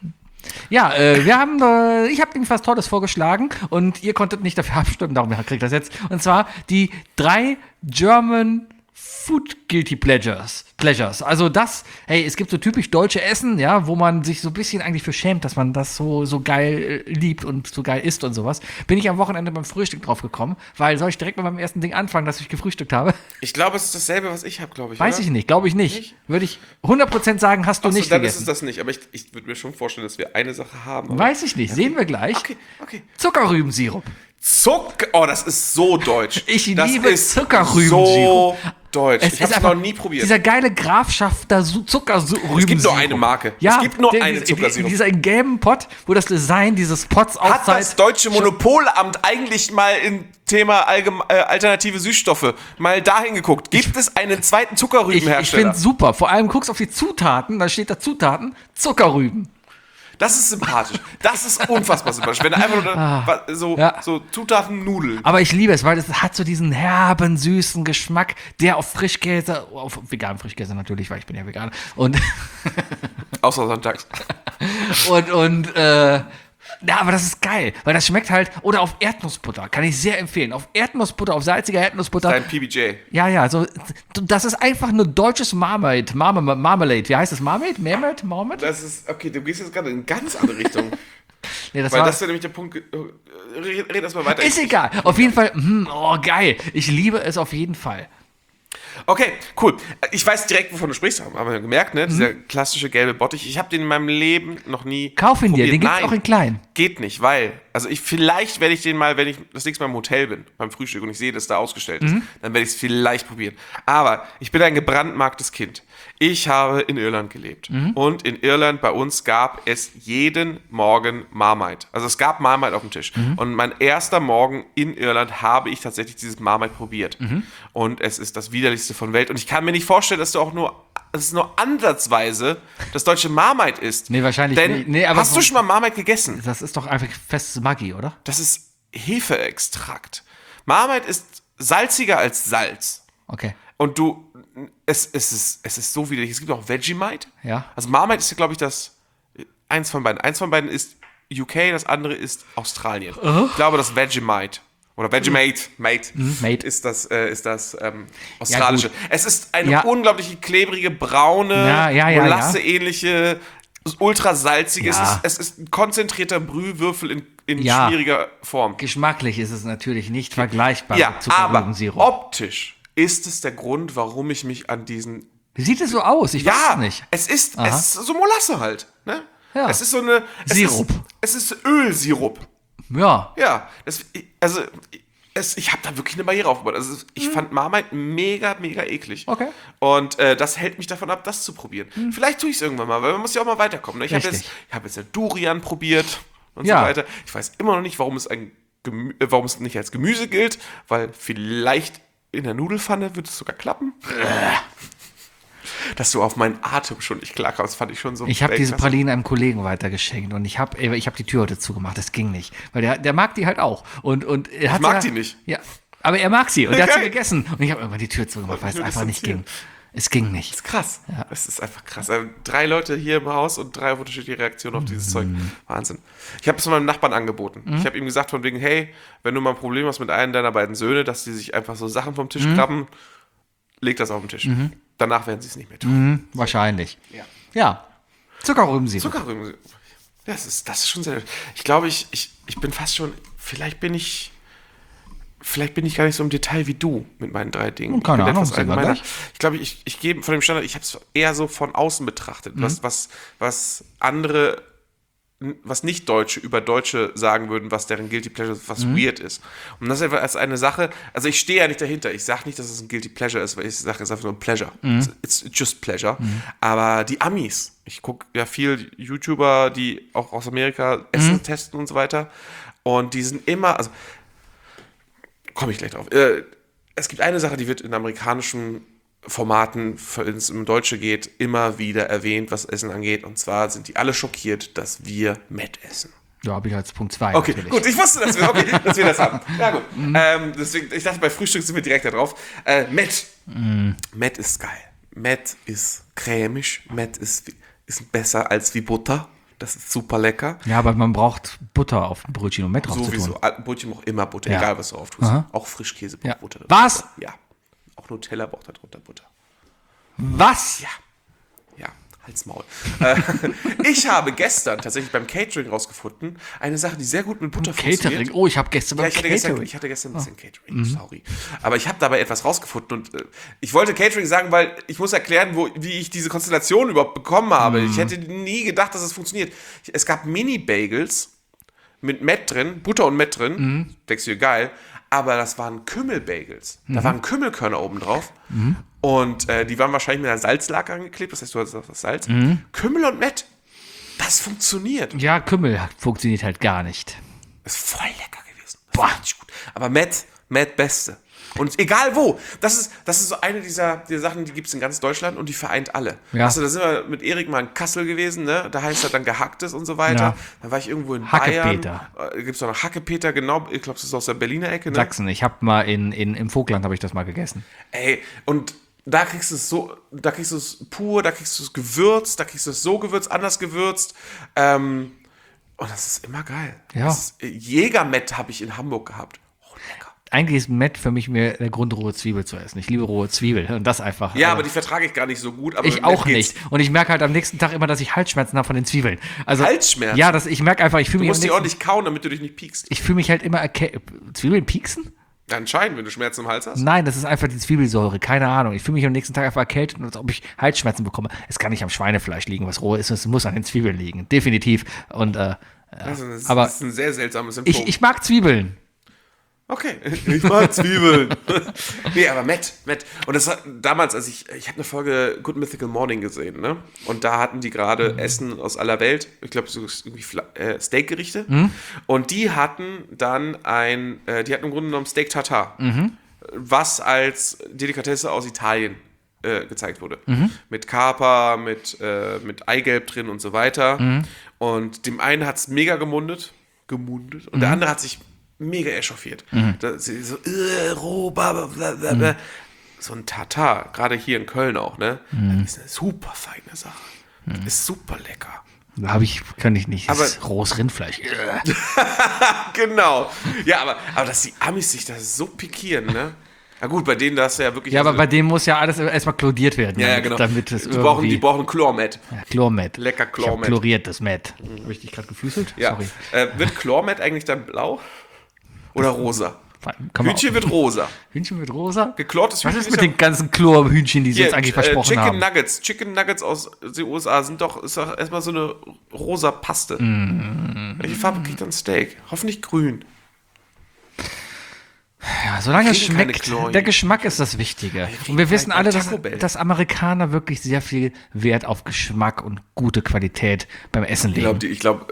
Ja, ich habe Ihnen was Tolles vorgeschlagen und ihr konntet nicht dafür abstimmen, darum kriegt das jetzt. Und zwar die 3 German Food Guilty Pleasures. Also es gibt so typisch deutsche Essen, ja, wo man sich so ein bisschen eigentlich für schämt, dass man das so geil liebt und so geil isst und sowas. Bin ich am Wochenende beim Frühstück drauf gekommen, weil soll ich direkt mit meinem ersten Ding anfangen, dass ich gefrühstückt habe? Ich glaube, es ist dasselbe, was ich habe, glaube ich. Weiß ich nicht, glaube ich nicht. Würde ich 100% sagen, hast du nicht dann gegessen. ist es das nicht, aber ich würde mir schon vorstellen, dass wir eine Sache haben. Weiß ich nicht, sehen wir gleich. Okay. Zuckerrübensirup. Das ist so deutsch. Ich liebe Zuckerrübensirup. So deutsch. Ich habe es noch nie probiert. Dieser geile Grafschafter Zuckerrübensirup. Es gibt nur eine Marke. Ja, es gibt nur eine Zuckersirup. Dieser in gelben Pott, wo das Design dieses Pots aussieht. Hat das deutsche Monopolamt eigentlich mal im Thema alternative Süßstoffe mal dahin geguckt? Gibt es einen zweiten Zuckerrübenhersteller? Ich finde es super. Vor allem guckst auf die Zutaten, da steht da Zutaten, Zuckerrüben. Das ist sympathisch. Das ist unfassbar sympathisch. Wenn du einfach nur so Zutaten Nudeln. Aber ich liebe es, weil es hat so diesen herben, süßen Geschmack, der auf Frischkäse, auf veganen Frischkäse natürlich, weil ich bin ja Veganer. Und außer sonntags. Ja, aber das ist geil, weil das schmeckt halt, oder auf Erdnussbutter, kann ich sehr empfehlen. Auf Erdnussbutter, auf salziger Erdnussbutter. Dein PBJ. Ja, so, das ist einfach nur deutsches Marmalade. Wie heißt das? Marmalade? Das ist, okay, du gehst jetzt gerade in eine ganz andere Richtung. Nee, das ist ja nämlich der Punkt, red erst mal weiter. Ist egal, auf jeden Fall, geil. Ich liebe es auf jeden Fall. Okay, cool. Ich weiß direkt, wovon du sprichst, haben wir gemerkt, ne? Dieser klassische gelbe Bottich. Ich habe den in meinem Leben noch nie Kauf ihn probiert. dir, den gibt's auch in klein. Geht nicht, weil, vielleicht werde ich den mal, wenn ich das nächste Mal im Hotel bin, beim Frühstück und ich sehe, dass da ausgestellt ist, dann werde ich es vielleicht probieren. Aber ich bin ein gebrandmarktes Kind. Ich habe in Irland gelebt. Und in Irland bei uns gab es jeden Morgen Marmite. Also es gab Marmite auf dem Tisch. Und mein erster Morgen in Irland habe ich tatsächlich dieses Marmite probiert. Und es ist das widerlichste von Welt. Und ich kann mir nicht vorstellen, dass es nur ansatzweise das deutsche Marmite ist. Nee, wahrscheinlich nicht. Nee, aber hast du schon mal Marmite gegessen? Das ist doch einfach festes Maggi, oder? Das ist Hefeextrakt. Marmite ist salziger als Salz. Okay. Und es ist so widerlich. Es gibt auch Vegemite. Ja. Also Marmite ist ja, glaube ich, eins von beiden. Eins von beiden ist UK, das andere ist Australien. Ich glaube, das Vegemite oder Vegemate Mate. ist das australische. Ja, es ist eine unglaublich klebrige, braune, Molasse-ähnliche, ultra salziges. Ja. Es ist ein konzentrierter Brühwürfel in Ja. schwieriger Form. Geschmacklich ist es natürlich nicht vergleichbar Ja, mit aber Zuckerrübensirup. optisch ist es der Grund, warum ich mich an diesen Wie sieht es so aus? Ich weiß es nicht. es ist so Molasse halt. Ne? Ja. Es ist so eine Sirup. Es ist Ölsirup. Ja. Ja, ich habe da wirklich eine Barriere aufgebaut. Also ich fand Marmite mega, mega eklig. Okay. Und das hält mich davon ab, das zu probieren. Vielleicht tue ich es irgendwann mal, weil man muss ja auch mal weiterkommen. Ne? Ich habe Richtig. jetzt ja Durian probiert und Ja. so weiter. Ich weiß immer noch nicht, warum es nicht als Gemüse gilt, weil vielleicht in der Nudelfanne wird es sogar klappen. Dass du auf meinen Atem schon nicht klar kommst, fand ich schon so. Ich habe diese Weltklasse. Pralinen einem Kollegen weitergeschenkt und ich hab die Tür heute zugemacht. Das ging nicht. Weil der mag die halt auch. Und er hat mag die nicht. Ja, aber er mag sie und der hat sie Geil. gegessen. Und ich habe irgendwann die Tür zugemacht, weil es nur einfach nicht distanzieren. ging. Es ging nicht. Das ist krass. Das ist einfach krass. 3 Leute hier im Haus und 3 unterschiedliche Reaktionen auf dieses Zeug. Wahnsinn. Ich habe es meinem Nachbarn angeboten. Ich habe ihm gesagt von wegen, hey, wenn du mal ein Problem hast mit einem deiner beiden Söhne, dass die sich einfach so Sachen vom Tisch krabben, leg das auf den Tisch. Danach werden sie es nicht mehr tun. Wahrscheinlich. Ja. Ja. Zuckerrübensirup. Zuckerrüben. Das ist schon sehr. Ich glaube, ich bin fast schon. Vielleicht bin ich gar nicht so im Detail wie du mit meinen 3 Dingen. Keine Ich bin Ahnung, etwas sehen wir allgemeiner. gleich. Ich glaube, ich gebe von dem Standard, ich habe es eher so von außen betrachtet, was andere, was Nicht-Deutsche über Deutsche sagen würden, was deren Guilty Pleasure ist, was weird ist. Und das ist einfach als eine Sache, also ich stehe ja nicht dahinter, ich sage nicht, dass es ein Guilty Pleasure ist, weil ich sage, es ist einfach nur ein Pleasure. It's just Pleasure. Aber die Amis, ich gucke ja viel YouTuber, die auch aus Amerika Essen testen und so weiter, und die sind immer, also komme ich gleich drauf. Es gibt eine Sache, die wird in amerikanischen Formaten, wenn es um Deutsche geht, immer wieder erwähnt, was Essen angeht. Und zwar sind die alle schockiert, dass wir Met essen. Ja, habe ich als Punkt 2. Okay, natürlich. gut, ich wusste, dass wir das haben. Ja, gut. Deswegen, ich dachte, bei Frühstück sind wir direkt da drauf. Met. Met ist geil. Met ist cremig. Met ist besser als wie Butter. Das ist super lecker. Ja, aber man braucht Butter auf dem Brötchen, um Met drauf zu Sowieso. tun. Brötchen braucht immer Butter, Ja. egal was du drauf tust. Aha. Auch Frischkäse braucht Ja. Butter. Was? Ja. Auch Nutella braucht darunter Butter. Was? Ja. Ja, halt's Maul. Ich habe gestern tatsächlich beim Catering rausgefunden, eine Sache, die sehr gut mit Butter Catering. funktioniert. Oh, ich habe gestern Ja, beim Catering. ich hatte gestern ein bisschen Catering, sorry. Aber ich habe dabei etwas rausgefunden und ich wollte Catering sagen, weil ich muss erklären, wie ich diese Konstellation überhaupt bekommen habe. Ich hätte nie gedacht, dass es funktioniert. Es gab Mini-Bagels mit Met drin, Butter und Met drin. Denkst du dir, geil. Aber das waren Kümmel-Bagels. Da waren Kümmelkörner oben drauf. Und die waren wahrscheinlich mit einer Salzlake angeklebt. Das heißt, du hast das Salz. Kümmel und Met. Das funktioniert. Ja, Kümmel funktioniert halt gar nicht. Das ist voll lecker gewesen. Das war richtig gut. Aber Met Beste. Und egal wo. Das ist so eine dieser Sachen, die gibt es in ganz Deutschland und die vereint alle. Ja. Also, da sind wir mit Erik mal in Kassel gewesen, ne? Da heißt das dann Gehacktes und so weiter. Ja. Dann war ich irgendwo in Hackepeter. Bayern. Gibt es auch noch Hackepeter, genau. Ich glaube, das ist aus der Berliner Ecke, ne? Sachsen. Ich habe mal im Vogtland habe ich das mal gegessen. Ey, und da kriegst du es so, da kriegst du es pur, da kriegst du es gewürzt, da kriegst du es so gewürzt, anders gewürzt. Und das ist immer geil. Ja. Jägermett habe ich in Hamburg gehabt. Oh, lecker. Eigentlich ist Met für mich mehr der Grund, rohe Zwiebel zu essen. Ich liebe rohe Zwiebel und das einfach. Ja, aber die vertrage ich gar nicht so gut. Aber ich mit auch Met geht's. nicht. Und ich merke halt am nächsten Tag immer, dass ich Halsschmerzen habe von den Zwiebeln. Also, Halsschmerzen? Ja, ich merke einfach, ich fühle Du mich musst die am nächsten, ordentlich kauen, damit du dich nicht piekst. ich fühle mich halt immer Zwiebeln pieksen? Anscheinend, wenn du Schmerzen im Hals hast. Nein, das ist einfach die Zwiebelsäure, keine Ahnung. Ich fühle mich am nächsten Tag einfach erkältet und als ob ich Halsschmerzen bekomme. Es kann nicht am Schweinefleisch liegen, was roh ist, es muss an den Zwiebeln liegen, definitiv. Und Also das aber ist ein sehr seltsames Symptom. ich mag Zwiebeln. Okay, ich mag Zwiebeln. Nee, aber Met. Und das war damals, als ich habe eine Folge Good Mythical Morning gesehen, ne? Und da hatten die gerade Essen aus aller Welt. Ich glaube, so irgendwie Steakgerichte. Und die hatten dann die hatten im Grunde genommen Steak Tartar. Was als Delikatesse aus Italien gezeigt wurde. Mit Kaper, mit Eigelb drin und so weiter. Und dem einen hat es mega gemundet. Und der andere hat sich mega echauffiert. So, roh, blablabla. so ein Tatar, gerade hier in Köln auch, ne? Das ist eine super feine Sache. Ist super lecker. Kann ich nicht. Das Aber- ist rohes Rindfleisch. Genau. Ja, aber dass die Amis sich das so pikieren, ne? Na gut, bei denen das ja wirklich... Ja, aber also- bei dem muss ja alles erstmal chloriert werden. ja, genau. Damit es die brauchen irgendwie... Chlormet. Chlormet. Lecker Ich hab Chlormet. chloriertes Met. Habe ich dich gerade gefüßelt? Ja. Sorry. Wird Chlormet eigentlich dann blau? Oder rosa? Kann man Hühnchen wird rosa. Hühnchen mit rosa? Geklortes Was Hühnchen ist mit den ganzen Chlorhühnchen, die sie jetzt eigentlich versprochen Chicken haben? Nuggets. Chicken Nuggets aus den USA ist doch erstmal so eine rosa Paste. Welche Farbe kriegt dann Steak? Hoffentlich grün. Ja, solange es kriegen keine schmeckt. Chlorien. Der Geschmack ist das Wichtige. kriegen Und wir wissen kein alle, Taco Bell. dass Amerikaner wirklich sehr viel Wert auf Geschmack und gute Qualität beim Essen legen. Ich glaube,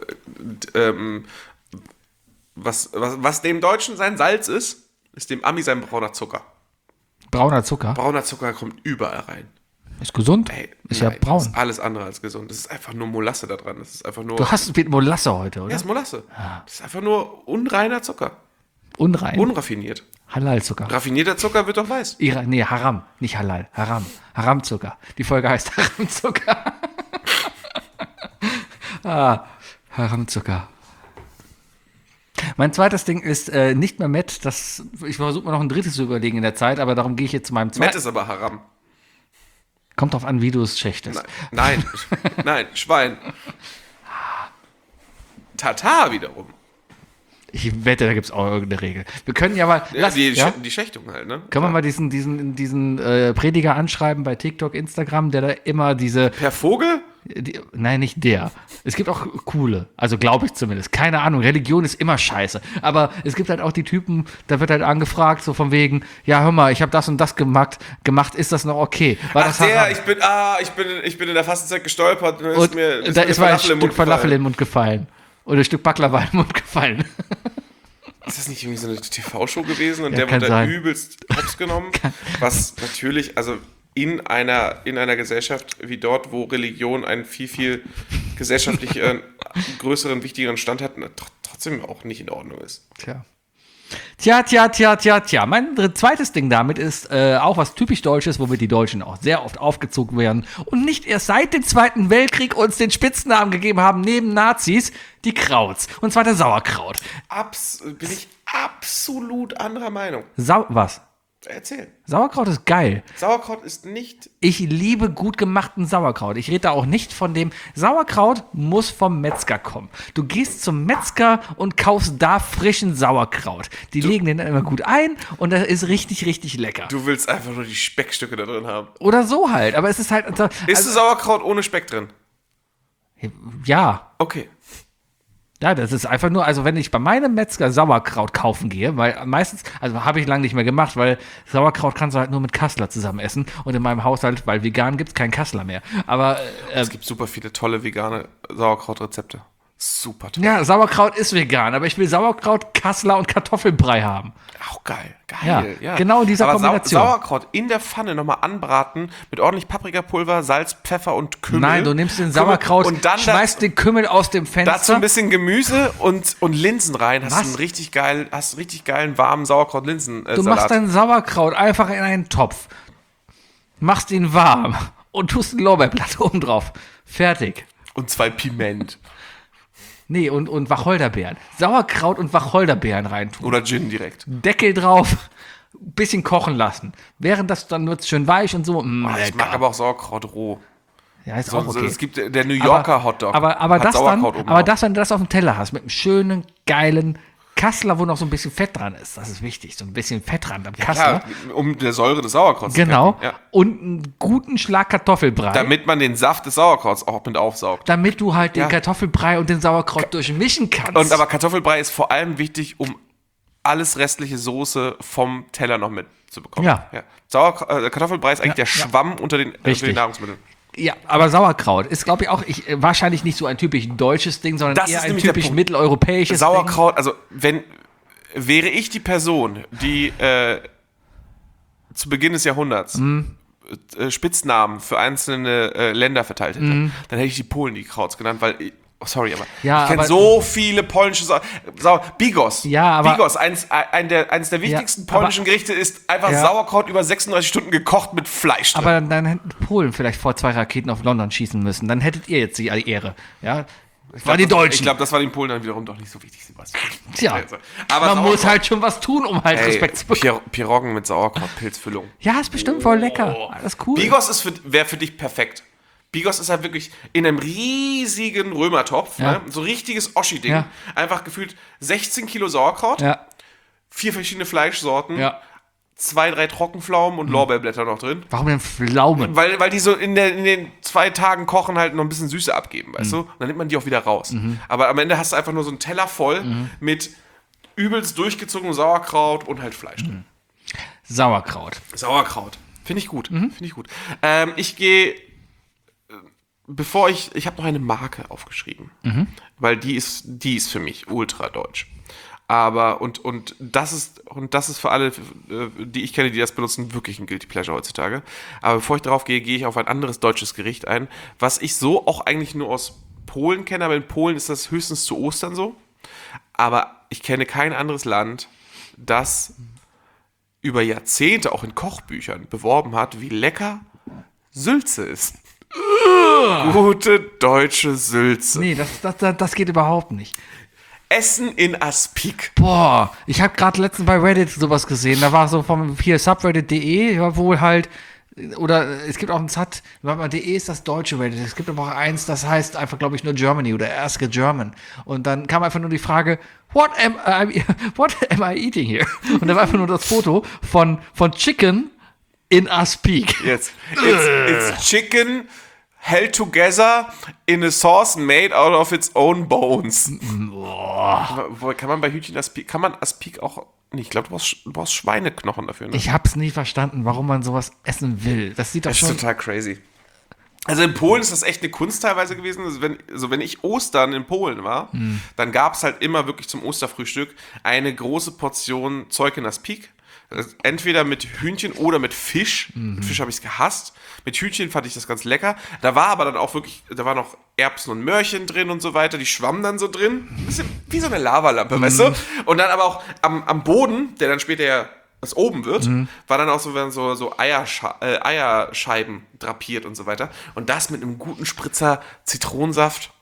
was dem Deutschen sein Salz ist dem Ami sein brauner Zucker. Brauner Zucker Brauner Zucker kommt überall rein. ist gesund. Ey, Ist ja nein, braun. Das ist alles andere als gesund. Das ist einfach nur Molasse da dran. Das ist einfach nur. Du hast mit Molasse heute, Ja, oder? das ist Molasse. Das ist einfach nur unreiner Zucker. Unrein. Unraffiniert. Halal-Zucker. Raffinierter Zucker wird doch weiß. Nee, Haram. Nicht Halal. Haram. Haram-Zucker. Die Folge heißt Haram-Zucker. Haram-Zucker. Mein zweites Ding ist nicht mehr Met. Ich versuche mir noch ein drittes zu überlegen in der Zeit, aber darum gehe ich jetzt zu meinem Met zweiten. ist aber Haram. Kommt drauf an, wie du es schächtest. Nein, nein, Schwein. Tatar wiederum. Ich wette, da gibt es auch irgendeine Regel. Wir können ja mal. Die Schächtung halt, ne? Können wir mal diesen Prediger anschreiben bei TikTok, Instagram, der da immer diese. Per Vogel? Nein, nicht der. Es gibt auch coole. Also glaube ich zumindest. Keine Ahnung. Religion ist immer scheiße. Aber es gibt halt auch die Typen, da wird halt angefragt, so von wegen, ja, hör mal, ich habe das und das gemacht. Ist das noch okay? War das haram? Ich bin in der Fastenzeit gestolpert und Und da ist mal ein Falafel im Stück Mund Falafel gefallen. im Mund gefallen. Oder ein Stück Baklava im Mund gefallen. Ist das nicht irgendwie so eine TV-Show gewesen und Ja, der kann wurde da sein. übelst hops genommen? Was natürlich, also in einer Gesellschaft wie dort, wo Religion einen viel gesellschaftlich größeren, wichtigeren Stand hat, trotzdem auch nicht in Ordnung ist. Tja. Mein zweites Ding damit ist auch was typisch Deutsches, womit die Deutschen auch sehr oft aufgezogen werden und nicht erst seit dem Zweiten Weltkrieg uns den Spitznamen gegeben haben, neben Nazis, die Krauts. Und zwar der Sauerkraut. Bin ich absolut anderer Meinung. Was? Erzähl. Sauerkraut ist geil. Sauerkraut ist nicht... Ich liebe gut gemachten Sauerkraut. Ich rede da auch nicht von dem. Sauerkraut muss vom Metzger kommen. Du gehst zum Metzger und kaufst da frischen Sauerkraut. Die legen den dann immer gut ein und das ist richtig, richtig lecker. Du willst einfach nur die Speckstücke da drin haben. Oder so halt. Aber es ist halt. Ist Sauerkraut ohne Speck drin? Ja. Okay. Ja, das ist einfach nur, also wenn ich bei meinem Metzger Sauerkraut kaufen gehe, weil meistens, also habe ich lange nicht mehr gemacht, weil Sauerkraut kannst du halt nur mit Kassler zusammen essen und in meinem Haushalt, weil vegan gibt es keinen Kassler mehr. Aber Es gibt super viele tolle vegane Sauerkrautrezepte. Super toll. ja, Sauerkraut ist vegan, aber ich will Sauerkraut, Kassler und Kartoffelbrei haben. Auch geil. Ja, Geil. Ja, genau in dieser Aber Kombination. Sauerkraut in der Pfanne nochmal anbraten mit ordentlich Paprikapulver, Salz, Pfeffer und Kümmel. Nein, du nimmst den Kümmel Sauerkraut, und dann schmeißt den Kümmel aus dem dazu ein Fenster. bisschen Gemüse und Linsen rein. Hast Was? einen richtig geilen warmen Sauerkraut-Linsen-Salat. Du machst dein Sauerkraut einfach in einen Topf, machst ihn warm und tust ein Lorbeerblatt oben drauf. Fertig. und 2 Piment. Nee, und Wacholderbeeren. Sauerkraut und Wacholderbeeren reintun. Oder Gin direkt. Deckel drauf, bisschen kochen lassen. Während das dann wird schön weich und so. Ich mag aber auch Sauerkraut roh. ja, ist So, auch okay. Es gibt der New Yorker Hotdog. Aber hat das dann, Sauerkraut oben aber drauf. das, wenn du das auf dem Teller hast, mit einem schönen, geilen Kassler, wo noch so ein bisschen Fett dran ist. Das ist wichtig. So ein bisschen Fett dran am Kassler. Klar, um der Säure des Sauerkrauts Genau. zu treffen. Ja. Und einen guten Schlag Kartoffelbrei. Damit man den Saft des Sauerkrauts auch mit aufsaugt. Damit du halt den Ja. Kartoffelbrei und den Sauerkraut durchmischen kannst. Und aber Kartoffelbrei ist vor allem wichtig, um alles restliche Soße vom Teller noch mitzubekommen. Ja. Kartoffelbrei ist eigentlich der Schwamm unter den Nahrungsmitteln. Ja, aber Sauerkraut ist, glaube ich, auch wahrscheinlich nicht so ein typisch deutsches Ding, sondern Das eher ist ein nämlich der typisch Punkt. mitteleuropäisches Sauerkraut, also wäre ich die Person, die zu Beginn des Jahrhunderts Mhm. Spitznamen für einzelne Länder verteilt hätte, dann hätte ich die Polen die Krauts genannt, weil sorry, aber Ja, ich kenne aber- so viele polnische Bigos. Ja, aber- Bigos, eines der wichtigsten aber- polnischen Gerichte ist einfach Ja. Sauerkraut über 36 Stunden gekocht mit Fleisch drin. Aber dann hätten Polen vielleicht vor 2 Raketen auf London schießen müssen. Dann hättet ihr jetzt die Ehre. Ja, war die Deutschen. Ich glaube, das war den Polen dann wiederum doch nicht so wichtig, Sebastian. Tja, Also, aber man Sauerkraut- muss halt schon was tun, um halt Respekt zu bekommen. Piroggen mit Sauerkraut-Pilzfüllung. Ja, ist bestimmt voll lecker. Alles cool. Bigos wäre für dich perfekt. Bigos ist halt wirklich in einem riesigen Römertopf, Ja. ne? So richtiges Oschi-Ding. Ja. Einfach gefühlt 16 Kilo Sauerkraut, Ja, 4 verschiedene Fleischsorten, ja. 2, 3 Trockenpflaumen und Lorbeerblätter noch drin. Warum denn Pflaumen? Weil die so in den 2 Tagen kochen halt noch ein bisschen Süße abgeben, weißt du? Und dann nimmt man die auch wieder raus. Aber am Ende hast du einfach nur so einen Teller voll mit übelst durchgezogenem Sauerkraut und halt Fleisch drin. Sauerkraut. Sauerkraut. Finde ich gut. Finde ich gut. Ich gehe, ich habe noch eine Marke aufgeschrieben, weil die ist für mich ultra deutsch. Aber und das ist für alle, die ich kenne, die das benutzen, wirklich ein Guilty Pleasure heutzutage. Aber bevor ich darauf gehe, gehe ich auf ein anderes deutsches Gericht ein, was ich so auch eigentlich nur aus Polen kenne. Aber in Polen ist das höchstens zu Ostern so. Aber ich kenne kein anderes Land, das über Jahrzehnte auch in Kochbüchern beworben hat, wie lecker Sülze ist. Gute deutsche Sülze. Nee, das geht überhaupt nicht. Essen in Aspik. Boah, ich habe gerade letztens bei Reddit sowas gesehen. Da war so vom hier subreddit.de, ja, wohl halt, oder es gibt auch ein .de ist das deutsche Reddit. Es gibt aber auch eins, das heißt einfach, glaube ich, nur Germany oder Ask a German. Und dann kam einfach nur die Frage, what am I eating here? Und da war einfach nur das Foto von Chicken in Aspik. Jetzt. It's chicken held together in a sauce made out of its own bones. Kann man bei Hühnchen Aspik, kann man Aspik auch, nee, ich glaube, du brauchst Schweineknochen dafür. Ne? Ich hab's nie verstanden, warum man sowas essen will. Das sieht doch Das schon... ist total crazy. Also in Polen ist das echt eine Kunst teilweise gewesen. Also wenn ich Ostern in Polen war, dann gab es halt immer wirklich zum Osterfrühstück eine große Portion Zeug in Aspik. Entweder mit Hühnchen oder mit Fisch. Mit Fisch habe ich es gehasst. Mit Hühnchen fand ich das ganz lecker. Da war aber dann auch wirklich, da war noch Erbsen und Möhrchen drin und so weiter. Die schwammen dann so drin. Ein bisschen wie so eine Lavalampe, weißt du? Und dann aber auch am Boden, der dann später ja das oben wird, war dann auch so Eierscheiben drapiert und so weiter. Und das mit einem guten Spritzer Zitronensaft.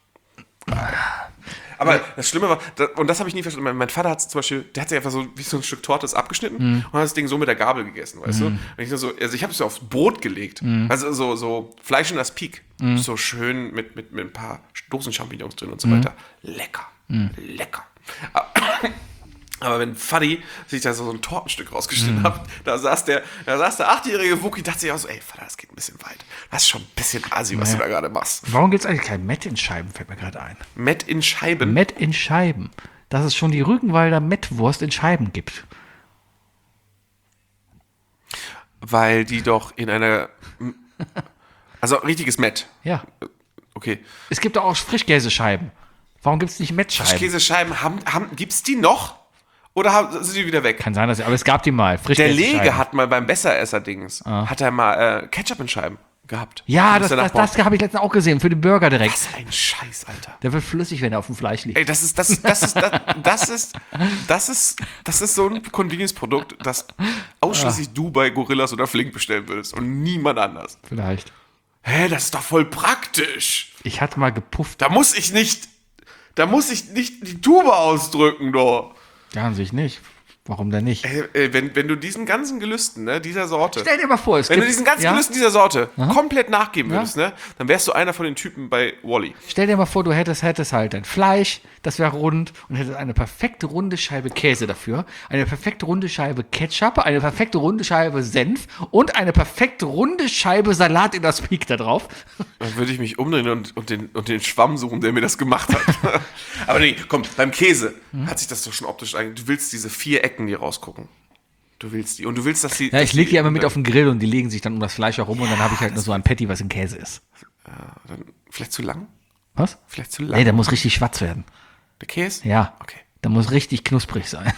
Aber das Schlimme war, und das habe ich nie verstanden, mein Vater hat zum Beispiel, der hat sich einfach so wie so ein Stück Torte abgeschnitten und hat das Ding so mit der Gabel gegessen, weißt du? Und ich so, also ich habe es so aufs Brot gelegt, also so Fleisch in Aspik, so schön mit ein paar Dosen-Champignons drin und so weiter. Lecker, lecker. Aber wenn Fadi sich da so ein Tortenstück rausgeschnitten hat, da saß der 8-jährige Wookie, dachte sich auch so, ey, Vater, das geht ein bisschen weit. Das ist schon ein bisschen assi, was du da gerade machst. Warum gibt's eigentlich kein Mett in Scheiben, fällt mir gerade ein. Mett in Scheiben. Mett in Scheiben. Dass es schon die Rügenwalder Mettwurst in Scheiben gibt. Weil die doch in einer, also richtiges Mett. Ja. Okay. Es gibt doch auch Frischkäsescheiben. Warum gibt's nicht Mettscheiben? Käsescheiben, gibt's die noch? Oder sind die wieder weg? Kann sein, aber es gab die mal. Der Frischkäsescheiben. Lege hat mal beim Besseresser-Dings, hat er mal Ketchup in Scheiben gehabt. Ja, Muss das der Nachbar- habe ich letztens auch gesehen, für den Burger direkt. Was ein Scheiß, Alter. Der wird flüssig, wenn er auf dem Fleisch liegt. Ey, das ist so ein Convenience-Produkt, das ausschließlich du bei Gorillas oder Flink bestellen würdest und niemand anders. Vielleicht. Hä, das ist doch voll praktisch. Ich hatte mal gepufft. Da muss ich nicht die Tube ausdrücken, doch. Ja, an sich nicht. Warum denn nicht? Wenn du diesen ganzen Gelüsten, ne, dieser Sorte, Stell dir mal vor, wenn du diesen ganzen Gelüsten dieser Sorte komplett nachgeben würdest, ne, dann wärst du einer von den Typen bei Wall-E. Stell dir mal vor, du hättest halt dein Fleisch, das wäre rund und hättest eine perfekte runde Scheibe Käse dafür, eine perfekte runde Scheibe Ketchup, eine perfekte runde Scheibe Senf und eine perfekte runde Scheibe Salat in das Peak da drauf. Dann würde ich mich umdrehen und den Schwamm suchen, der mir das gemacht hat. Aber nee, komm, beim Käse hat sich das doch schon optisch eigentlich. Du willst diese 4 Ecken, die rausgucken. Du willst die. Und du willst, dass die. Ja, ich lege die einmal mit auf den Grill und die legen sich dann um das Fleisch herum und dann habe ich halt nur so ein Patty, was in Käse ist. Dann vielleicht zu lang? Was? Vielleicht zu lang? Nee, der muss richtig schwarz werden. Der Käse? Ja. Okay. Der muss richtig knusprig sein.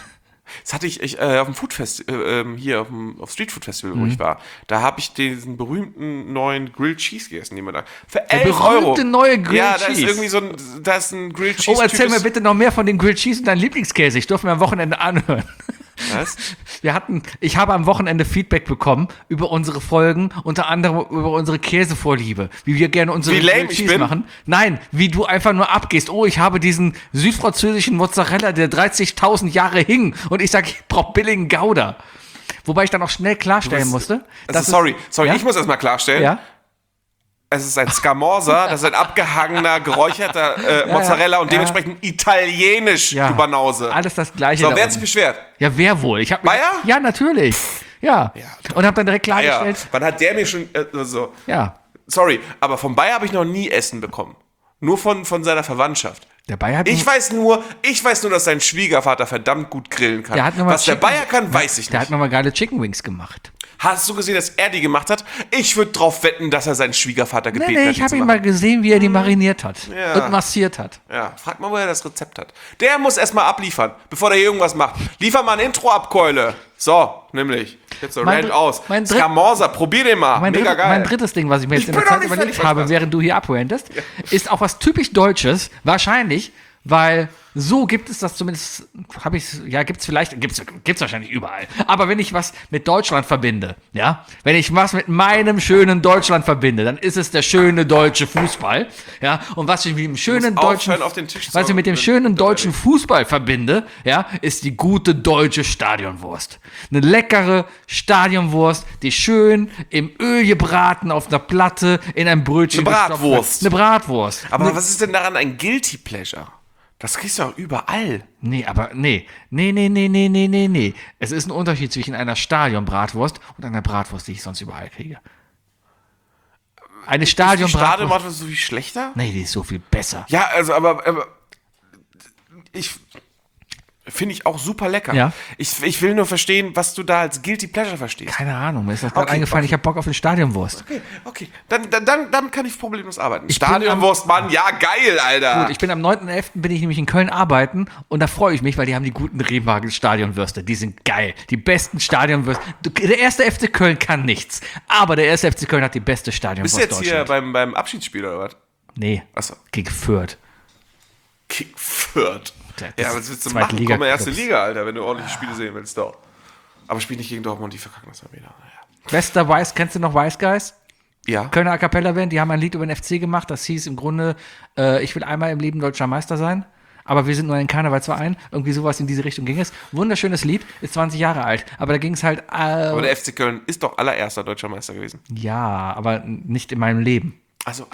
Das hatte ich auf dem Foodfest, hier auf Street Food Festival, wo ich war. Da habe ich diesen berühmten neuen Grilled Cheese gegessen, den man da für 11 Euro. Neue Grilled Ja, Cheese. da ist irgendwie da ist ein Grilled Cheese. Oh, erzähl mir bitte noch mehr von den Grilled Cheese und deinen Lieblingskäse. Ich durfte mir am Wochenende anhören. Was? Ich habe am Wochenende Feedback bekommen über unsere Folgen, unter anderem über unsere Käsevorliebe, wie wir gerne unsere lame Grilled ich Cheese bin? machen. Nein, wie du einfach nur abgehst. Oh, ich habe diesen südfranzösischen Mozzarella, der 30.000 Jahre hing und ich sage, ich brauche billigen Gouda. Wobei ich dann auch schnell klarstellen musste. Sorry, ja? ich muss erstmal klarstellen. Ja? Es ist ein Scamorza, das ist ein abgehangener, geräucherter Mozzarella und dementsprechend italienisch Kubernause. Alles das Gleiche. So, da wer hat sich unten. beschwert? Ja, wer wohl? Bayer? Ja, natürlich. Ja. Und habe dann direkt Ja, klargestellt. wann hat der mir schon so? Ja. Sorry, aber vom Bayer habe ich noch nie Essen bekommen. Nur von seiner Verwandtschaft. Der Bayer hat Ich weiß nur, dass sein Schwiegervater verdammt gut grillen kann. Was der Bayer kann, weiß ich Der hat nicht. nochmal geile Chicken Wings gemacht. Hast du gesehen, dass er die gemacht hat? Ich würde drauf wetten, dass er seinen Schwiegervater gebeten hat. Ich die habe zu ihn machen. mal gesehen, wie er die mariniert hat Ja. und massiert hat. Ja, frag mal, wo er das Rezept hat. Der muss erstmal abliefern, bevor der hier irgendwas macht. Liefer mal ein Intro ab, Keule. So, nämlich. Jetzt so Mein Rand Dr- aus. mein Dritt- Scamorza, probier den mal. Mega geil. Mein drittes Ding, was ich mir jetzt in der bin noch Zeit nicht überlegt fertig, habe, was? während du hier abrandest, ist auch was typisch Deutsches, wahrscheinlich, weil so gibt es das zumindest, gibt's wahrscheinlich überall. Aber wenn ich was mit Deutschland verbinde, ja, wenn ich was mit meinem schönen Deutschland verbinde, dann ist es der schöne deutsche Fußball, ja, und was ich mit dem schönen deutschen, aufhören, auf den Tisch zu was ich mit dem hauen, schönen deutschen Fußball verbinde, ja, ist die gute deutsche Stadionwurst. Eine leckere Stadionwurst, die schön im Öl gebraten auf einer Platte in ein Brötchen Eine gestopft Bratwurst. wird. Eine Bratwurst. Aber was ist denn daran ein Guilty Pleasure? Das kriegst du auch überall. Nee. Es ist ein Unterschied zwischen einer Stadionbratwurst und einer Bratwurst, die ich sonst überall kriege. Eine Die Stadionbratwurst. Stadionbratwurst so viel schlechter? Nee, die ist so viel besser. Ja, also, aber ich finde ich auch super lecker. Ja. Ich will nur verstehen, was du da als Guilty Pleasure verstehst. Keine Ahnung, mir ist das gerade Okay, eingefallen, okay. ich habe Bock auf eine Stadionwurst. Okay. Damit kann ich problemlos arbeiten. Stadionwurst, Mann, ja, geil, Alter. Gut, ich bin am 9.11. bin ich nämlich in Köln arbeiten und da freue ich mich, weil die haben die guten Rehmagen Stadionwürste. Die sind geil. Die besten Stadionwürste. Der erste FC Köln kann nichts, aber der erste FC Köln hat die beste Bist Stadionwurst du jetzt hier Deutschlands. beim Abschiedsspiel oder was? Nee, Achso. gegen Fürth. Kick Fürth. Das Ja, ist was willst du zweite machen? Liga Komm mal erste Clubs. Liga, Alter, wenn du ordentliche Spiele sehen willst, doch. Aber spiel nicht gegen Dortmund, die verkacken das mal wieder. Naja. Bester Wise, kennst du noch Wise Guys? Ja. Kölner A Cappella Band, die haben ein Lied über den FC gemacht, das hieß im Grunde, ich will einmal im Leben deutscher Meister sein, aber wir sind nur ein Karnevalsverein, irgendwie sowas in diese Richtung ging es. Wunderschönes Lied, ist 20 Jahre alt, aber da ging es halt, Aber der FC Köln ist doch allererster deutscher Meister gewesen. ja, aber nicht in meinem Leben. Also,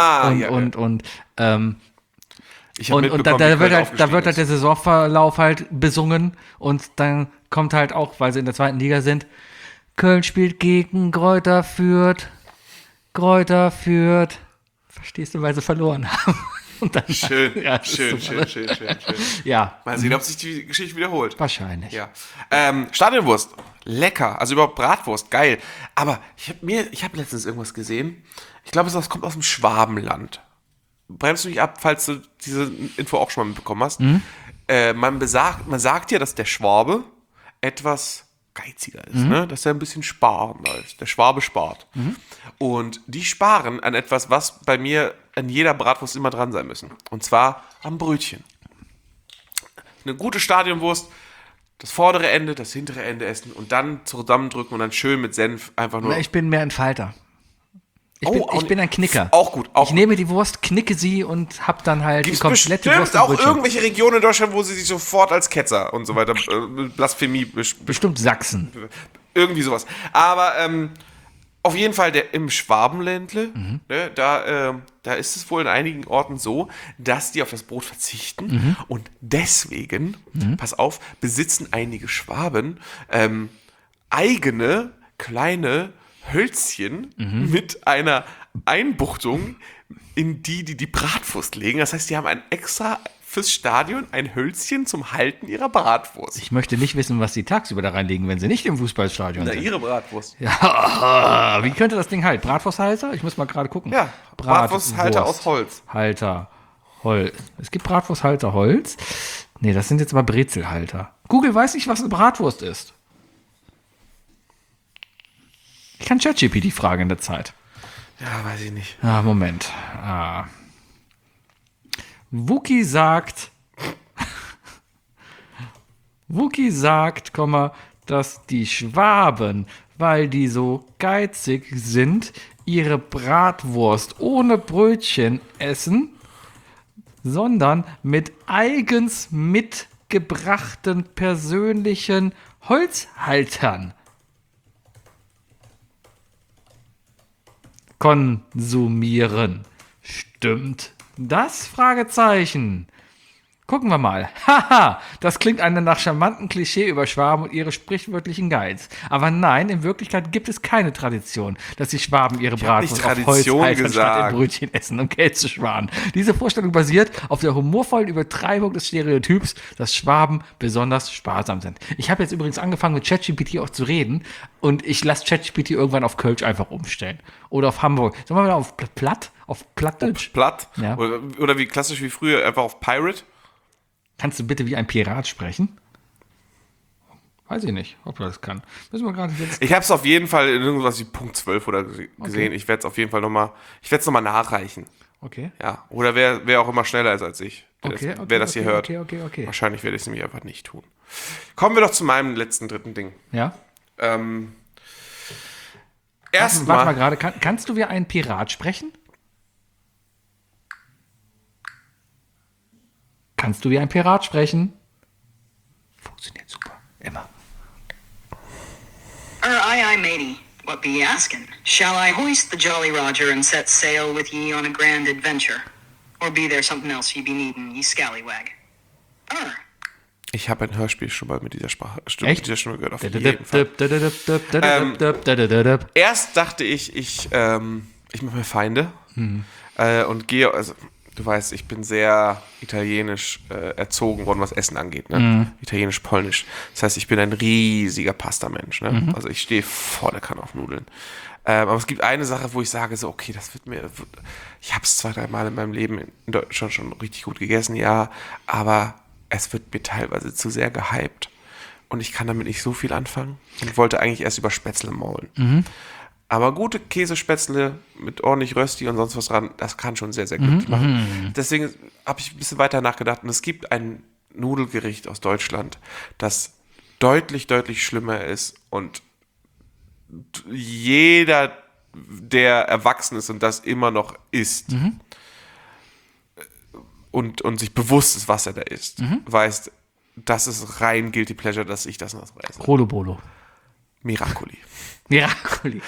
ich hab Und mitbekommen, da wie wird Köln halt der aufgestiegen ist. Saisonverlauf halt besungen und dann kommt halt auch, weil sie in der zweiten Liga sind, Köln spielt gegen Greuther Fürth. Verstehst du, weil sie verloren haben. Und dann, Schön, Ja, das ist schön. Ja, Mal sehen, ob sich die Geschichte wiederholt. wahrscheinlich. Ja. Stadionwurst, lecker. Also überhaupt Bratwurst, geil. Aber ich habe letztens irgendwas gesehen. Ich glaube, das kommt aus dem Schwabenland. Bremst du nicht ab, falls du diese Info auch schon mal mitbekommen hast. Man sagt ja, dass der Schwabe etwas geiziger ist, ne? Dass er ein bisschen sparender ist. Der Schwabe spart. Und die sparen an etwas, was bei mir an jeder Bratwurst immer dran sein müssen. Und zwar am Brötchen. Eine gute Stadionwurst, das vordere Ende, das hintere Ende essen und dann zusammendrücken und dann schön mit Senf einfach nur. Na, ich bin mehr ein Falter. Ich auch bin ein Knicker. Auch gut. Ich nehme die Wurst, knicke sie und hab dann halt Gibt's die komplette bestimmt Wurst im auch Brötchen. irgendwelche Regionen in Deutschland, wo sie sich sofort als Ketzer und so weiter, Blasphemie, Bestimmt Sachsen. irgendwie sowas. Aber auf jeden Fall im Schwabenländle, ne, da ist es wohl in einigen Orten so, dass die auf das Brot verzichten und deswegen, pass auf, besitzen einige Schwaben eigene kleine Hölzchen mit einer Einbuchtung, in die Bratwurst legen. Das heißt, die haben extra fürs Stadion ein Hölzchen zum Halten ihrer Bratwurst. Ich möchte nicht wissen, was sie tagsüber da reinlegen, wenn sie nicht im Fußballstadion Na, sind. ihre Bratwurst. Ja, wie könnte das Ding halten? Bratwursthalter? Ich muss mal gerade gucken. Ja, Bratwursthalter aus Holz. Halter, Holz. Es gibt Bratwursthalter Holz. Nee, das sind jetzt aber Brezelhalter. Google weiß nicht, was eine Bratwurst ist. Ich kann ChatGPT fragen in der Zeit. Ja, weiß ich nicht. Moment. Wookie sagt, dass die Schwaben, weil die so geizig sind, ihre Bratwurst ohne Brötchen essen, sondern mit eigens mitgebrachten persönlichen Holzhaltern konsumieren. Stimmt das? Fragezeichen. Gucken wir mal. Haha, das klingt nach charmanten Klischee über Schwaben und ihre sprichwörtlichen Geiz. Aber nein, in Wirklichkeit gibt es keine Tradition, dass die Schwaben ihre Bratwurst auf Holzhaltern statt in Brötchen essen, um Geld zu sparen. Diese Vorstellung basiert auf der humorvollen Übertreibung des Stereotyps, dass Schwaben besonders sparsam sind. Ich habe jetzt übrigens angefangen, mit ChatGPT auch zu reden und ich lasse ChatGPT irgendwann auf Kölsch einfach umstellen. Oder auf Hamburg. Sollen wir mal auf Platt? Auf Plattdeutsch? Platt? Ja. Oder wie klassisch wie früher, einfach auf Pirate? Kannst du bitte wie ein Pirat sprechen? Weiß ich nicht, ob er das kann. Müssen wir gerade jetzt. Ich habe es auf jeden Fall in irgendwas wie Punkt 12 oder gesehen. Okay. Ich werde es auf jeden Fall nochmal nachreichen. Okay. Ja, oder wer auch immer schneller ist als ich. Wer das hier hört. Okay. Wahrscheinlich werde ich es nämlich einfach nicht tun. Kommen wir doch zu meinem letzten dritten Ding. Ja. Erstmal. Warte mal gerade, kannst du wie ein Pirat sprechen? Kannst du wie ein Pirat sprechen? Funktioniert super. Immer. Aye, matey. What be ye asking? Shall I hoist the Jolly Roger and set sail with ye on a grand adventure? Or be there something else ye be needin', ye scallywag? Ich habe ein Hörspiel schon mal mit dieser Stimme gehört. Auf jeden Fall. Erst dachte ich mache mir Feinde und gehe, also du weißt, ich bin sehr italienisch erzogen worden, was Essen angeht, ne? Italienisch-polnisch. Das heißt, ich bin ein riesiger Pasta-Mensch, ne? Also ich stehe volle Kanne auf Nudeln. Aber es gibt eine Sache, wo ich sage so, okay, ich habe es 2-3 Mal in meinem Leben in Deutschland schon richtig gut gegessen, ja, aber es wird mir teilweise zu sehr gehypt und ich kann damit nicht so viel anfangen und wollte eigentlich erst über Spätzle maulen. Aber gute Käsespätzle mit ordentlich Rösti und sonst was dran, das kann schon sehr, sehr glücklich machen. Deswegen habe ich ein bisschen weiter nachgedacht und es gibt ein Nudelgericht aus Deutschland, das deutlich, deutlich schlimmer ist und jeder, der erwachsen ist und das immer noch isst und sich bewusst ist, was er da isst, weiß, das ist rein Guilty Pleasure, dass ich das noch esse. Rolo Bolo. Miracoli. Miracoli.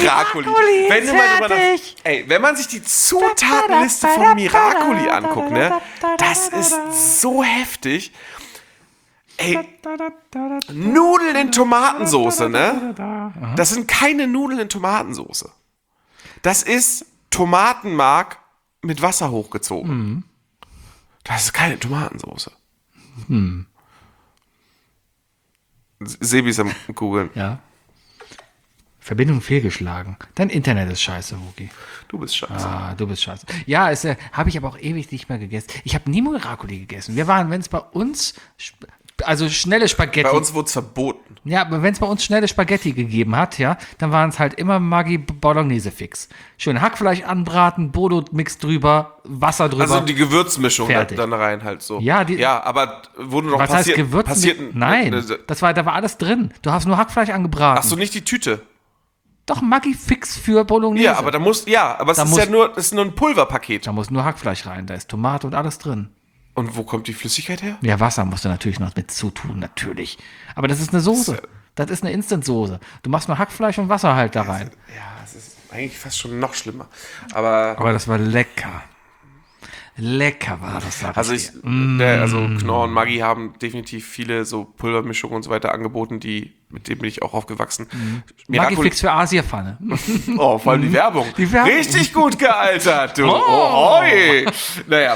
Wenn man sich die Zutatenliste von Miracoli anguckt, ne, das ist so heftig. Ey, Nudeln in Tomatensoße, ne? Das sind keine Nudeln in Tomatensoße. Das ist Tomatenmark mit Wasser hochgezogen. Das ist keine Tomatensoße. Sebi ist am Googeln. Ja. Verbindung fehlgeschlagen. Dein Internet ist scheiße, Wookie. Du bist scheiße. Du bist scheiße. Ja, habe ich aber auch ewig nicht mehr gegessen. Ich habe nie Miracoli gegessen. Wenn es bei uns, also schnelle Spaghetti. Bei uns wurde es verboten. Ja, aber wenn es bei uns schnelle Spaghetti gegeben hat, ja, dann waren es halt immer Maggi Bolognese fix. Schön Hackfleisch anbraten, Bodo-Mix drüber, Wasser drüber. Also die Gewürzmischung fertig. Dann rein halt so. Ja, aber wurde noch was heißt Gewürzen? Nein, da war alles drin. Du hast nur Hackfleisch angebraten. Ach so, nicht die Tüte. Doch, Maggi fix für Bolognese. Ja, aber es ist nur ein Pulverpaket. Da muss nur Hackfleisch rein, da ist Tomate und alles drin. Und wo kommt die Flüssigkeit her? Ja, Wasser musst du natürlich noch mit zutun, natürlich. Aber das ist eine Soße. Das ist eine Instant-Soße. Du machst nur Hackfleisch und Wasser halt da rein. Ja, es ist eigentlich fast schon noch schlimmer. Aber das war lecker. Lecker war das. Also Knorr und Maggi haben definitiv viele so Pulvermischungen und so weiter angeboten, mit denen bin ich auch aufgewachsen. Maggi fix für Asiapfanne. Oh, vor allem die Werbung. Richtig gut gealtert, du. Oi. Naja.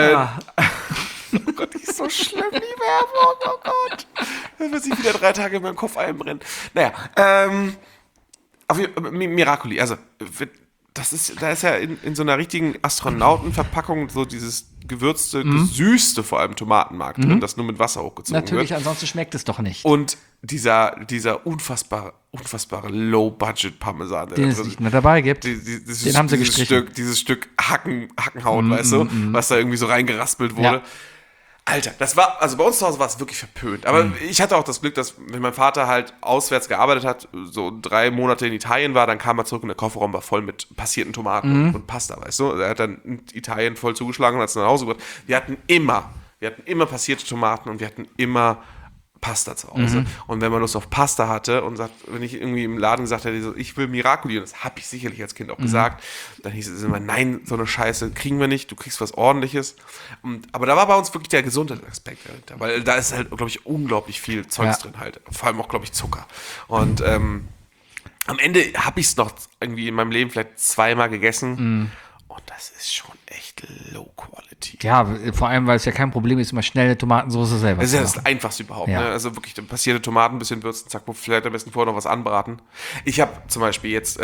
Oh Gott, die ist so schlimm, die Werbung. Oh Gott. Das wird sich wieder 3 Tage in meinem Kopf einbrennen. Naja, Miracoli, also da ist ja in so einer richtigen Astronautenverpackung so dieses gewürzte, gesüßte vor allem Tomatenmark drin, das nur mit Wasser hochgezogen Natürlich, wird. ansonsten schmeckt es doch nicht. Und dieser unfassbare Low-Budget Parmesan, der Den da es drin- nicht mehr dabei gibt. den haben sie gestrichen. Dieses Stück Hackenhaut, weißt du, was da irgendwie so reingeraspelt wurde. Ja. Alter, also bei uns zu Hause war es wirklich verpönt. Aber ich hatte auch das Glück, dass, wenn mein Vater halt auswärts gearbeitet hat, so 3 Monate in Italien war, dann kam er zurück und der Kofferraum war voll mit passierten Tomaten und Pasta, weißt du. Er hat dann in Italien voll zugeschlagen und hat es nach Hause gebracht. Wir hatten immer passierte Tomaten und wir hatten immer Pasta zu Hause. Und wenn man Lust auf Pasta hatte und sagt, wenn ich irgendwie im Laden gesagt hätte, so, ich will Miracoli, und das habe ich sicherlich als Kind auch gesagt, dann hieß es immer, nein, so eine Scheiße kriegen wir nicht, du kriegst was Ordentliches. Aber da war bei uns wirklich der Gesundheitsaspekt dahinter, weil da ist halt, glaube ich, unglaublich viel Zeugs drin halt. Vor allem auch, glaube ich, Zucker. Und am Ende habe ich es noch irgendwie in meinem Leben vielleicht 2-mal gegessen. Und das ist schon echt low quality. Ja, vor allem, weil es ja kein Problem ist, immer schnell eine Tomatensauce selber Das ist zu ja machen. das Einfachste überhaupt. Ja. Ne? Also wirklich passierte Tomaten, ein bisschen würzen, zack, vielleicht am besten vorher noch was anbraten. Ich habe zum Beispiel jetzt,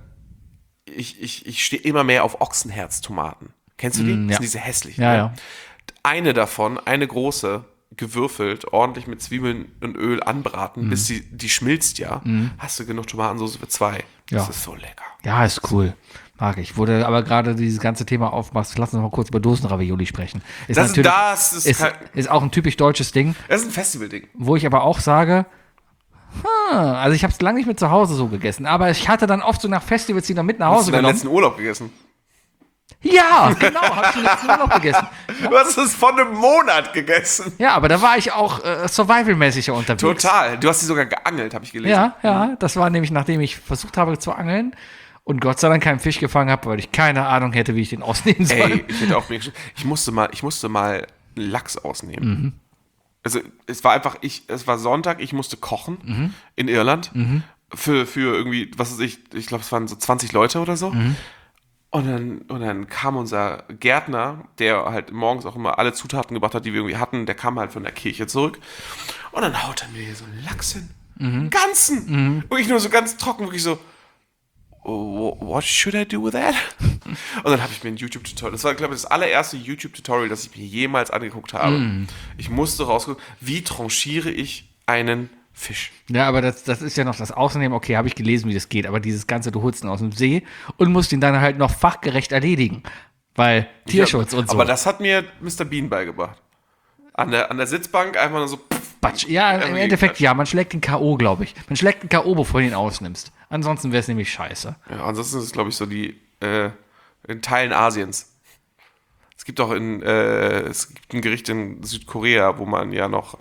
ich stehe immer mehr auf Ochsenherztomaten. Kennst du die? Das ja. sind diese hässlichen. Ja, ne? ja. Eine davon, eine große, gewürfelt, ordentlich mit Zwiebeln und Öl anbraten, bis die schmilzt ja. Hast du genug Tomatensauce für 2. Das Ja. ist so lecker. Ja, ist cool. Mag ich. Wurde aber gerade dieses ganze Thema aufmachst, lass uns mal kurz über Dosenravioli sprechen. Das Ist auch ein typisch deutsches Ding, ist ein Festival-Ding. wo ich aber auch sage, also ich habe es lange nicht mehr zu Hause so gegessen, aber ich hatte dann oft so nach Festivals die dann mit nach Hast Hause du deinen genommen. letzten Urlaub gegessen? Ja, genau, habe ich den letzten Urlaub gegessen. Du hast es vor einem Monat gegessen. Ja, aber da war ich auch survival-mäßiger unterwegs. Total. Du hast sie sogar geangelt, habe ich gelesen. Ja, das war nämlich, nachdem ich versucht habe zu angeln und Gott sei Dank keinen Fisch gefangen habe, weil ich keine Ahnung hätte, wie ich den ausnehmen soll. Ey, ich hätte auch ich musste mal Lachs ausnehmen. Also es war Sonntag, ich musste kochen in Irland für irgendwie, was weiß ich glaube es waren so 20 Leute oder so. Und dann kam unser Gärtner, der halt morgens auch immer alle Zutaten gebracht hat, die wir irgendwie hatten, der kam halt von der Kirche zurück. Und dann haut er mir hier so einen Lachs hin. Einen ganzen. Wirklich nur so ganz trocken, wirklich so, what should I do with that? Und dann habe ich mir ein YouTube-Tutorial, das war, glaube ich, das allererste YouTube-Tutorial, das ich mir jemals angeguckt habe. Ich musste rausgucken, wie tranchiere ich einen Fisch. Ja, aber das ist ja noch das Ausnehmen. Okay, habe ich gelesen, wie das geht. Aber dieses Ganze, du holst ihn aus dem See und musst ihn dann halt noch fachgerecht erledigen. Weil Tierschutz und so. Aber das hat mir Mr. Bean beigebracht. An der Sitzbank einfach nur so, Batsch. Ja, im irgendwie Endeffekt, Quatsch. ja, man schlägt den K.O., glaube ich. Man schlägt den K.O., bevor du ihn ausnimmst. Ansonsten wäre es nämlich scheiße. Ja, ansonsten ist es, glaube ich, so in Teilen Asiens. Es gibt auch es gibt ein Gericht in Südkorea, wo man ja noch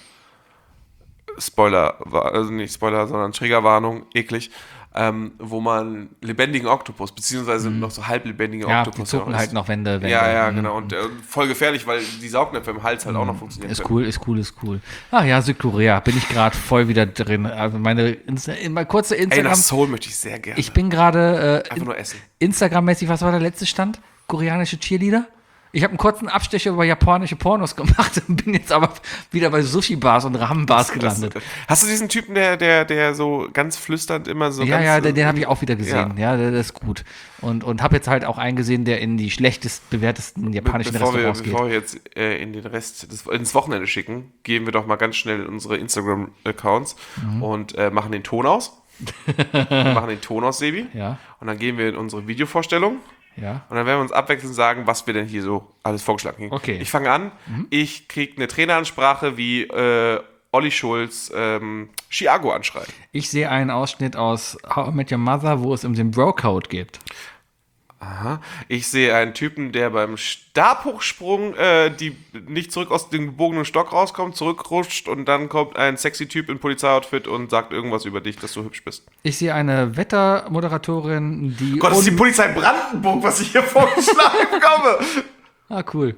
nicht Spoiler, sondern Triggerwarnung, eklig, wo man lebendigen Oktopus, beziehungsweise noch so halblebendige Ja, die Oktopus. zucken halt noch, wenn Ja, genau. Und voll gefährlich, weil die Saugnäpfe im Hals halt auch noch funktionieren. Ist können. cool. Ach ja, Südkorea, bin ich gerade voll wieder drin. Also meine kurze Ey, Instagram. nach Seoul möchte ich sehr gerne. Ich bin gerade Einfach nur essen. Instagram-mäßig, was war der letzte Stand? Koreanische Cheerleader? Ich habe einen kurzen Abstecher über japanische Pornos gemacht und bin jetzt aber wieder bei Sushi-Bars und Ramen-Bars gelandet. Hast du diesen Typen, der so ganz flüsternd immer so Ja, ganz... den habe ich auch wieder gesehen. Ja, der ist gut. Und habe jetzt halt auch einen gesehen, der in die schlechtest bewertesten japanischen Restaurants geht. Bevor wir jetzt in den Rest ins Wochenende schicken, gehen wir doch mal ganz schnell in unsere Instagram-Accounts und machen den Ton aus. Sebi. Ja. Und dann gehen wir in unsere Videovorstellung. Ja. Und dann werden wir uns abwechselnd sagen, was wir denn hier so alles vorgeschlagen haben. Okay. Ich fange an. Ich kriege eine Traineransprache, wie Olli Schulz Chiago anschreit. Ich sehe einen Ausschnitt aus How I Met Your Mother, wo es um den Bro-Code geht. Aha. Ich sehe einen Typen, der beim Stabhochsprung die nicht zurück aus dem gebogenen Stock rauskommt, zurückrutscht und dann kommt ein sexy Typ in Polizeioutfit und sagt irgendwas über dich, dass du hübsch bist. Ich sehe eine Wettermoderatorin, die... Gott, das ist die Polizei Brandenburg, was ich hier vorgeschlagen bekomme. Ah, cool.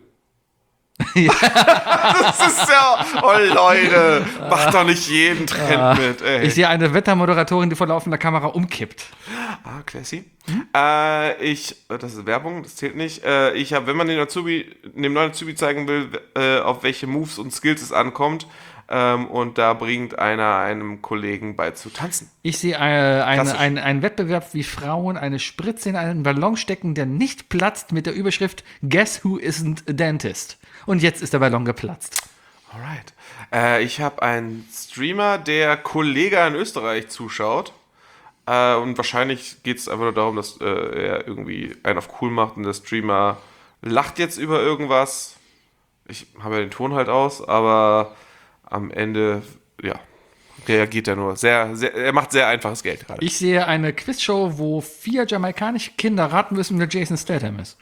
Das ist ja... Oh, Leute, macht doch nicht jeden Trend mit, ey. Ich sehe eine Wettermoderatorin, die vor laufender Kamera umkippt. Ah, classy. Das ist Werbung, das zählt nicht. Wenn man dem neuen Azubi zeigen will, auf welche Moves und Skills es ankommt, und da bringt einer einem Kollegen bei zu tanzen. Ich sehe Klassisch. einen Wettbewerb, wie Frauen eine Spritze in einen Ballon stecken, der nicht platzt, mit der Überschrift Guess who isn't a dentist? Und jetzt ist der Ballon geplatzt. Alright. Ich habe einen Streamer, der Kollege in Österreich zuschaut. Und wahrscheinlich geht es einfach nur darum, dass er irgendwie einen auf cool macht und der Streamer lacht jetzt über irgendwas. Ich habe ja den Ton halt aus, aber am Ende, ja, reagiert er nur er macht sehr einfaches Geld gerade. Ich sehe eine Quizshow, wo 4 jamaikanische Kinder raten müssen, wer Jason Statham ist.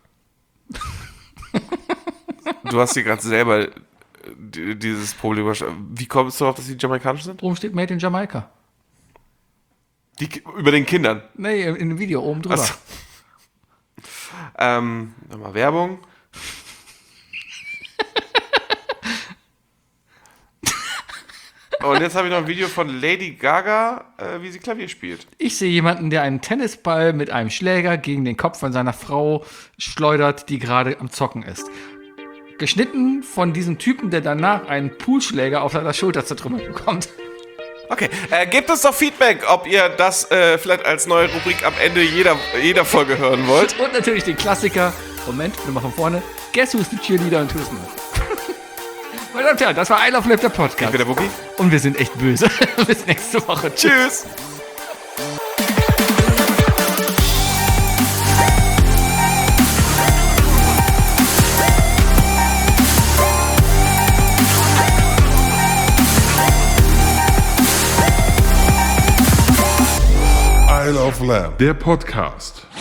Du hast hier gerade selber dieses Problem. Wie kommst du darauf, dass die jamaikanisch sind? Oben steht Made in Jamaika. Über den Kindern. Nee, in dem Video oben drüber. Achso. Nochmal Werbung. Und jetzt habe ich noch ein Video von Lady Gaga, wie sie Klavier spielt. Ich sehe jemanden, der einen Tennisball mit einem Schläger gegen den Kopf von seiner Frau schleudert, die gerade am Zocken ist. Geschnitten von diesem Typen, der danach einen Poolschläger auf seiner Schulter zertrümmert bekommt. Okay, gebt uns doch Feedback, ob ihr das vielleicht als neue Rubrik am Ende jeder Folge hören wollt. Und natürlich den Klassiker. Moment, wir machen vorne. Guess who's the cheerleader und who's not? Meine Damen und Herren, das war I Love Live, der Podcast. Ich bin der Wookie. Und wir sind echt böse. Bis nächste Woche. Tschüss. Isle of Lamb, der Podcast.